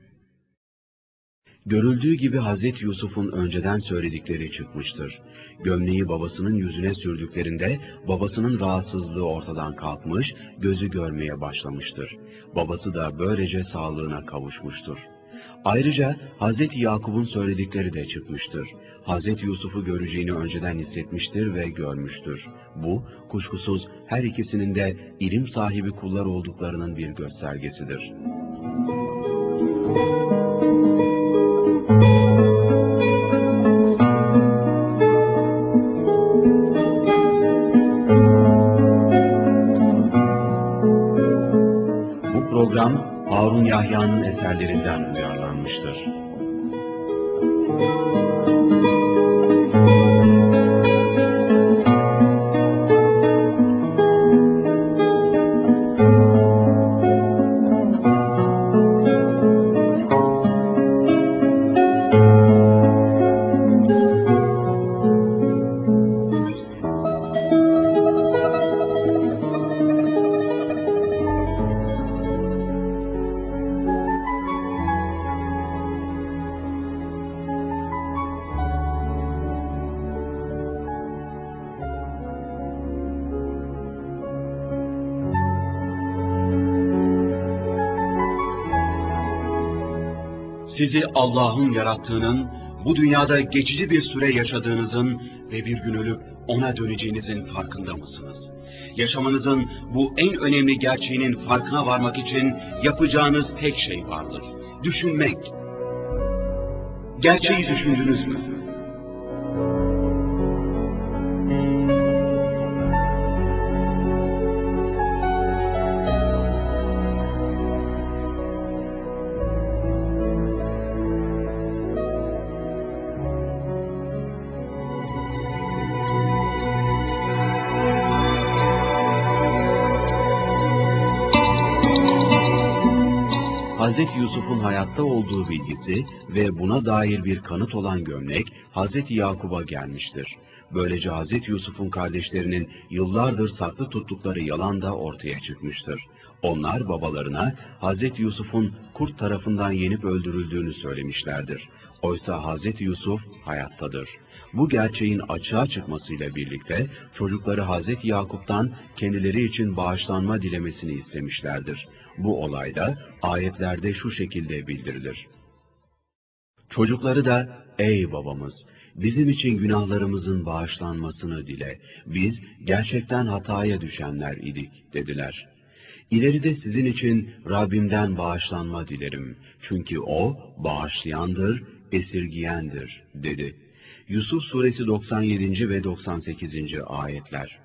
Görüldüğü gibi Hz. Yusuf'un önceden söyledikleri çıkmıştır. Gömleği babasının yüzüne sürdüklerinde babasının rahatsızlığı ortadan kalkmış, gözü görmeye başlamıştır. Babası da böylece sağlığına kavuşmuştur. Ayrıca Hz. Yakup'un söyledikleri de çıkmıştır. Hz. Yusuf'u göreceğini önceden hissetmiştir ve görmüştür. Bu, kuşkusuz her ikisinin de ilim sahibi kullar olduklarının bir göstergesidir. Bu program Harun Yahya'nın eserlerinden uyarlanmıştır. Sizi Allah'ın yarattığının, bu dünyada geçici bir süre yaşadığınızın ve bir gün ölüp ona döneceğinizin farkında mısınız? Yaşamanızın bu en önemli gerçeğinin farkına varmak için yapacağınız tek şey vardır. Düşünmek. Gerçeği düşündünüz mü? Hz. Yusuf'un hayatta olduğu bilgisi ve buna dair bir kanıt olan gömlek Hz. Yakub'a gelmiştir. Böylece Hz. Yusuf'un kardeşlerinin yıllardır saklı tuttukları yalan da ortaya çıkmıştır. Onlar babalarına Hz. Yusuf'un kurt tarafından yenip öldürüldüğünü söylemişlerdir. Oysa Hz. Yusuf hayattadır. Bu gerçeğin açığa çıkmasıyla birlikte çocukları Hz. Yakup'tan kendileri için bağışlanma dilemesini istemişlerdir. Bu olayda ayetlerde şu şekilde bildirilir. Çocukları da, ey babamız, bizim için günahlarımızın bağışlanmasını dile, biz gerçekten hataya düşenler idik, dediler. İleride sizin için Rabbimden bağışlanma dilerim, çünkü O bağışlayandır, esirgiyendir, dedi. Yusuf Suresi 97. ve 98. ayetler.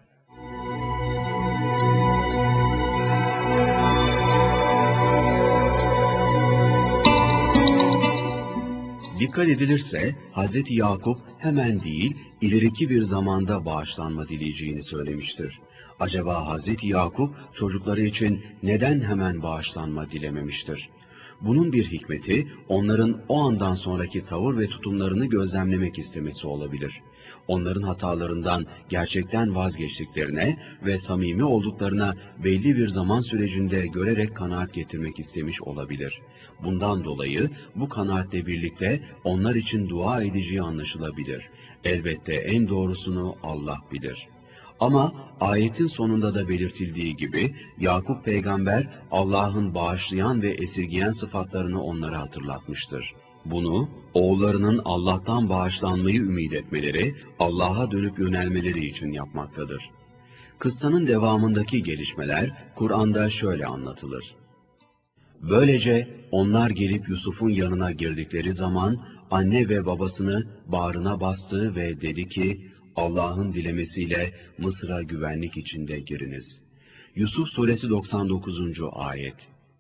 Dikkat edilirse Hz. Yakup hemen değil, ileriki bir zamanda bağışlanma dileyeceğini söylemiştir. Acaba Hz. Yakup çocukları için neden hemen bağışlanma dilememiştir? Bunun bir hikmeti onların o andan sonraki tavır ve tutumlarını gözlemlemek istemesi olabilir. Onların hatalarından gerçekten vazgeçtiklerine ve samimi olduklarına belli bir zaman sürecinde görerek kanaat getirmek istemiş olabilir. Bundan dolayı bu kanaatle birlikte onlar için dua edeceği anlaşılabilir. Elbette en doğrusunu Allah bilir. Ama ayetin sonunda da belirtildiği gibi Yakup peygamber Allah'ın bağışlayan ve esirgiyen sıfatlarını onlara hatırlatmıştır. Bunu oğullarının Allah'tan bağışlanmayı ümit etmeleri, Allah'a dönüp yönelmeleri için yapmaktadır. Kıssanın devamındaki gelişmeler Kur'an'da şöyle anlatılır. Böylece onlar gelip Yusuf'un yanına girdikleri zaman anne ve babasını bağrına bastı ve dedi ki, Allah'ın dilemesiyle Mısır'a güvenlik içinde giriniz. Yusuf Suresi 99. ayet.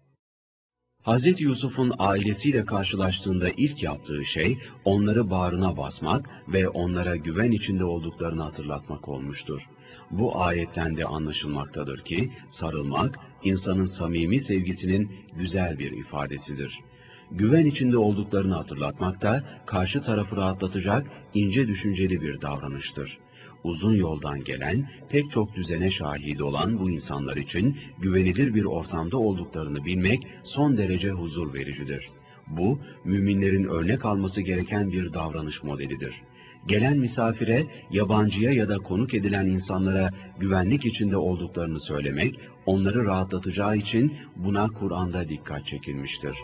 Hz. Yusuf'un ailesiyle karşılaştığında ilk yaptığı şey, onları bağrına basmak ve onlara güven içinde olduklarını hatırlatmak olmuştur. Bu ayetten de anlaşılmaktadır ki, sarılmak, insanın samimi sevgisinin güzel bir ifadesidir. Güven içinde olduklarını hatırlatmak da, karşı tarafı rahatlatacak, ince düşünceli bir davranıştır. Uzun yoldan gelen, pek çok düzene şahidi olan bu insanlar için güvenilir bir ortamda olduklarını bilmek son derece huzur vericidir. Bu, müminlerin örnek alması gereken bir davranış modelidir. Gelen misafire, yabancıya ya da konuk edilen insanlara güvenlik içinde olduklarını söylemek, onları rahatlatacağı için buna Kur'an'da dikkat çekilmiştir.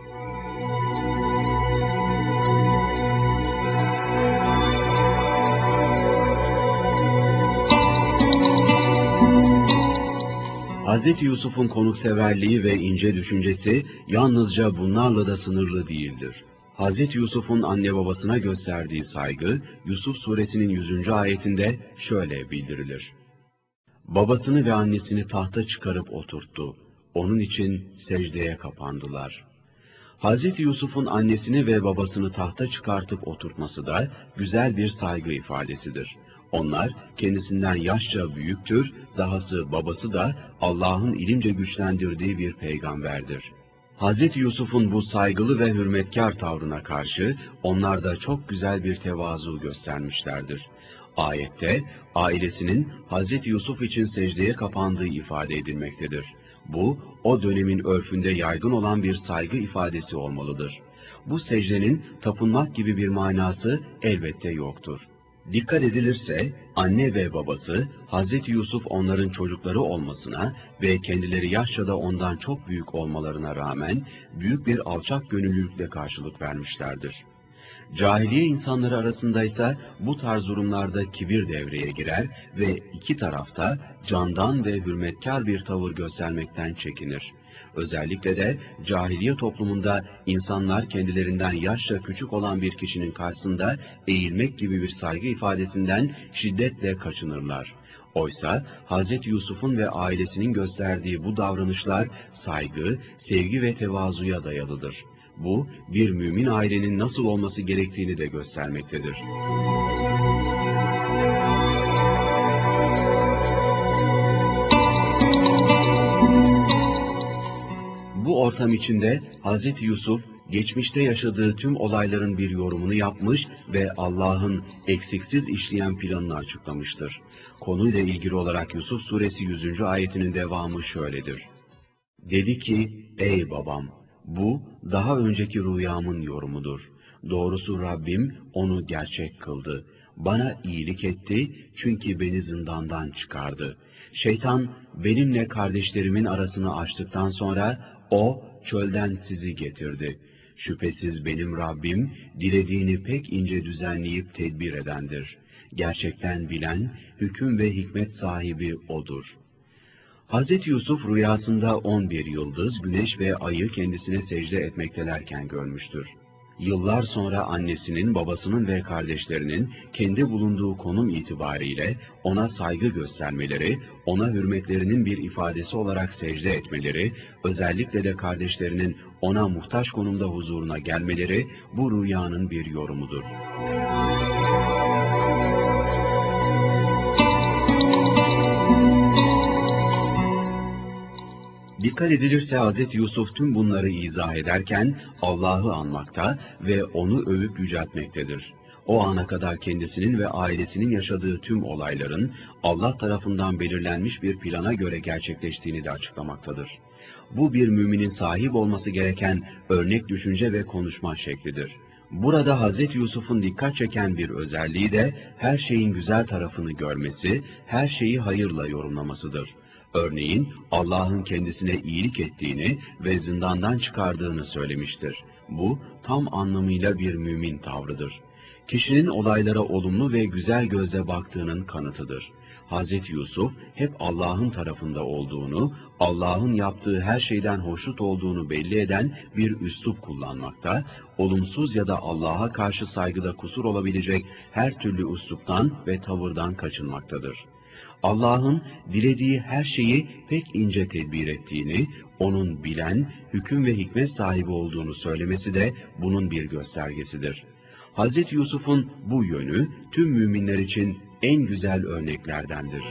Hz. Yusuf'un konukseverliği ve ince düşüncesi yalnızca bunlarla da sınırlı değildir. Hz. Yusuf'un anne babasına gösterdiği saygı, Yusuf Suresinin 100. ayetinde şöyle bildirilir. Babasını ve annesini tahta çıkarıp oturttu. Onun için secdeye kapandılar. Hz. Yusuf'un annesini ve babasını tahta çıkartıp oturtması da güzel bir saygı ifadesidir. Onlar kendisinden yaşça büyüktür, dahası babası da Allah'ın ilimce güçlendirdiği bir peygamberdir. Hz. Yusuf'un bu saygılı ve hürmetkar tavrına karşı onlar da çok güzel bir tevazu göstermişlerdir. Ayette ailesinin Hz. Yusuf için secdeye kapandığı ifade edilmektedir. Bu, o dönemin örfünde yaygın olan bir saygı ifadesi olmalıdır. Bu secdenin tapınmak gibi bir manası elbette yoktur. Dikkat edilirse anne ve babası Hazreti Yusuf onların çocukları olmasına ve kendileri yaşça da ondan çok büyük olmalarına rağmen büyük bir alçak gönüllülükle karşılık vermişlerdir. Cahiliye insanları arasındaysa bu tarz durumlarda kibir devreye girer ve iki tarafta candan ve hürmetkar bir tavır göstermekten çekinir. Özellikle de cahiliye toplumunda insanlar kendilerinden yaşça küçük olan bir kişinin karşısında eğilmek gibi bir saygı ifadesinden şiddetle kaçınırlar. Oysa Hz. Yusuf'un ve ailesinin gösterdiği bu davranışlar saygı, sevgi ve tevazuya dayalıdır. Bu, bir mümin ailenin nasıl olması gerektiğini de göstermektedir. Bu ortam içinde Hz. Yusuf, geçmişte yaşadığı tüm olayların bir yorumunu yapmış ve Allah'ın eksiksiz işleyen planını açıklamıştır. Konuyla ilgili olarak Yusuf Suresi 100. ayetinin devamı şöyledir. Dedi ki, ey babam, bu daha önceki rüyamın yorumudur. Doğrusu Rabbim onu gerçek kıldı. Bana iyilik etti çünkü beni zindandan çıkardı. Şeytan benimle kardeşlerimin arasını açtıktan sonra o çölden sizi getirdi. Şüphesiz benim Rabbim dilediğini pek ince düzenleyip tedbir edendir. Gerçekten bilen, hüküm ve hikmet sahibi O'dur. Hz. Yusuf rüyasında 11 yıldız, güneş ve ayı kendisine secde etmektelerken görmüştür. Yıllar sonra annesinin, babasının ve kardeşlerinin kendi bulunduğu konum itibariyle ona saygı göstermeleri, ona hürmetlerinin bir ifadesi olarak secde etmeleri, özellikle de kardeşlerinin ona muhtaç konumda huzuruna gelmeleri bu rüyanın bir yorumudur. Dikkat edilirse Hz. Yusuf tüm bunları izah ederken Allah'ı anmakta ve onu övüp yüceltmektedir. O ana kadar kendisinin ve ailesinin yaşadığı tüm olayların Allah tarafından belirlenmiş bir plana göre gerçekleştiğini de açıklamaktadır. Bu bir müminin sahip olması gereken örnek düşünce ve konuşma şeklidir. Burada Hz. Yusuf'un dikkat çeken bir özelliği de her şeyin güzel tarafını görmesi, her şeyi hayırla yorumlamasıdır. Örneğin Allah'ın kendisine iyilik ettiğini ve zindandan çıkardığını söylemiştir. Bu tam anlamıyla bir mümin tavrıdır. Kişinin olaylara olumlu ve güzel gözle baktığının kanıtıdır. Hz. Yusuf hep Allah'ın tarafında olduğunu, Allah'ın yaptığı her şeyden hoşnut olduğunu belli eden bir üslup kullanmakta, olumsuz ya da Allah'a karşı saygıda kusur olabilecek her türlü üsluptan ve tavırdan kaçınmaktadır. Allah'ın dilediği her şeyi pek ince tedbir ettiğini, onun bilen, hüküm ve hikmet sahibi olduğunu söylemesi de bunun bir göstergesidir. Hz. Yusuf'un bu yönü tüm müminler için en güzel örneklerdendir.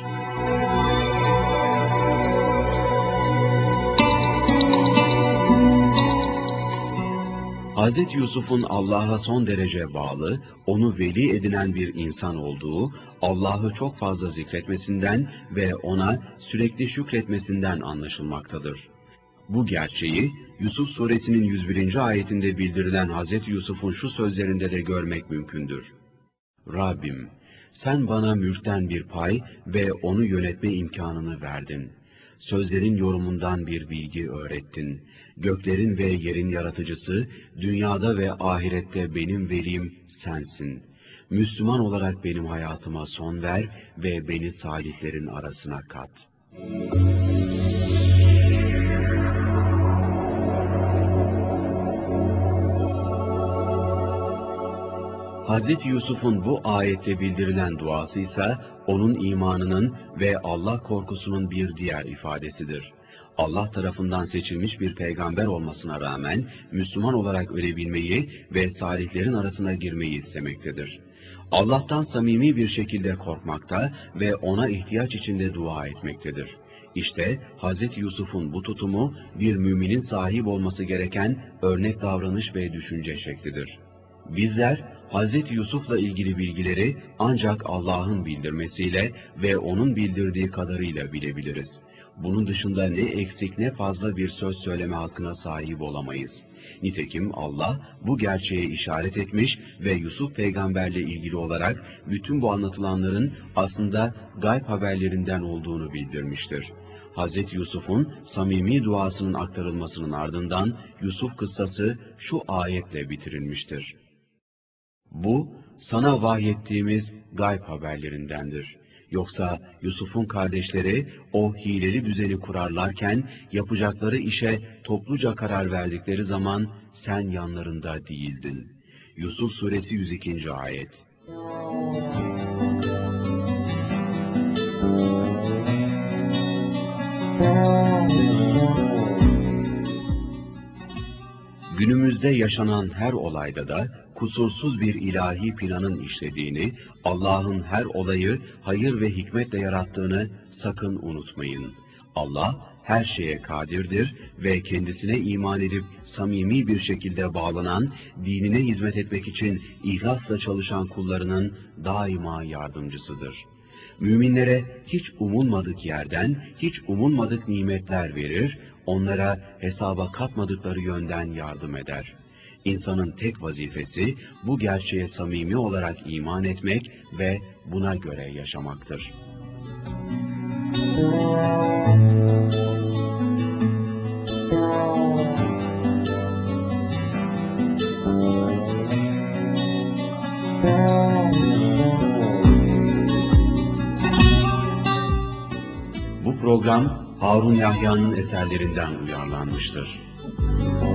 Hz. Yusuf'un Allah'a son derece bağlı, onu veli edinen bir insan olduğu, Allah'ı çok fazla zikretmesinden ve ona sürekli şükretmesinden anlaşılmaktadır. Bu gerçeği Yusuf Suresinin 101. ayetinde bildirilen Hz. Yusuf'un şu sözlerinde de görmek mümkündür. Rabbim, sen bana mülkten bir pay ve onu yönetme imkanını verdin. Sözlerin yorumundan bir bilgi öğrettin. Göklerin ve yerin yaratıcısı, dünyada ve ahirette benim velim sensin. Müslüman olarak benim hayatıma son ver ve beni salihlerin arasına kat. Hz. Yusuf'un bu ayette bildirilen duası ise onun imanının ve Allah korkusunun bir diğer ifadesidir. Allah tarafından seçilmiş bir peygamber olmasına rağmen Müslüman olarak ölebilmeyi ve salihlerin arasına girmeyi istemektedir. Allah'tan samimi bir şekilde korkmakta ve ona ihtiyaç içinde dua etmektedir. İşte Hz. Yusuf'un bu tutumu bir müminin sahip olması gereken örnek davranış ve düşünce şeklidir. Bizler Hz. Yusuf'la ilgili bilgileri ancak Allah'ın bildirmesiyle ve onun bildirdiği kadarıyla bilebiliriz. Bunun dışında ne eksik ne fazla bir söz söyleme hakkına sahip olamayız. Nitekim Allah bu gerçeğe işaret etmiş ve Yusuf peygamberle ilgili olarak bütün bu anlatılanların aslında gayb haberlerinden olduğunu bildirmiştir. Hz. Yusuf'un samimi duasının aktarılmasının ardından Yusuf kıssası şu ayetle bitirilmiştir. Bu, sana vahyettiğimiz gayb haberlerindendir. Yoksa Yusuf'un kardeşleri o hileli düzeni kurarlarken yapacakları işe topluca karar verdikleri zaman sen yanlarında değildin. Yusuf Suresi 102. Ayet. Günümüzde yaşanan her olayda da kusursuz bir ilahi planın işlediğini, Allah'ın her olayı hayır ve hikmetle yarattığını sakın unutmayın. Allah her şeye kadirdir ve kendisine iman edip samimi bir şekilde bağlanan, dinine hizmet etmek için ihlasla çalışan kullarının daima yardımcısıdır. Müminlere hiç umulmadık yerden, hiç umulmadık nimetler verir, onlara hesaba katmadıkları yönden yardım eder. İnsanın tek vazifesi bu gerçeğe samimi olarak iman etmek ve buna göre yaşamaktır. Bu program Harun Yahya'nın eserlerinden uyarlanmıştır.